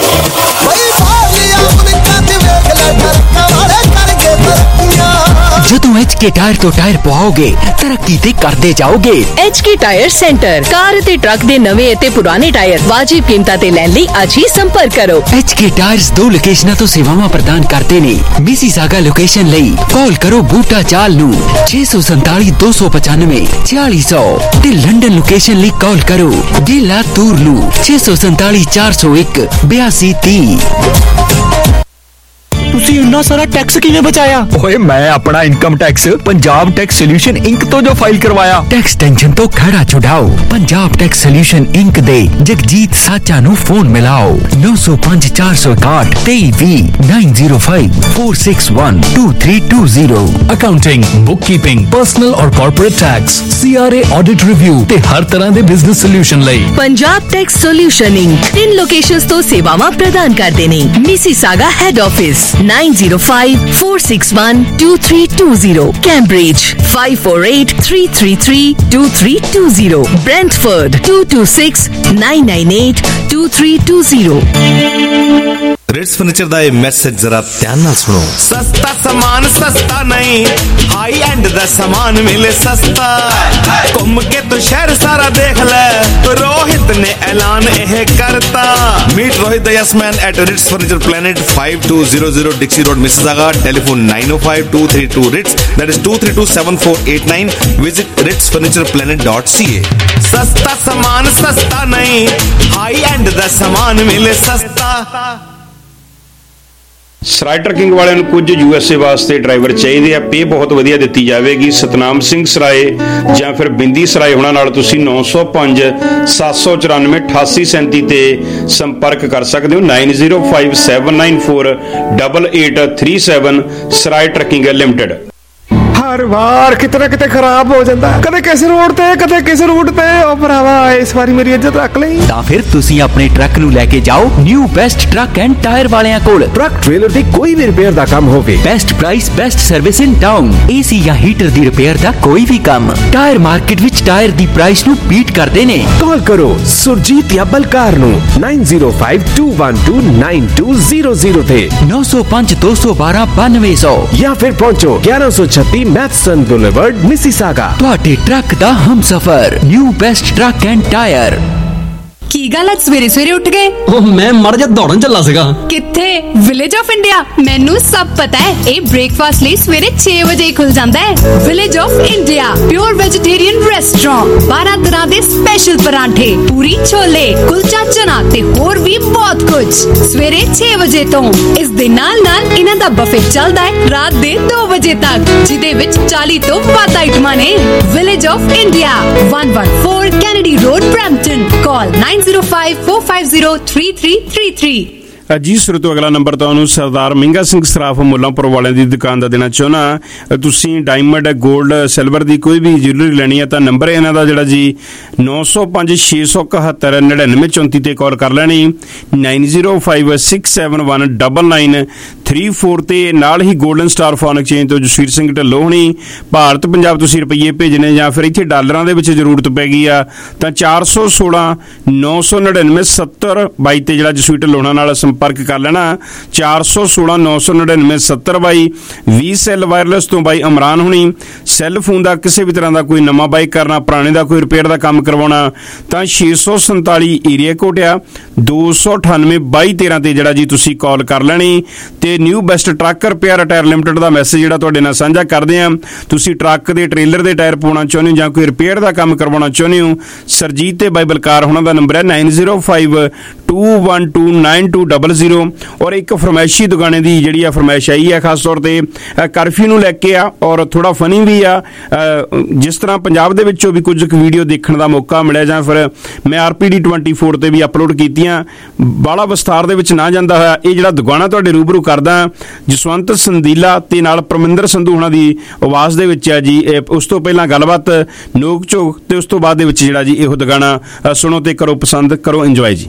Speaker 10: ਜਦੋਂ HK ਟਾਇਰ ਤੋਂ ਟਾਇਰ ਪਵਾਓਗੇ ਤਰੱਕੀ ਤੇ ਕਰਦੇ ਜਾਓਗੇ।
Speaker 9: HK ਟਾਇਰ ਸੈਂਟਰ ਕਾਰ ਅਤੇ ਟਰੱਕ ਦੇ ਨਵੇਂ ਅਤੇ ਪੁਰਾਣੇ ਟਾਇਰ ਵਾਜਿਬ ਕੀਮਤਾਂ ਤੇ ਲੈਣ ਲਈ ਅੱਜ ਹੀ ਸੰਪਰਕ ਕਰੋ।
Speaker 10: HK ਟਾਇਰਸ 2 ਲੋਕੇਸ਼ਨਾਂ ਤੋਂ ਸੇਵਾਵਾਂ ਪ੍ਰਦਾਨ ਕਰਦੇ ਨੇ। ਮਿਸੀਸਾਗਾ ਲੋਕੇਸ਼ਨ ਲਈ ਕਾਲ ਕਰੋ ਬੂਟਾ ਚਾਲ ਨੂੰ 647 295 4600 ਤੇ ਲੰਡਨ ਲੋਕੇਸ਼ਨ ਲਈ ਕਾਲ ਕਰੋ ਡੇਲਾ ਤੂਰ ਨੂੰ 647 401 8230।
Speaker 21: ਤੁਸੀਂ ਇੰਨਾ ਸਾਰਾ ਟੈਕਸ ਕਿਵੇਂ ਬਚਾਇਆ?
Speaker 7: ਓਏ ਮੈਂ ਆਪਣਾ income tax Punjab tax solution inc ਤੋਂ ਜੋ ਫਾਈਲ ਕਰਵਾਇਆ।
Speaker 10: ਟੈਕਸ ਟੈਂਸ਼ਨ ਤੋਂ ਖੜਾ ਛੁਡਾਓ। ਪੰਜਾਬ ਟੈਕਸ ਸੋਲੂਸ਼ਨ ਇੰਕ ਦੇ ਜਗਜੀਤ ਸਾਚਾ ਨੂੰ ਫੋਨ ਮਿਲਾਓ 905 461 2320 905 461 2320।
Speaker 21: ਅਕਾਊਂਟਿੰਗ, ਬੁੱਕਕੀਪਿੰਗ, ਪਰਸਨਲ ਔਰ corporate tax, CRA audit review ਤੇ ਹਰ ਤਰ੍ਹਾਂ ਦੇ ਬਿਜ਼ਨਸ ਸੋਲੂਸ਼ਨ ਲਈ
Speaker 9: Punjab tax solution inc 3 locations ਤੋਂ ਸੇਵਾਵਾਂ ਪ੍ਰਦਾਨ ਕਰਦੇ ਨੇ। Mississauga head office 905 461 2320, Cambridge 548 333 2320, Brentford 226 998 2320।
Speaker 2: Rits furniture ਦਾ ਇਹ ਮੈਸੇਜ ਜ਼ਰਾ ਧਿਆਨ ਨਾਲ ਸੁਣੋ। ਸਸਤਾ ਸਮਾਨ ਸਸਤਾ ਨਹੀਂ, ਹਾਈ ਐਂਡ ਦਾ ਸਮਾਨ ਮਿਲੇ ਸਸਤਾ। ਘੁੰਮ ਕੇ ਤੂੰ ਸ਼ਹਿਰ ਸਾਰਾ ਦੇਖ ਲੈ, ਰੋਹਿਤ ਨੇ ਐਲਾਨ ਇਹ ਕਰਤਾ। ਮੀਟ ਰੋਹਿਤ ਦਾ ਯਸਮੈਨ at Rits furniture planet 5200 Dixie road Mississauga. Telephone 905-232 RITS, that is 232-7489। visit ritsfurnitureplanet.ca। ਸਸਤਾ ਸਮਾਨ ਸਸਤਾ ਨਹੀਂ, ਹਾਈ ਐਂਡ ਦਾ ਸਮਾਨ ਮਿਲੇ ਸਸਤਾ।
Speaker 11: ਸਰਾਏ ਟਰਕਿੰਗ ਵਾਲਿਆਂ ਨੂੰ ਕੁਝ USA ਵਾਸਤੇ ਡਰਾਈਵਰ ਚਾਹੀਦੇ ਆ। ਪੇ ਬਹੁਤ ਵਧੀਆ ਦਿੱਤੀ ਜਾਵੇਗੀ। ਸਤਨਾਮ ਸਿੰਘ ਸਰਾਏ ਜਾਂ ਫਿਰ ਬਿੰਦੀ ਸਰਾਏ ਹੋਣਾ ਨਾਲ ਤੁਸੀਂ 905 794 8837 ਤੇ ਸੰਪਰਕ ਕਰ ਸਕਦੇ ਹੋ। 905 794 8837 ਸਰਾਏ ਟਰਕਿੰਗ ਲਿਮਟਿਡ।
Speaker 1: ਹਰ ਵਾਰ ਕਿਤੇ ਨਾ ਕਿਤੇ ਖਰਾਬ ਹੋ ਜਾਂਦਾ, ਕਦੇ ਕਿਸੇ ਰੋਡ ਤੇ ਕਦੇ ਕਿਸੇ ਰੂਟ ਤੇ। ਉਹ ਭਰਾਵਾ ਇਸ ਵਾਰੀ ਮੇਰੀ ਇੱਜ਼ਤ ਰੱਖ ਲਈ।
Speaker 10: ਤਾਂ ਫਿਰ ਤੁਸੀਂ ਆਪਣੇ ਟਰੱਕ ਨੂੰ ਲੈ ਕੇ ਜਾਓ new best truck and tyre ਵਾਲਿਆਂ ਕੋਲ।
Speaker 3: ਟਰੱਕ ਟ੍ਰੇਲਰ ਦੀ ਕੋਈ ਵੀ ਰਿਪੇਅਰ ਦਾ ਕੰਮ ਹੋਵੇ,
Speaker 10: best price best service in town. AC ਜਾਂ ਹੀਟਰ ਦੀ ਰਿਪੇਅਰ ਦਾ ਕੋਈ ਵੀ ਕੰਮ, ਟਾਇਰ ਮਾਰਕੀਟ ਵਿੱਚ ਟਾਇਰ ਦੀ ਪ੍ਰਾਈਸ ਨੂੰ ਬੀਟ ਕਰਦੇ ਨੇ।
Speaker 3: ਕਾਲ ਕਰੋ ਸੁਰਜੀਤ ਜਾਂ ਬਲਕਾਰ ਨੂੰ 905-212-9200 ਤੇ
Speaker 10: 905 212 9200
Speaker 3: ਜਾਂ ਫਿਰ ਪਹੁੰਚੋ 1136 ਮੈਥਸਨ ਬੁਲੇਵਰਡ, ਮਿਸੀਸਾਗਾ।
Speaker 10: ਤੁਹਾਡੇ ਟਰੱਕ ਦਾ ਹਮਸਫਰ new best truck and tyre.
Speaker 4: ਕੀ ਗੱਲ ਅੱਜ ਸਵੇਰੇ ਸਵੇਰੇ ਉੱਠ ਗਏ?
Speaker 12: ਉਹ ਮੈਂ ਮਰ ਜਾ ਦੌੜਨ ਚੱਲਾ ਸੀਗਾ।
Speaker 4: ਕਿੱਥੇ? Village of India. ਮੈਨੂੰ ਸਭ ਪਤਾ ਹੈ। ਇਹ ਬ੍ਰੇਕਫਾਸਟ ਲਈ ਸਵੇਰੇ 6 ਵਜੇ ਹੀ ਖੁੱਲ ਜਾਂਦਾ ਹੈ। Village of India pure vegetarian restaurant, 12 ਤਰ੍ਹਾਂ ਦੇ ਸਪੈਸ਼ਲ ਪਰਾਂਠੇ, ਪੂਰੀ ਛੋਲੇ, ਕੁਲਚਾ ਚਨਾ ਤੇ ਹੋਰ ਵੀ ਬਹੁਤ ਕੁਝ ਸਵੇਰੇ 6 ਵਜੇ ਤੋਂ। ਇਸ ਦੇ ਨਾਲ ਨਾਲ ਇਹਨਾਂ ਦਾ ਬਫੇ ਚੱਲਦਾ ਹੈ ਰਾਤ ਦੇ 2 ਵਜੇ ਤੱਕ, ਜਿਹਦੇ ਵਿੱਚ 40 ਤੋਂ ਵੱਧ ਆਈਟਮਾਂ ਨੇ। Village of India, 114 Kennedy road, Brampton. Call 9054503333।
Speaker 11: ਜੀ ਸਰੋਤੋ, ਅਗਲਾ ਨੰਬਰ ਤੁਹਾਨੂੰ ਸਰਦਾਰ ਮਹਿੰਗਾ ਸਿੰਘ ਸਰਾਫ ਮੁੱਲਾਂਪੁਰ ਵਾਲਿਆਂ ਦੀ ਦੁਕਾਨ ਦਾ ਦੇਣਾ ਚਾਹੁੰਦਾ। ਤੁਸੀਂ ਡਾਇਮੰਡ, ਗੋਲਡ, ਸਿਲਵਰ ਦੀ ਕੋਈ ਵੀ ਜਿਊਲਰੀ ਲੈਣੀ ਹੈ ਤਾਂ ਨੰਬਰ ਇਹਨਾਂ ਦਾ ਜਿਹੜਾ ਜੀ 905 671 9934 ਤੇ ਕਾਲ ਕਰ ਲੈਣੀ। 9056719934 ਤੇ ਨਾਲ ਹੀ ਗੋਲਡਨ ਸਟਾਰ ਫੋਨ ਐਕਸਚੇਂਜ ਤੋਂ ਜਸਵੀਰ ਸਿੰਘ ਢਿੱਲੋਂ ਹੋਣੀ। ਭਾਰਤ ਪੰਜਾਬ ਤੁਸੀਂ ਰੁਪਈਏ ਭੇਜਣੇ ਜਾਂ ਫਿਰ ਇੱਥੇ ਡਾਲਰਾਂ ਦੇ ਵਿੱਚ ਜ਼ਰੂਰਤ ਪੈ ਗਈ ਆ ਤਾਂ 416 999 70 ਤੇ ਜਿਹੜਾ ਜਸਵੀਰ ਢਿੱਲੋਂ ਨਾਲ ਸੰਪਰਕ ਕਰ ਲੈਣਾ। 416 999 70 20 ਸੈੱਲ ਵਾਇਰਲੈਸ ਤੋਂ ਬਾਈ ਇਮਰਾਨ ਹੁਣੀ। ਸੈੱਲ ਫੋਨ ਦਾ ਕਿਸੇ ਵੀ ਤਰ੍ਹਾਂ ਦਾ ਕੋਈ ਨਵਾਂ ਬਾਈ ਕਰਨਾ, ਪੁਰਾਣੇ ਦਾ ਕੋਈ ਰਿਪੇਅਰ ਦਾ ਕੰਮ ਕਰਵਾਉਣਾ ਤਾਂ 647 ਏਰੀਆ ਕੋਡ ਆ 298 2213 ਤੇ ਜਿਹੜਾ ਜੀ ਤੁਸੀਂ ਕਾਲ ਕਰ ਲੈਣੀ। ਤੇ new best truck repair tyre limited ਦਾ ਮੈਸੇਜ ਜਿਹੜਾ ਤੁਹਾਡੇ ਨਾਲ ਸਾਂਝਾ ਕਰਦੇ ਆ। ਤੁਸੀਂ ਟਰੱਕ ਦੇ ਟ੍ਰੇਲਰ ਦੇ ਟਾਇਰ ਪਾਉਣਾ ਚਾਹੁੰਦੇ ਹੋ ਜਾਂ ਕੋਈ ਰਿਪੇਅਰ ਦਾ ਕੰਮ ਕਰਵਾਉਣਾ ਚਾਹੁੰਦੇ ਹੋ, ਸਰਜੀਤ ਤੇ ਬਾਈ ਬਲਕਾਰ ਉਹਨਾਂ ਦਾ ਨੰਬਰ ਹੈ 9052129200। ਔਰ ਇੱਕ ਫਰਮਾਇਸ਼ੀ ਦੁਕਾਨੇ ਦੀ ਜਿਹੜੀ ਆ ਫਰਮਾਇਸ਼ ਆਈ ਹੈ ਖਾਸ ਤੌਰ ਤੇ ਕਰਫਿਊ ਨੂੰ ਲੈ ਕੇ ਆ ਔਰ ਥੋੜਾ ਫਨੀ ਵੀ ਆ। ਜਿਸ ਤਰ੍ਹਾਂ ਪੰਜਾਬ ਦੇ ਵਿੱਚੋਂ ਵੀ ਕੁਝ ਵੀਡੀਓ ਦੇਖਣ ਦਾ ਮੌਕਾ ਮਿਲਿਆ ਜਾਂ ਫਿਰ ਮੈਂ RPD 24 ਤੇ ਵੀ ਅਪਲੋਡ ਕੀਤੀਆਂ, ਬਾਲਾ ਵਿਸਤਾਰ ਦੇ ਵਿੱਚ ਨਾ ਜਾਂਦਾ ਹੋਇਆ ਇਹ ਜਿਹੜਾ ਦੁਕਾਨਾ ਤੁਹਾਡੇ ਰੂਬਰੂ ਕਰਦਾ ਜਸਵੰਤ ਸੰਦੀਲਾ ਤੇ ਨਾਲ ਪਰਮਿੰਦਰ ਸੰਧੂ ਹੁਣਾਂ ਦੀ ਆਵਾਜ਼ ਦੇ ਵਿੱਚ ਆ ਜੀ। ਉਸ ਤੋਂ ਪਹਿਲਾਂ ਗੱਲਬਾਤ ਨੋਕ ਝੋਕ ਤੇ ਉਸ ਤੋਂ ਬਾਅਦ ਦੇ ਵਿੱਚ ਜਿਹੜਾ ਜੀ ਇਹੋ ਦੁਕਾਨਾ ਸੁਣੋ ਤੇ ਕਰੋ ਪਸੰਦ, ਕਰੋ ਇੰਜੋਏ ਜੀ।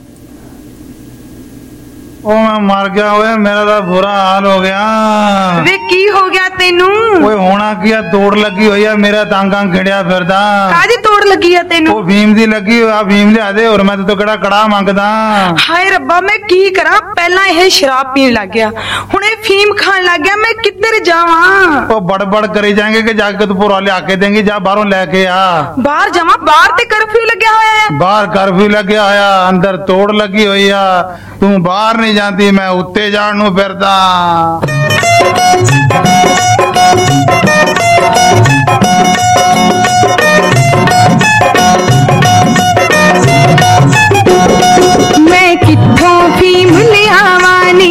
Speaker 23: ਉਹ ਮੈਂ ਮਰ ਗਿਆ ਓਏ, ਮੇਰਾ ਤਾਂ ਬੁਰਾ ਹਾਲ ਹੋ ਗਿਆ।
Speaker 6: ਵੇ ਕੀ ਹੋ ਗਿਆ ਤੈਨੂੰ?
Speaker 23: ਓਏ ਹੋਣਾ ਕੀ ਆ, ਤੋੜ ਲੱਗੀ ਹੋਈ ਆ, ਮੇਰਾ ਤਾਂਗਾ ਖਿੜਿਆ ਫਿਰਦਾ।
Speaker 6: ਕਾਹਦੀ ਤੋੜ ਲੱਗੀ ਆ ਤੈਨੂੰ?
Speaker 23: ਉਹ ਭੀਮ ਦੀ ਲੱਗੀ ਹੋਇਆ, ਭੀਮ ਲਿਆ ਦੇ ਹੋਰ ਮੈਂ ਤੇ ਕਿਹੜਾ ਕੜਾ ਮੰਗਦਾ।
Speaker 6: ਹਾਏ ਰੱਬਾ, ਮੈਂ ਕੀ ਕਰਾਂ? ਪਹਿਲਾਂ ਇਹ ਸ਼ਰਾਬ ਪੀਣ ਲੱਗ ਗਿਆ, ਹੁਣ ਇਹ ਫੀਮ ਖਾਣ ਲੱਗ ਗਿਆ, ਮੈਂ ਕਿੱਧਰ ਜਾਵਾਂ?
Speaker 23: ਉਹ ਬੜਬੜ ਕਰੀ ਜਾਏਂਗੇ ਕਿ ਜਾ ਕੇ ਤੂੰ ਪੂਰਾ ਲਿਆ ਕੇ ਦੇਂਗੀ, ਜਾ ਬਾਹਰੋਂ ਲੈ ਕੇ ਆ।
Speaker 6: ਬਾਹਰ ਜਾਵਾਂ? ਬਾਹਰ ਤੇ ਕਰਫਿਊ ਲੱਗਿਆ ਹੋਇਆ ਹੈ।
Speaker 23: ਬਾਹਰ ਕਰਫਿਊ ਲੱਗਿਆ ਹੋਇਆ, ਅੰਦਰ ਤੋੜ ਲੱਗੀ ਹੋਈ ਆ, ਤੂੰ ਬਾਹਰ ਨਹੀਂ ਜਾਂਦੀ, ਮੈਂ ਉੱਤੇ ਜਾਣ ਨੂੰ ਫਿਰਦਾ।
Speaker 6: ਮੈਂ ਕਿੱਥੋਂ ਫੀਮ ਲਿਆਵਾਂ ਨੀ,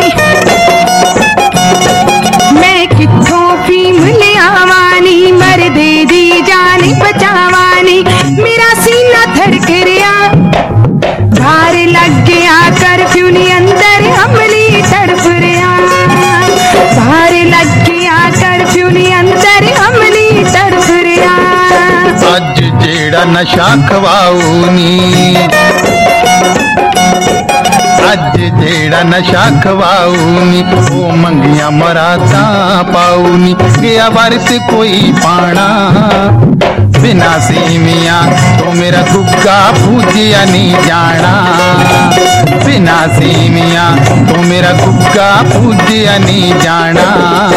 Speaker 6: ਮੈਂ ਕਿੱਥੋਂ ਫੀਮ ਲਿਆਵਾਂ ਨੀ, ਮਰਦੇ ਦੀ ਜਾਨ ਬਚਾਵਾਂ ਨੀ, ਮੇਰਾ ਸੀਨਾ ਧੜਕ ਰਿਹਾ, ਬਾਹਰ ਲੱਗ ਗਿਆ ਕਰਫਿਊ ਨੀ, ਅੰਦਰ ਅਮਲੀ ਤੜਫ ਰਿਹਾ, ਬਾਹਰ ਲੱਗ ਗਿਆ ਕਰਫਿਊ ਨੀ, ਅੰਦਰ ਅਮਲੀ ਤੜਫ ਰਿਹਾ।
Speaker 23: ਅੱਜ ਜਿਹੜਾ ਨਸ਼ਾ ਖਵਾਉ ਨੀ, ਅੱਜ ਜਿਹੜਾ ਨਸ਼ਾ ਖਵਾਉ ਨੀ, ਉਹ ਮੰਗੀਆਂ ਮਰਾਤਾਂ ਪਾਉ ਨੀ, ਗਿਆ ਵਰਤ ਕੋਈ ਪਾਣਾ बिना सीमिया तो मेरा गुग्गा पूजिया नहीं जाना, बिना सीमिया तो मेरा गुग्गा पूजिया नहीं जाना।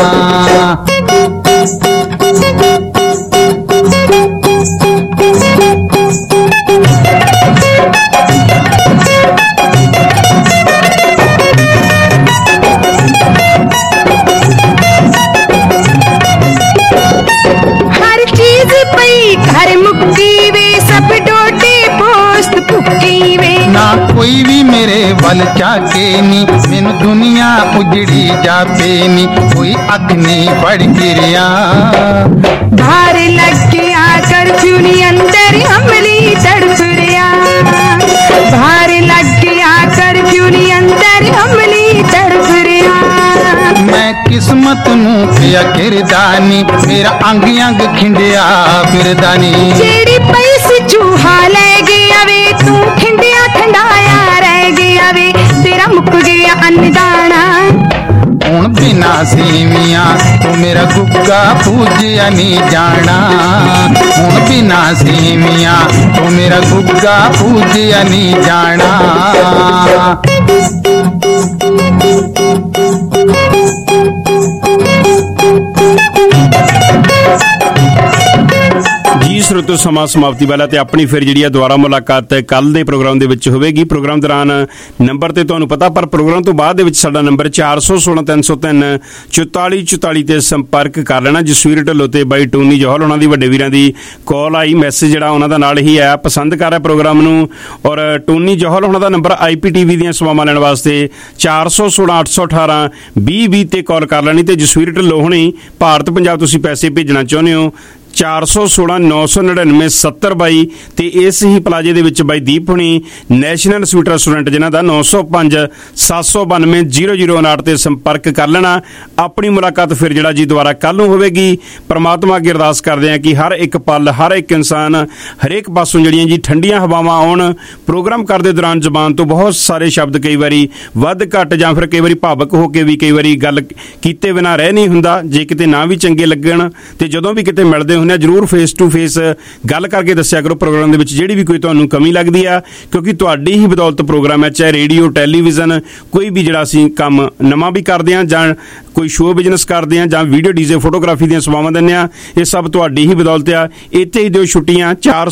Speaker 6: घर मुक्की वे सब डोटे पोस्ट भुक्की वे,
Speaker 23: ना कोई भी मेरे वल चाके नी, मैनू दुनिया उजड़ी जापे नी, कोई अख नहीं पड़ गिरिया,
Speaker 6: बाहर लग गया कर्फ्यू नी, अंदर अमली तड़फ रिया, बाहर लग गया कर्फ्यू नी, अंदर अमली तड़फ रिया।
Speaker 23: मैं किस्मत नू पिया किरदानी, मेरा अंग अंग खिंडिया फिरदानी,
Speaker 6: जेड़ी पैसे चूहा ले गया वे, तू खिंडिया खंडाया रह गया वे, तेरा मुक गया अन्नदाना।
Speaker 23: हुण बिना सीमिया तू मेरा गुग्गा पूजिया नहीं जाना, हुण बिना सीमिया तू मेरा गुग्गा पूजिया नहीं जाना।
Speaker 11: ਸਰੋਤੋ ਸਮਾਂ ਸਮਾਪਤੀ ਵਾਲਾ ਤੇ ਆਪਣੀ ਫਿਰ ਜਿਹੜੀ ਆ ਦੁਬਾਰਾ ਮੁਲਾਕਾਤ ਕੱਲ ਦੇ ਪ੍ਰੋਗਰਾਮ ਦੇ ਵਿੱਚ ਹੋਵੇਗੀ। ਪ੍ਰੋਗਰਾਮ ਦੌਰਾਨ ਨੰਬਰ ਤੇ ਤੁਹਾਨੂੰ ਪਤਾ, ਪਰ ਪ੍ਰੋਗਰਾਮ ਤੋਂ ਬਾਅਦ ਦੇ ਵਿੱਚ ਸਾਡਾ ਨੰਬਰ 4163034444 ਤੇ ਸੰਪਰਕ ਕਰ ਲੈਣਾ। ਜਸਵੀਰ ਢਿੱਲੋਂ ਤੇ ਬਾਈ ਟੋਨੀ ਜੋਹਲ ਉਹਨਾਂ ਦੀ ਵੱਡੇ ਵੀਰਾਂ ਦੀ ਕਾਲ ਆਈ, ਮੈਸੇਜ ਜਿਹੜਾ ਉਹਨਾਂ ਦਾ ਨਾਲ ਹੀ ਆਇਆ, ਪਸੰਦ ਕਰ ਰਿਹਾ ਪ੍ਰੋਗਰਾਮ ਨੂੰ। ਔਰ ਟੋਨੀ ਜੋਹਲ ਉਹਨਾਂ ਦਾ ਨੰਬਰ IPTV ਦੀਆਂ ਸੇਵਾਵਾਂ ਲੈਣ ਵਾਸਤੇ 4168182020 ਤੇ ਕਾਲ ਕਰ ਲੈਣੀ। ਤੇ ਜਸਵੀਰ ਢਿੱਲੋਂ ਹੁਣੀ ਭਾਰਤ ਪੰਜਾਬ ਤੁਸੀਂ ਪੈਸੇ ਭੇਜਣਾ ਚਾਹੁੰਦੇ ਹੋ 4169997022 ਤੇ ਇਸ ਹੀ ਪਲਾਜੇ ਦੇ ਵਿੱਚ ਬਾਈ ਦੀਪ ਹੁਣੀ ਨੈਸ਼ਨਲ ਸਵੀਟ ਰੈਸਟੋਰੈਂਟ ਜਿਨ੍ਹਾਂ ਦਾ 9057920059 ਤੇ ਸੰਪਰਕ ਕਰ ਲੈਣਾ। ਆਪਣੀ ਮੁਲਾਕਾਤ ਫਿਰ ਜਿਹੜਾ ਜੀ ਦੁਬਾਰਾ ਕੱਲ ਨੂੰ ਹੋਵੇਗੀ। ਪ੍ਰਮਾਤਮਾ ਅੱਗੇ ਅਰਦਾਸ ਕਰਦੇ ਹਾਂ ਕਿ ਹਰ ਇੱਕ ਪਲ, ਹਰ ਇੱਕ ਇਨਸਾਨ, ਹਰੇਕ ਪਾਸੋਂ ਜਿਹੜੀਆਂ ਜੀ ਠੰਡੀਆਂ ਹਵਾਵਾਂ ਆਉਣ। ਪ੍ਰੋਗਰਾਮ ਕਰਦੇ ਦੌਰਾਨ ਜ਼ਬਾਨ ਤੋਂ ਬਹੁਤ ਸਾਰੇ ਸ਼ਬਦ ਕਈ ਵਾਰੀ ਵੱਧ ਘੱਟ ਜਾਂ ਫਿਰ ਕਈ ਵਾਰੀ ਭਾਵਕ ਹੋ ਕੇ ਵੀ ਕਈ ਵਾਰੀ ਗੱਲ ਕੀਤੇ ਬਿਨਾਂ ਰਹਿ ਨਹੀਂ ਹੁੰਦਾ। ਜੇ ਕਿਤੇ ਨਾ ਵੀ ਚੰਗੇ ਲੱਗਣ ਤੇ ਜਦੋਂ ਵੀ ਕਿਤੇ ਮਿਲਦੇ ਜ਼ਰੂਰ ਫੇਸ ਟੂ ਫੇਸ ਗੱਲ ਕਰਕੇ ਦੱਸਿਆ ਕਰੋ ਪ੍ਰੋਗਰਾਮ ਦੇ ਵਿੱਚ ਜਿਹੜੀ ਵੀ ਕੋਈ ਤੁਹਾਨੂੰ ਕਮੀ ਲੱਗਦੀ ਆ, ਕਿਉਂਕਿ ਤੁਹਾਡੀ ਹੀ ਬਦੌਲਤ ਪ੍ਰੋਗਰਾਮ ਹੈ, ਚਾਹੇ ਰੇਡੀਓ, ਟੈਲੀਵਿਜ਼ਨ, ਕੋਈ ਵੀ ਜਿਹੜਾ ਅਸੀਂ ਕੰਮ ਨਵਾਂ ਵੀ ਕਰਦੇ ਹਾਂ ਜਾਂ ਕੋਈ ਸ਼ੋਅ ਬਿਜ਼ਨਸ ਕਰਦੇ ਹਾਂ ਜਾਂ ਵੀਡੀਓ DJ ਫੋਟੋਗ੍ਰਾਫੀ ਦੀਆਂ ਸੇਵਾਵਾਂ ਦਿੰਦੇ ਹਾਂ, ਇਹ ਸਭ ਤੁਹਾਡੀ ਹੀ ਬਦੌਲਤ ਆ। ਇੱਥੇ ਹੀ ਦਿਓ ਛੁੱਟੀਆਂ।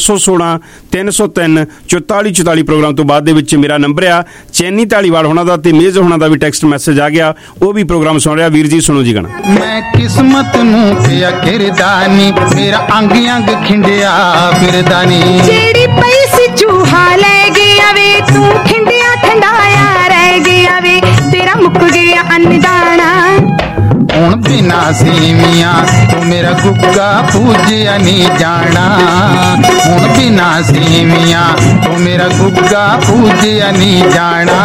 Speaker 11: 4163034444 ਪ੍ਰੋਗਰਾਮ ਤੋਂ ਬਾਅਦ ਦੇ ਵਿੱਚ ਮੇਰਾ ਨੰਬਰ ਆ। ਚੈਨੀ ਢਾਲੀਵਾਲ ਹੋਣਾ ਦਾ ਤੇ ਮੇਜ਼ ਹੋਣਾ ਦਾ ਵੀ ਟੈਕਸਟ ਮੈਸੇਜ ਆ ਗਿਆ, ਉਹ ਵੀ ਪ੍ਰੋਗਰਾਮ ਸੁਣ ਰਿਹਾ। ਵੀਰ ਜੀ ਸੁਣੋ ਜੀ ਗਾਣਾ।
Speaker 23: ਮੈਂ ਕਿਸਮਤ ਨੂੰ ਪਿਆ ਕਿਰਦਾਨੀ, ਮੇਰਾ ਅੰਗ ਅੰਗ ਖਿੰਡਿਆ ਫਿਰਦਾਨੀ।
Speaker 6: ਜਿਹੜੀ ਪਈ ਸੀ ਚੂਹਾ ਲੈ ਗਿਆ ਵੇ, ਤੂੰ ਖਿੰਡਿਆ ਖੰਡਾਇਆ ਰਹਿ ਗਿਆ ਵੇ, ਤੇਰਾ ਮੁੱਕ ਗਿਆ ਅੰਨਦਾਣਾ।
Speaker 23: ਹੁਣ ਬਿਨਾ ਸੇਵੀਆਂ ਤੂੰ ਮੇਰਾ ਗੁੱਗਾ ਪੂਜਿਆ ਨਹੀਂ ਜਾਣਾ। ਹੁਣ ਬਿਨਾ ਸੇਵੀਆਂ ਤੂੰ ਮੇਰਾ ਗੁੱਗਾ ਪੂਜਿਆ ਨਹੀਂ ਜਾਣਾ।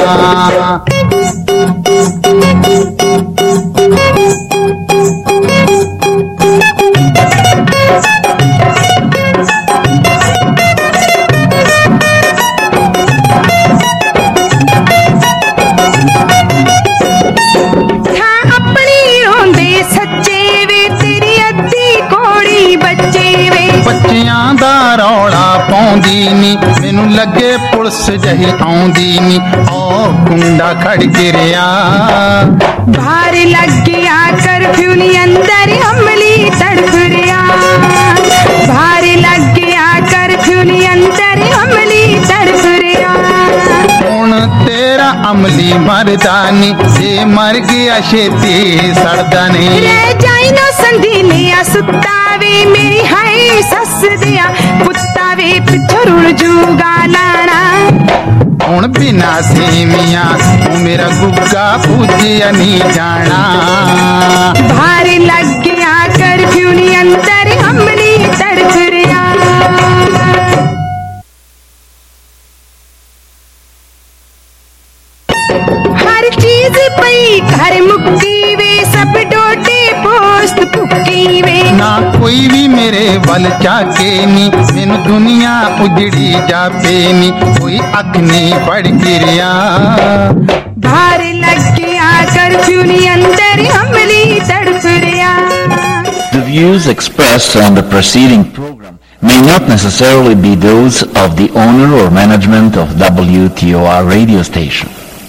Speaker 23: ਬੱਚਿਆਂ ਦਾ ਰੌਲਾ ਪਾਉਂਦੀ ਨੀ, ਮੈਨੂੰ ਲੱਗੇ ਪੁਲਿਸ ਜਹੀ ਆਉਂਦੀ ਨੀ। ਓ ਕੁੰਡਾ ਖੜ ਗਿਰਿਆ,
Speaker 6: ਬਾਹਰ ਲੱਗ ਗਿਆ ਕਰਫਿਊ ਨੀ, ਅੰਦਰ ਅਮਲੀ ਤੜਫ ਰਿਹਾ। ਬਾਹਰ ਲੱਗ ਗਿਆ ਕਰਫਿਊ ਨੀ, ਅੰਦਰ ਅਮਲੀ ਤੜਫ ਰਿਹਾ।
Speaker 23: ਹੁਣ ਤੇਰਾ ਅਮਲੀ ਮਰਦਾ ਨੀ, ਜੇ ਮਰ ਗਿਆ ਛੇਤੀ ਸੜਦਾ ਨੀ।
Speaker 6: ਰਹਿ ਜਾਈ ਨਾ ਸੰਧੀ ਲਿਆ ਸੁੱਤਾ ਵੇ, ਮੇਰੀ ਹਾਏ ਸੱਸ ਦਿਆ ਪੁੱਤਾ ਵੇ, ਪਿੱਛੋਂ ਰੁੜ ਜੂਗਾ ਲਾਣਾ।
Speaker 23: ਹੁਣ ਬਿਨਾ ਸੇਵੀਆਂ ਤੂੰ ਮੇਰਾ ਗੁੱਗਾ ਪੂਜਿਆ ਨਹੀਂ ਜਾਣਾ।
Speaker 6: ਬਾਹਰ ਲੱਗ ਗਿਆ ਕਰਫਿਊ ਨੀ, ਅੰਦਰ ਅਮਲੀ ਤੜਫ ਰਿਹਾ। ਹਰ ਚੀਜ਼ ਪਈ ਘਰ ਮੁੱਕੀ ਵੇ, ਸਭ ਡੋਡੇ ਪੋਸਟ ਭੁੱਕੀ ਵੇ।
Speaker 23: ਨਾ ਕੋਈ ਵੀ ਮੇਰੇ ਵੱਲ ਝਾਕੇ ਨੀ, ਮੈਨੂੰ ਦੁਨੀਆ ਉਜੜੀ ਜਾਪੇ ਨੀ, ਕੋਈ ਅੱਖ ਨਹੀਂ ਫੜ ਗਿਰਿਆ।
Speaker 6: ਬਾਹਰ ਲੱਗ ਗਿਆ ਕਰਫਿਊ ਨੀ, ਅੰਦਰ ਅਮਲੀ ਤੜਫ ਰਿਹਾ।
Speaker 13: The views expressed on the preceding program may not necessarily be those of the owner or management of WTOR radio station.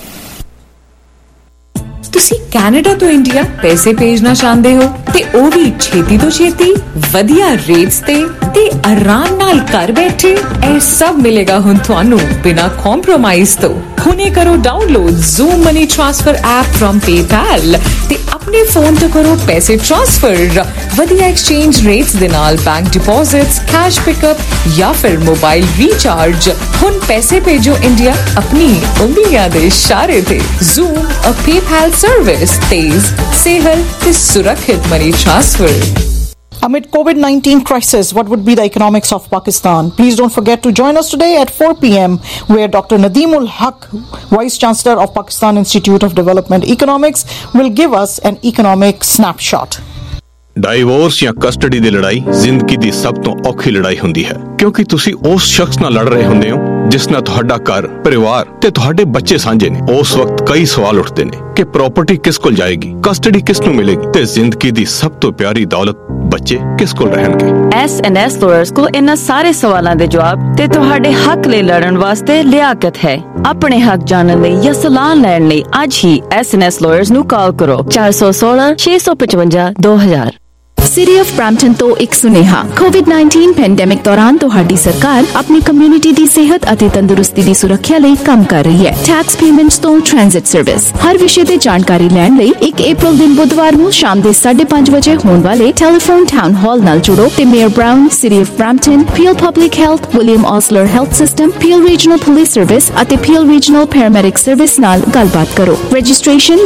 Speaker 15: ਤੁਸੀਂ ਕੈਨੇਡਾ ਤੋਂ ਇੰਡੀਆ ਪੈਸੇ ਭੇਜਣਾ ਚਾਹੁੰਦੇ ਹੋ ਤੇ ਉਹ ਵੀ ਛੇਤੀ ਤੋਂ ਛੇਤੀ, ਵਧੀਆ ਰੇਟਸ ਤੇ ਆਰਾਮ ਨਾਲ ਘਰ ਬੈਠੇ। ਇਹ ਸਭ ਮਿਲੇਗਾ ਹੁਣ ਤੁਹਾਨੂੰ ਬਿਨਾਂ ਕੰਪਰੋਮਾਈਜ਼ ਤੋਂ। ਹੁਣੇ ਕਰੋ download zoom money transfer app from PayPal ਤੇ ਆਪਣੇ ਫੋਨ ਤੋਂ ਕਰੋ ਪੈਸੇ ਟ੍ਰਾਂਸਫਰ। ਵਧੀਆ ਐਕਸਚੇਂਜ ਰੇਟਸ ਦੇ ਨਾਲ ਬੈਂਕ ਡਿਪੋਜ਼ਿਟਸ, ਕੈਸ਼ ਪਿਕਅਪ ਜਾਂ ਫਿਰ ਮੋਬਾਈਲ ਰੀਚਾਰਜ। ਹੁਣ ਪੈਸੇ ਭੇਜੋ ਇੰਡੀਆ ਆਪਣੀ ਉਂਗਲੀਆਂ ਦੇ ਇਸ਼ਾਰੇ ਤੇ। ਜ਼ੂਮ ਅ PayPal service, तेज, सेहल ਤੇ ਸੁਰੱਖਿਅਤ money transfer.
Speaker 16: Amid COVID-19 crisis, what would be the economics of Pakistan? Please don't forget to join us today at 4 p.m. where Dr. Nadeemul Haq, Vice Chancellor of Pakistan Institute of Development Economics, will give us an economic snapshot.
Speaker 24: Divorce ਜਾਂ custody ਦੀ ਲੜਾਈ ਜ਼ਿੰਦਗੀ ਦੀ ਸਭ ਤੋਂ ਔਖੀ ਲੜਾਈ ਹੁੰਦੀ ਹੈ, ਕਿਉਂਕਿ ਤੁਸੀਂ ਉਸ ਸ਼ਖਸ ਨਾਲ ਲੜ ਰਹੇ ਹੁੰਦੇ ਹੋ ਜਿਸ ਨਾਲ ਤੁਹਾਡਾ ਘਰ, ਪਰਿਵਾਰ ਤੇ ਤੁਹਾਡੇ ਬੱਚੇ ਸਾਂਝੇ ਨੇ। ਉਸ ਵਕਤ ਕਈ ਸਵਾਲ ਉੱਠਦੇ ਨੇ ਕਿ ਪ੍ਰਾਪਰਟੀ ਕਿਸ ਕੋਲ ਜਾਏਗੀ, ਕਸਟਡੀ ਕਿਸ ਨੂੰ ਮਿਲੇਗੀ ਤੇ ਜ਼ਿੰਦਗੀ ਦੀ ਸਭ ਤੋਂ ਪਿਆਰੀ ਦੌਲਤ ਬੱਚੇ ਕਿਸ ਕੋਲ ਰਹਿਣਗੇ।
Speaker 25: S&S ਲਾਇਰਸ ਕੋਲ ਇਹਨਾਂ ਸਾਰੇ ਸਵਾਲਾਂ ਦੇ ਜਵਾਬ ਤੇ ਤੁਹਾਡੇ ਹੱਕ ਲਈ ਲੜਨ ਵਾਸਤੇ ਲਿਆਕਤ ਹੈ। ਆਪਣੇ ਹੱਕ ਜਾਣਨ ਲਈ ਜਾਂ ਸਲਾਹ ਲੈਣ ਲਈ ਅੱਜ ਹੀ S&S ਲਾਇਰਸ ਨੂੰ ਕਾਲ ਕਰੋ 416 655 2000।
Speaker 4: ਸਿਟੀ ਆਫ ਬ੍ਰੈਂਪਟਨ ਤੋਂ ਇੱਕ ਸੁਨੇਹਾ। ਕੋਵਿਡ-19 ਪੈਂਡੇਮਿਕ ਦੌਰਾਨ ਤੁਹਾਡੀ ਸਰਕਾਰ ਆਪਣੀ ਕਮਿਊਨਿਟੀ ਦੀ ਸਿਹਤ ਅਤੇ ਤੰਦਰੁਸਤੀ ਦੀ ਸੁਰੱਖਿਆ ਲਈ ਕੰਮ ਕਰ ਰਹੀ ਹੈ। ਟੈਕਸ ਪੇਮੈਂਟਸ ਤੋਂ ਟ੍ਰਾਂਜ਼ਿਟ ਸਰਵਿਸ, ਹਰ ਵਿਸ਼ੇ ਤੇ ਜਾਣਕਾਰੀ ਲੈਣ ਲਈ 1 ਅਪ੍ਰੈਲ ਦਿਨ ਬੁੱਧਵਾਰ ਨੂੰ ਸ਼ਾਮ ਦੇ 5:30 ਵਜੇ ਹੋਣ ਵਾਲੇ ਟੈਲੀਫੋਨ ਟਾਊਨ ਹਾਲ ਨਾਲ ਜੁੜੋ ਤੇ mayor Brown, city of Brampton, Peel public health, William Osler health system, Peel regional police service ਅਤੇ ਪੀਐਲ ਰੀਜਨਲ ਪੈਰਾਮੈਡਿਕ ਸਰਵਿਸ ਨਾਲ ਗੱਲਬਾਤ ਕਰੋ। ਰਜਿਸਟ੍ਰੇਸ਼ਨ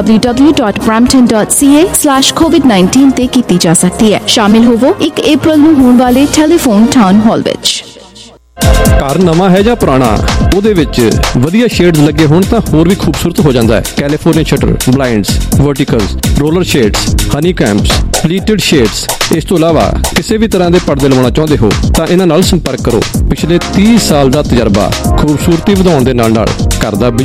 Speaker 4: www.brampton.ca/covid19 ਤੇ ਕੀਤੀ ਜਾ ਸਕਦੀ ਹੈ। ਸ਼ਾਮਿਲ ਹੋਵੋ 1 ਅਪ੍ਰੈਲ ਨੂੰ ਹੋਣ ਵਾਲੇ ਟੈਲੀਫੋਨ ਟਾਊਨ ਹਾਲ ਵਿੱਚ।
Speaker 14: ਘਰ ਨਵਾਂ ਹੈ ਜਾਂ ਪੁਰਾਣਾ, ਉਹਦੇ ਵਿੱਚ ਵਧੀਆ ਸ਼ੇਡਸ ਲੱਗੇ ਹੋਣ ਤਾਂ ਹੋਰ ਵੀ ਖੂਬਸੂਰਤ ਹੋ ਜਾਂਦਾ ਹੈ। California shutter, blinds, verticals, roller shades, honey combs, pleated shades. ਇਸ ਤੋਂ ਇਲਾਵਾ ਕਿਸੇ ਵੀ ਤਰ੍ਹਾਂ ਦੇ ਪਰਦੇ ਲਵਾਉਣਾ ਚਾਹੁੰਦੇ ਹੋ ਤਾਂ ਇਹਨਾਂ ਨਾਲ ਸੰਪਰਕ ਕਰੋ। ਪਿਛਲੇ 30 ਸਾਲ ਦਾ ਤਜਰਬਾ ਖੂਬਸੂਰਤੀ ਵਧਾਉਣ ਦੇ ਨਾਲ ਘਰ ਦਾ